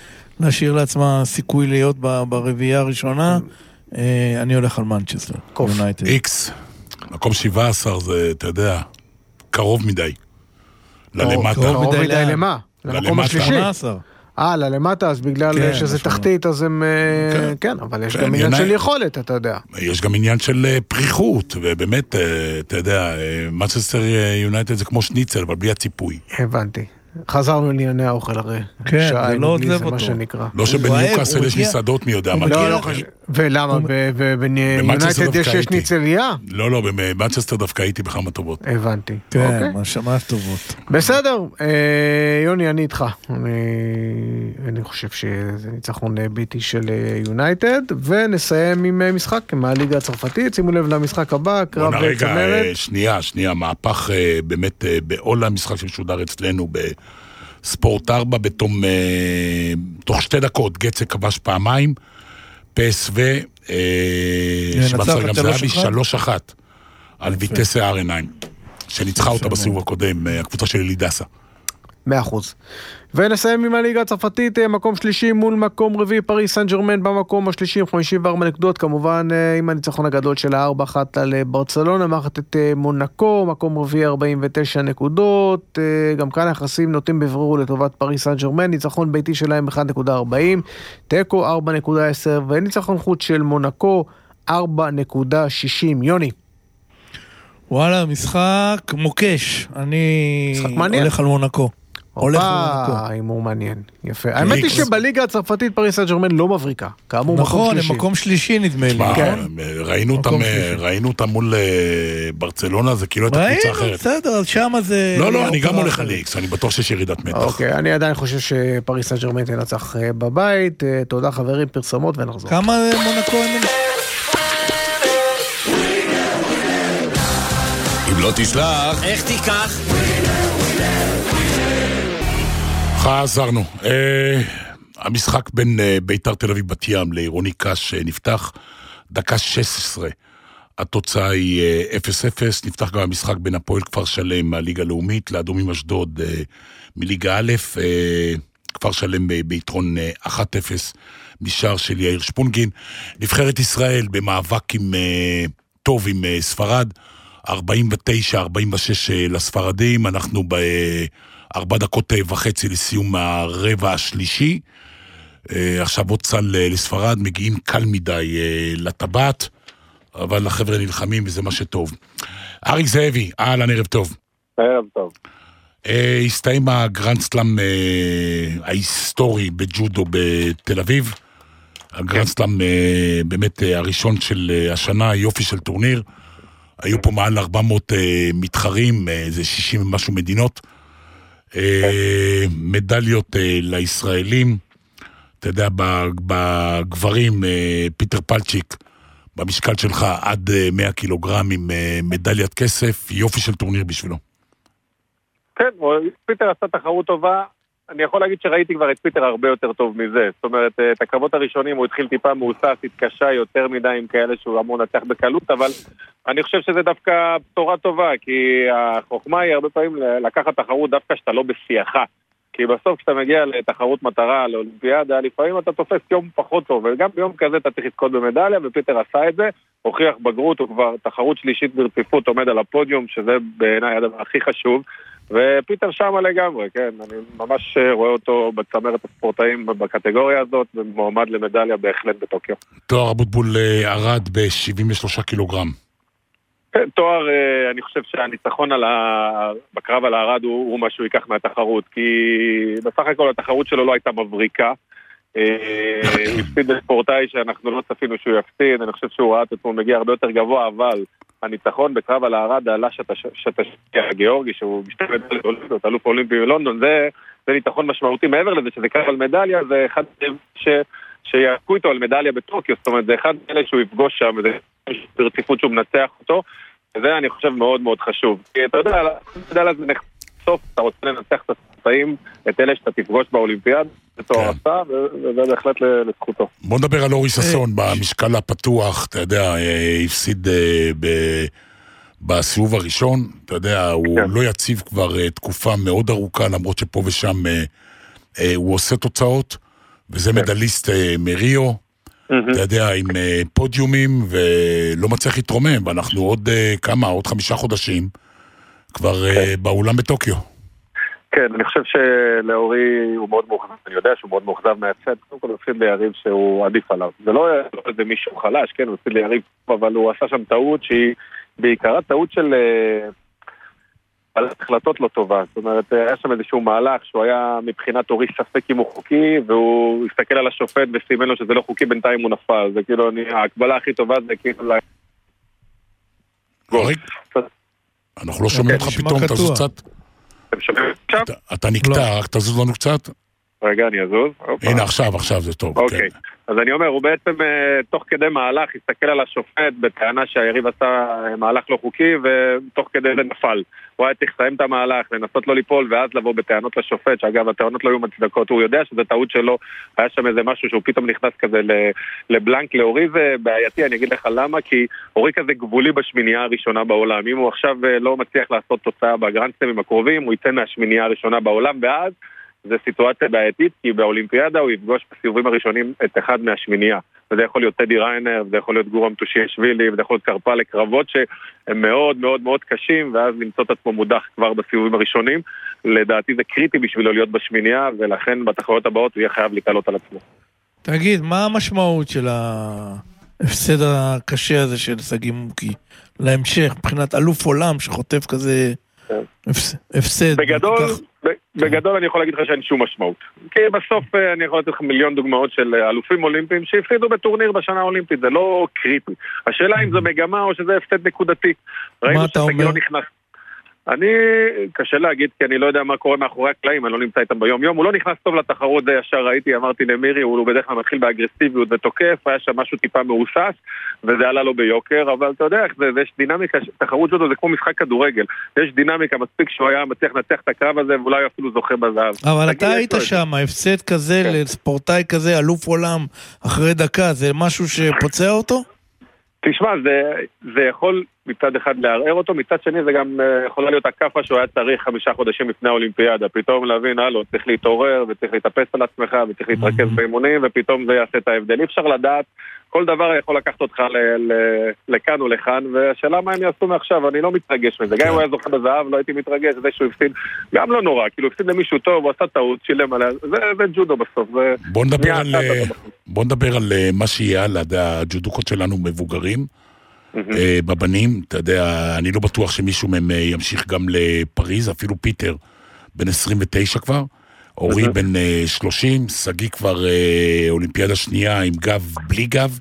להשאיר לעצמה סיכוי להיות ברביעייה הראשונה, אני הולך על מנצ'סטר יונייטד. איקס, מקום שבע עשרה זה, אתה יודע, קרוב מדי. ללמטה. קרוב מדי למה? למקום השלישי. אה, ללמטה, אז בגלל שזה תחתית, אז הם... כן, אבל יש גם עניין של יכולת, אתה יודע. יש גם עניין של פריחות, ובאמת, אתה יודע, מנצ'סטר יונייטד זה כמו שניצל, אבל בלי הציפוי. הבנתי. חזרנו לענייני האוכל הרי. כן, זה לא עוזב אותו. לא שבניוקאסל יש מסעדות מי יודע. ולמה? ביונייטד יש שניצליה? לא, לא, במנצ'סטר דווקא הייתי בכמה טובות. הבנתי. כן, משמעת טובות. בסדר, יוני, אני איתך. אני חושב שזה ניצחון ביטי של יונייטד, ונסיים עם משחק מהליגה הצרפתית. שימו לב למשחק הבא, קרב צמרת. שנייה, שנייה, מהפך באמת בעול המשחק שמשודר אצלנו ב... ספורט ארבע, בתום, אה, תוך שתי דקות, גצה כבש פעמיים, פס ו... אה, שבצר גם זהבי, שלוש אחת, על ויטסה ארנהיים, שניצחה אותה בסיבוב הקודם, הקבוצה של אלידסה. מאה אחוז. ונסיים עם הליגה הצרפתית, מקום שלישי מול מקום רביעי, פריס סן ז'רמן במקום השלישי עם חמישים וארבע נקודות, כמובן עם הניצחון הגדול של הארבע אחת על ברצלונה, מארחת את מונקו, מקום רביעי ארבעים ותשע נקודות, גם כאן היחסים נוטים בברור לטובת פריס סן ז'רמן, ניצחון ביתי שלהם אחת נקודה ארבעים, תיקו ארבע נקודה עשר, וניצחון חוץ של מונקו ארבע נקודה שישים. יוני. וואלה, משחק מוקש, אני הולך על מונקו. הולך למונקו. הימור מעניין, יפה. האמת היא שבליגה הצרפתית פריס סן ז'רמן לא מבריקה, כאמור מקום שלישי. נכון, הם מקום שלישי נדמה לי. ראינו אותם מול ברצלונה, זה כאילו את הקבוצה אחרת. ראינו, בסדר, אז שם זה... לא, לא, אני גם הולך על איקס, אני בטוח שיש ירידת מתח. אוקיי, אני עדיין חושב שפריס סן ז'רמן תנצח בבית. תודה חברים, פרסומות ונחזור. כמה מונקו הם... אם לא תשלח, איך תיקח? חזרנו. המשחק בין ביתר תל אביב בת ים לעירוני קש נפתח דקה שש עשרה. התוצאה היא אפס אפס. נפתח גם המשחק בין הפועל כפר שלם מהליגה הלאומית לאדומים אשדוד מליגה א'. כפר שלם ביתרון אחת אפס משער של יאיר שפונגין. נבחרת ישראל במאבק עם טוב עם ספרד. ארבעים ותשע ארבעים ושש לספרדים. אנחנו ב... ארבע דקות וחצי לסיום הרבע השלישי. עכשיו עוד צל לספרד, מגיעים קל מדי לטבעת, אבל החבר'ה נלחמים וזה מה שטוב. אריק זאבי, אהלן, ערב טוב. ערב טוב. הסתיים הגרנד סלאם ההיסטורי בג'ודו בתל אביב. הגרנד סלאם באמת הראשון של השנה, יופי של טורניר. היו פה מעל ארבע מאות מתחרים, זה שישים ומשהו מדינות. מדליות לישראלים, אתה יודע, בגברים פיטר פלצ'יק במשקל שלך עד מאה קילוגרם עם מדליית כסף, יופי של טורניר בשבילו. כן, פיטר עשה תחרות טובה. אני יכול להגיד שראיתי כבר את פיטר הרבה יותר טוב מזה. זאת אומרת, את הקרבות הראשונים הוא התחיל טיפה מאוסס, התקשה יותר מדי עם כאלה שהוא אמור לנצח בקלות, אבל אני חושב שזה דווקא בשורה טובה, כי החוכמה היא הרבה פעמים לקחת תחרות דווקא שאתה לא בשיחה. כי בסוף כשאתה מגיע לתחרות מטרה, לאולימפיאדה, לפעמים אתה תופס יום פחות טוב, וגם ביום כזה אתה צריך לזכות במדליה, ופיטר עשה את זה, הוכיח בגרות, הוא כבר תחרות שלישית ברציפות עומד על הפודיום, שזה בעיניי הדבר הכי חשוב, ופיטר שמה לגמרי, כן, אני ממש רואה אותו בצמרת הספורטאים בקטגוריה הזאת, ומועמד למדליה בהחלט בטוקיו. תואר אבוטבול ערד ב-שבעים ושלושה קילוגרם. כן, תואר, אני חושב שהניצחון על ה... בקרב על הערד הוא, הוא משהו ייקח מהתחרות, כי בסך הכל התחרות שלו לא הייתה מבריקה, הוא הפסיד לספורטאי שאנחנו לא צפינו שהוא יפסיד, אני חושב שהוא ראה את עצמו מגיע הרבה יותר גבוה, אבל הניצחון בקרב על הערד עלה שתשקיע הגיאורגי, שהוא משתי מדליות אולימפיות, אלוף אולימפי בלונדון, זה, זה ניצחון משמעותי מעבר לזה, שזה קרב על מדליה, זה אחד ש... שיעקו איתו על מדליה בטוקיו, זאת אומרת, זה אחד מאלה שהוא יפגוש שם, וזה ברציפות שהוא מנצח אותו, וזה אני חושב מאוד מאוד חשוב. כי אתה יודע, מדליה זה נחשוף, אתה רוצה לנצח את הספורטאים, את אלה שאתה תפגוש באולימפיאד, בתור עשה, וזה בהחלט לזכותו. בוא נדבר על אורי ששון, במשקל הפתוח, אתה יודע, הפסיד בסיבוב הראשון, אתה יודע, הוא לא יציב כבר תקופה מאוד ארוכה, למרות שפה ושם הוא עושה תוצאות, וזה מדליסט מריו, אתה יודע, עם פודיומים, ולא מצליח להתרומם, ואנחנו עוד כמה, עוד חמישה חודשים, כבר באולם בטוקיו. כן, אני חושב שלאורי הוא מאוד מאוכזב, אני יודע שהוא מאוד מאוכזב מהצד, קודם כל הוא הפסיד ליריב שהוא עדיף עליו. זה לא איזה מישהו חלש, כן, הוא הפסיד ליריב, אבל הוא עשה שם טעות שהיא בעיקרה טעות של החלטות לא טובה. זאת אומרת, היה שם איזשהו מהלך שהוא היה מבחינת אורי ספק אם הוא חוקי, והוא הסתכל על השופט וסימן לו שזה לא חוקי, בינתיים הוא נפל. זה כאילו, ההקבלה הכי טובה זה כאילו... אנחנו לא שומעים אותך פתאום, תזוז קצת. אתם שומעים עכשיו? אתה נקטע, רק תזוז לנו קצת. רגע, אני אזוז. הנה, עכשיו, עכשיו זה טוב. אוקיי. אז אני אומר, הוא בעצם תוך כדי מהלך הסתכל על השופט בטענה שהיריב עשה מהלך לא חוקי, ותוך כדי זה נפל. הוא היה צריך לסיים את המהלך, לנסות לא ליפול, ואז לבוא בטענות לשופט, שאגב, הטענות לא היו מצדקות. הוא יודע שזה טעות שלו, היה שם איזה משהו שהוא פתאום נכנס כזה לבלנק לאורי, זה בעייתי, אני אגיד לך למה, כי אורי כזה גבולי בשמינייה הראשונה בעולם. אם הוא עכשיו לא מצליח לעשות תוצאה בגרנדסלמים הקרובים, הוא ייתן מהשמינייה הראשונה בעולם, ואז זה סיטואציה בעייתית, כי באולימפיאדה הוא יפגוש בסיבובים הראשונים את אחד מהשמינייה. וזה יכול להיות טדי ריינר, וזה יכול להיות גורם טושיאשווילי, וזה יכול להיות קרפל לקרבות שהם מאוד מאוד מאוד קשים, ואז למצוא את עצמו מודח כבר בסיבובים הראשונים. לדעתי זה קריטי בשבילו להיות בשמינייה, ולכן בתחרויות הבאות הוא יהיה חייב להתעלות על עצמו. תגיד, מה המשמעות של ההפסד הקשה הזה של סגי מוקי להמשך, מבחינת אלוף עולם שחוטף כזה הפסד? בגדול... בגדול אני יכול להגיד לך שאין שום משמעות. כי בסוף אני יכול לתת לך מיליון דוגמאות של אלופים אולימפיים שהפסידו בטורניר בשנה האולימפית, זה לא קריטי. השאלה אם זה מגמה או שזה הפסד נקודתי. מה אתה אומר? אני, קשה להגיד, כי אני לא יודע מה קורה מאחורי הקלעים, אני לא נמצא איתם ביום יום, הוא לא נכנס טוב לתחרות, זה ישר ראיתי, אמרתי למירי, הוא בדרך כלל מתחיל באגרסיביות ותוקף, היה שם משהו טיפה מאוסס, וזה עלה לו ביוקר, אבל אתה יודע איך זה, יש דינמיקה, תחרות שלו זה כמו משחק כדורגל, יש דינמיקה, מספיק שהוא היה מצליח לנצח את הקרב הזה, ואולי אפילו זוכה בזהב. אבל אתה היית שם, הפסד כזה לספורטאי כזה, אלוף עולם, אחרי דקה, זה משהו שפוצע אותו? תשמע, זה, זה יכול מצד אחד לערער אותו, מצד שני זה גם uh, יכולה להיות הקפה שהוא היה צריך חמישה חודשים לפני האולימפיאדה, פתאום להבין, הלו, צריך להתעורר וצריך להתאפס על עצמך וצריך להתרכז באימונים, ופתאום זה יעשה את ההבדל. אי אפשר לדעת, כל דבר יכול לקחת אותך ל- ל- לכאן או לכאן, והשאלה מה הם יעשו מעכשיו, אני לא מתרגש מזה. גם אם הוא היה זוכה בזהב, לא הייתי מתרגש, זה שהוא הפסיד, גם לא נורא, כאילו הפסיד למישהו טוב, הוא עשה טעות, שילם עליה, זה, זה ג'ודו בסוף. זה... בוא נדבר על, בוא נדבר על מה שיהיה על הג'ודוקות שלנו מבוגרים, בבנים, אתה יודע, אני לא בטוח שמישהו מהם ימשיך גם לפריז, אפילו פיטר בן עשרים ותשע כבר, אורי בן שלושים, סגי כבר אולימפיאדה שנייה עם גב בלי גב.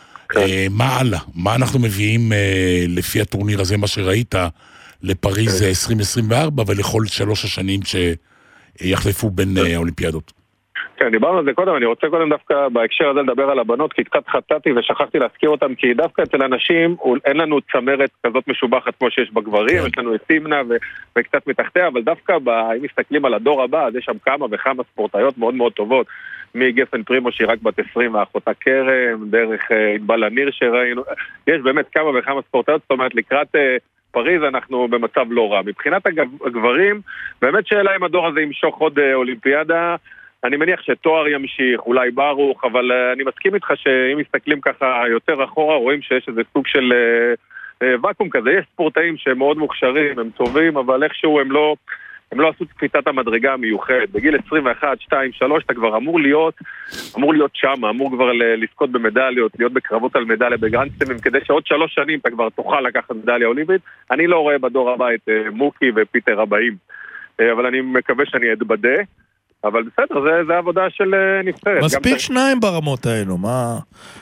מה הלאה? מה אנחנו מביאים לפי הטורניר הזה, מה שראית, לפריז עשרים עשרים וארבע ולכל שלוש השנים שיחלפו בין האולימפיאדות? כן, דיברנו על זה קודם, אני רוצה קודם דווקא בהקשר הזה לדבר על הבנות, כי קצת חטאתי ושכחתי להזכיר אותם, כי דווקא אצל אנשים אין לנו צמרת כזאת משובחת כמו שיש בגברים, יש לנו את סימנה ו- וקצת מתחתיה, אבל דווקא ב- אם מסתכלים על הדור הבא, אז יש שם כמה וכמה ספורטאיות מאוד מאוד טובות, מגפן פרימו שהיא רק בת עשרים ואחותה קרם, דרך ענבל הניר שראינו, יש באמת כמה וכמה ספורטאיות, זאת אומרת לקראת... פריז אנחנו במצב לא רע. מבחינת הגברים, באמת שאלה אם הדור הזה ימשוך עוד אולימפיאדה, אני מניח שתואר ימשיך, אולי ברוך, אבל uh, אני מסכים איתך שאם מסתכלים ככה יותר אחורה, רואים שיש איזה סוג של uh, uh, וקום כזה. יש ספורטאים שהם מאוד מוכשרים, הם טובים, אבל איכשהו הם לא, הם לא עשו קפיצת המדרגה המיוחדת. בגיל עשרים ואחת, שתיים, שלוש, אתה כבר אמור להיות, אמור להיות שם, אמור כבר לזכות במדליות, להיות בקרבות על מדליה בגרנדסלמים, כדי שעוד שלוש שנים אתה כבר תוכל לקחת מדליה אולימפית. אני לא רואה בדור הבא את uh, מוקי ופיטר הבאים, uh, אבל אני מקווה שאני אתבדה. אבל בסדר, זה, זה עבודה של נבחרת. מספיק שניים ברמות האלו, מה?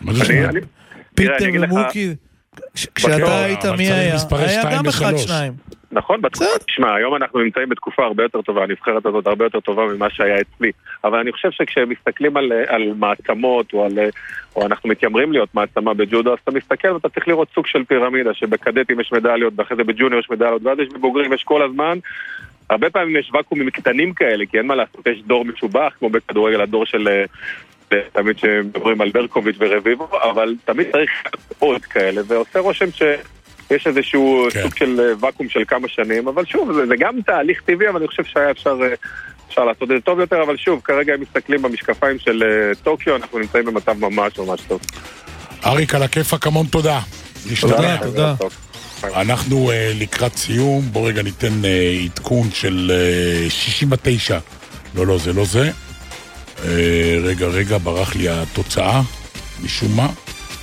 פיטר ומוקי, כשאתה היית מי היה? היה גם אחד שניים. נכון, תשמע, היום אנחנו נמצאים בתקופה הרבה יותר טובה, הנבחרת הזאת הרבה יותר טובה ממה שהיה אצלי, אבל אני חושב שכשמסתכלים על, על מעצמות, או, על, או אנחנו מתיימרים להיות מעצמה בג'ודו, אז אתה מסתכל ואתה צריך לראות סוג של פירמידה, שבקדטים יש מדליות, ואחרי זה בג'וניור יש מדליות, ואז יש בבוגרים, יש כל הזמן, הרבה פעמים יש וקומים קטנים כאלה, כי אין מה לעשות, יש דור משובח, כמו בכדורגל, הדור של... תמיד שמדברים על ברקוביץ' ורביבו, אבל תמיד צריך עוד כאלה, ועושה רושם שיש איזשהו כן. סוג של וקום של כמה שנים, אבל שוב, זה, זה גם תהליך טבעי, אבל אני חושב שהיה אפשר, אפשר לעשות את זה טוב יותר, אבל שוב, כרגע הם מסתכלים במשקפיים של טוקיו, אנחנו נמצאים במצב ממש ממש טוב. אריק, על הכיפק, המון תודה. תודה, תודה. אנחנו לקראת סיום, בוא רגע ניתן עדכון של שישים ותשע. לא, לא, זה לא זה. רגע, רגע, ברח לי התוצאה, משום מה.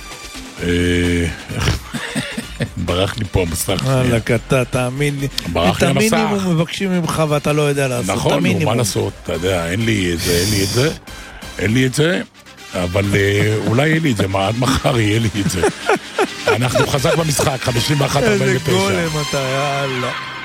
ברח לי פה המסך. וואלק, אתה, תאמין לי. ברח לי המסך. את המינימום מבקשים ממך ואתה לא יודע לעשות. נכון, נו, מה לעשות? אתה יודע, אין לי את זה, אין לי את זה. אין לי את זה, אבל אולי יהיה לי את זה, מה, עד מחר יהיה לי את זה. אנחנו חזק במשחק, חמישים ואחת ארבעים ותשע. איזה גולם אתה, יאללה.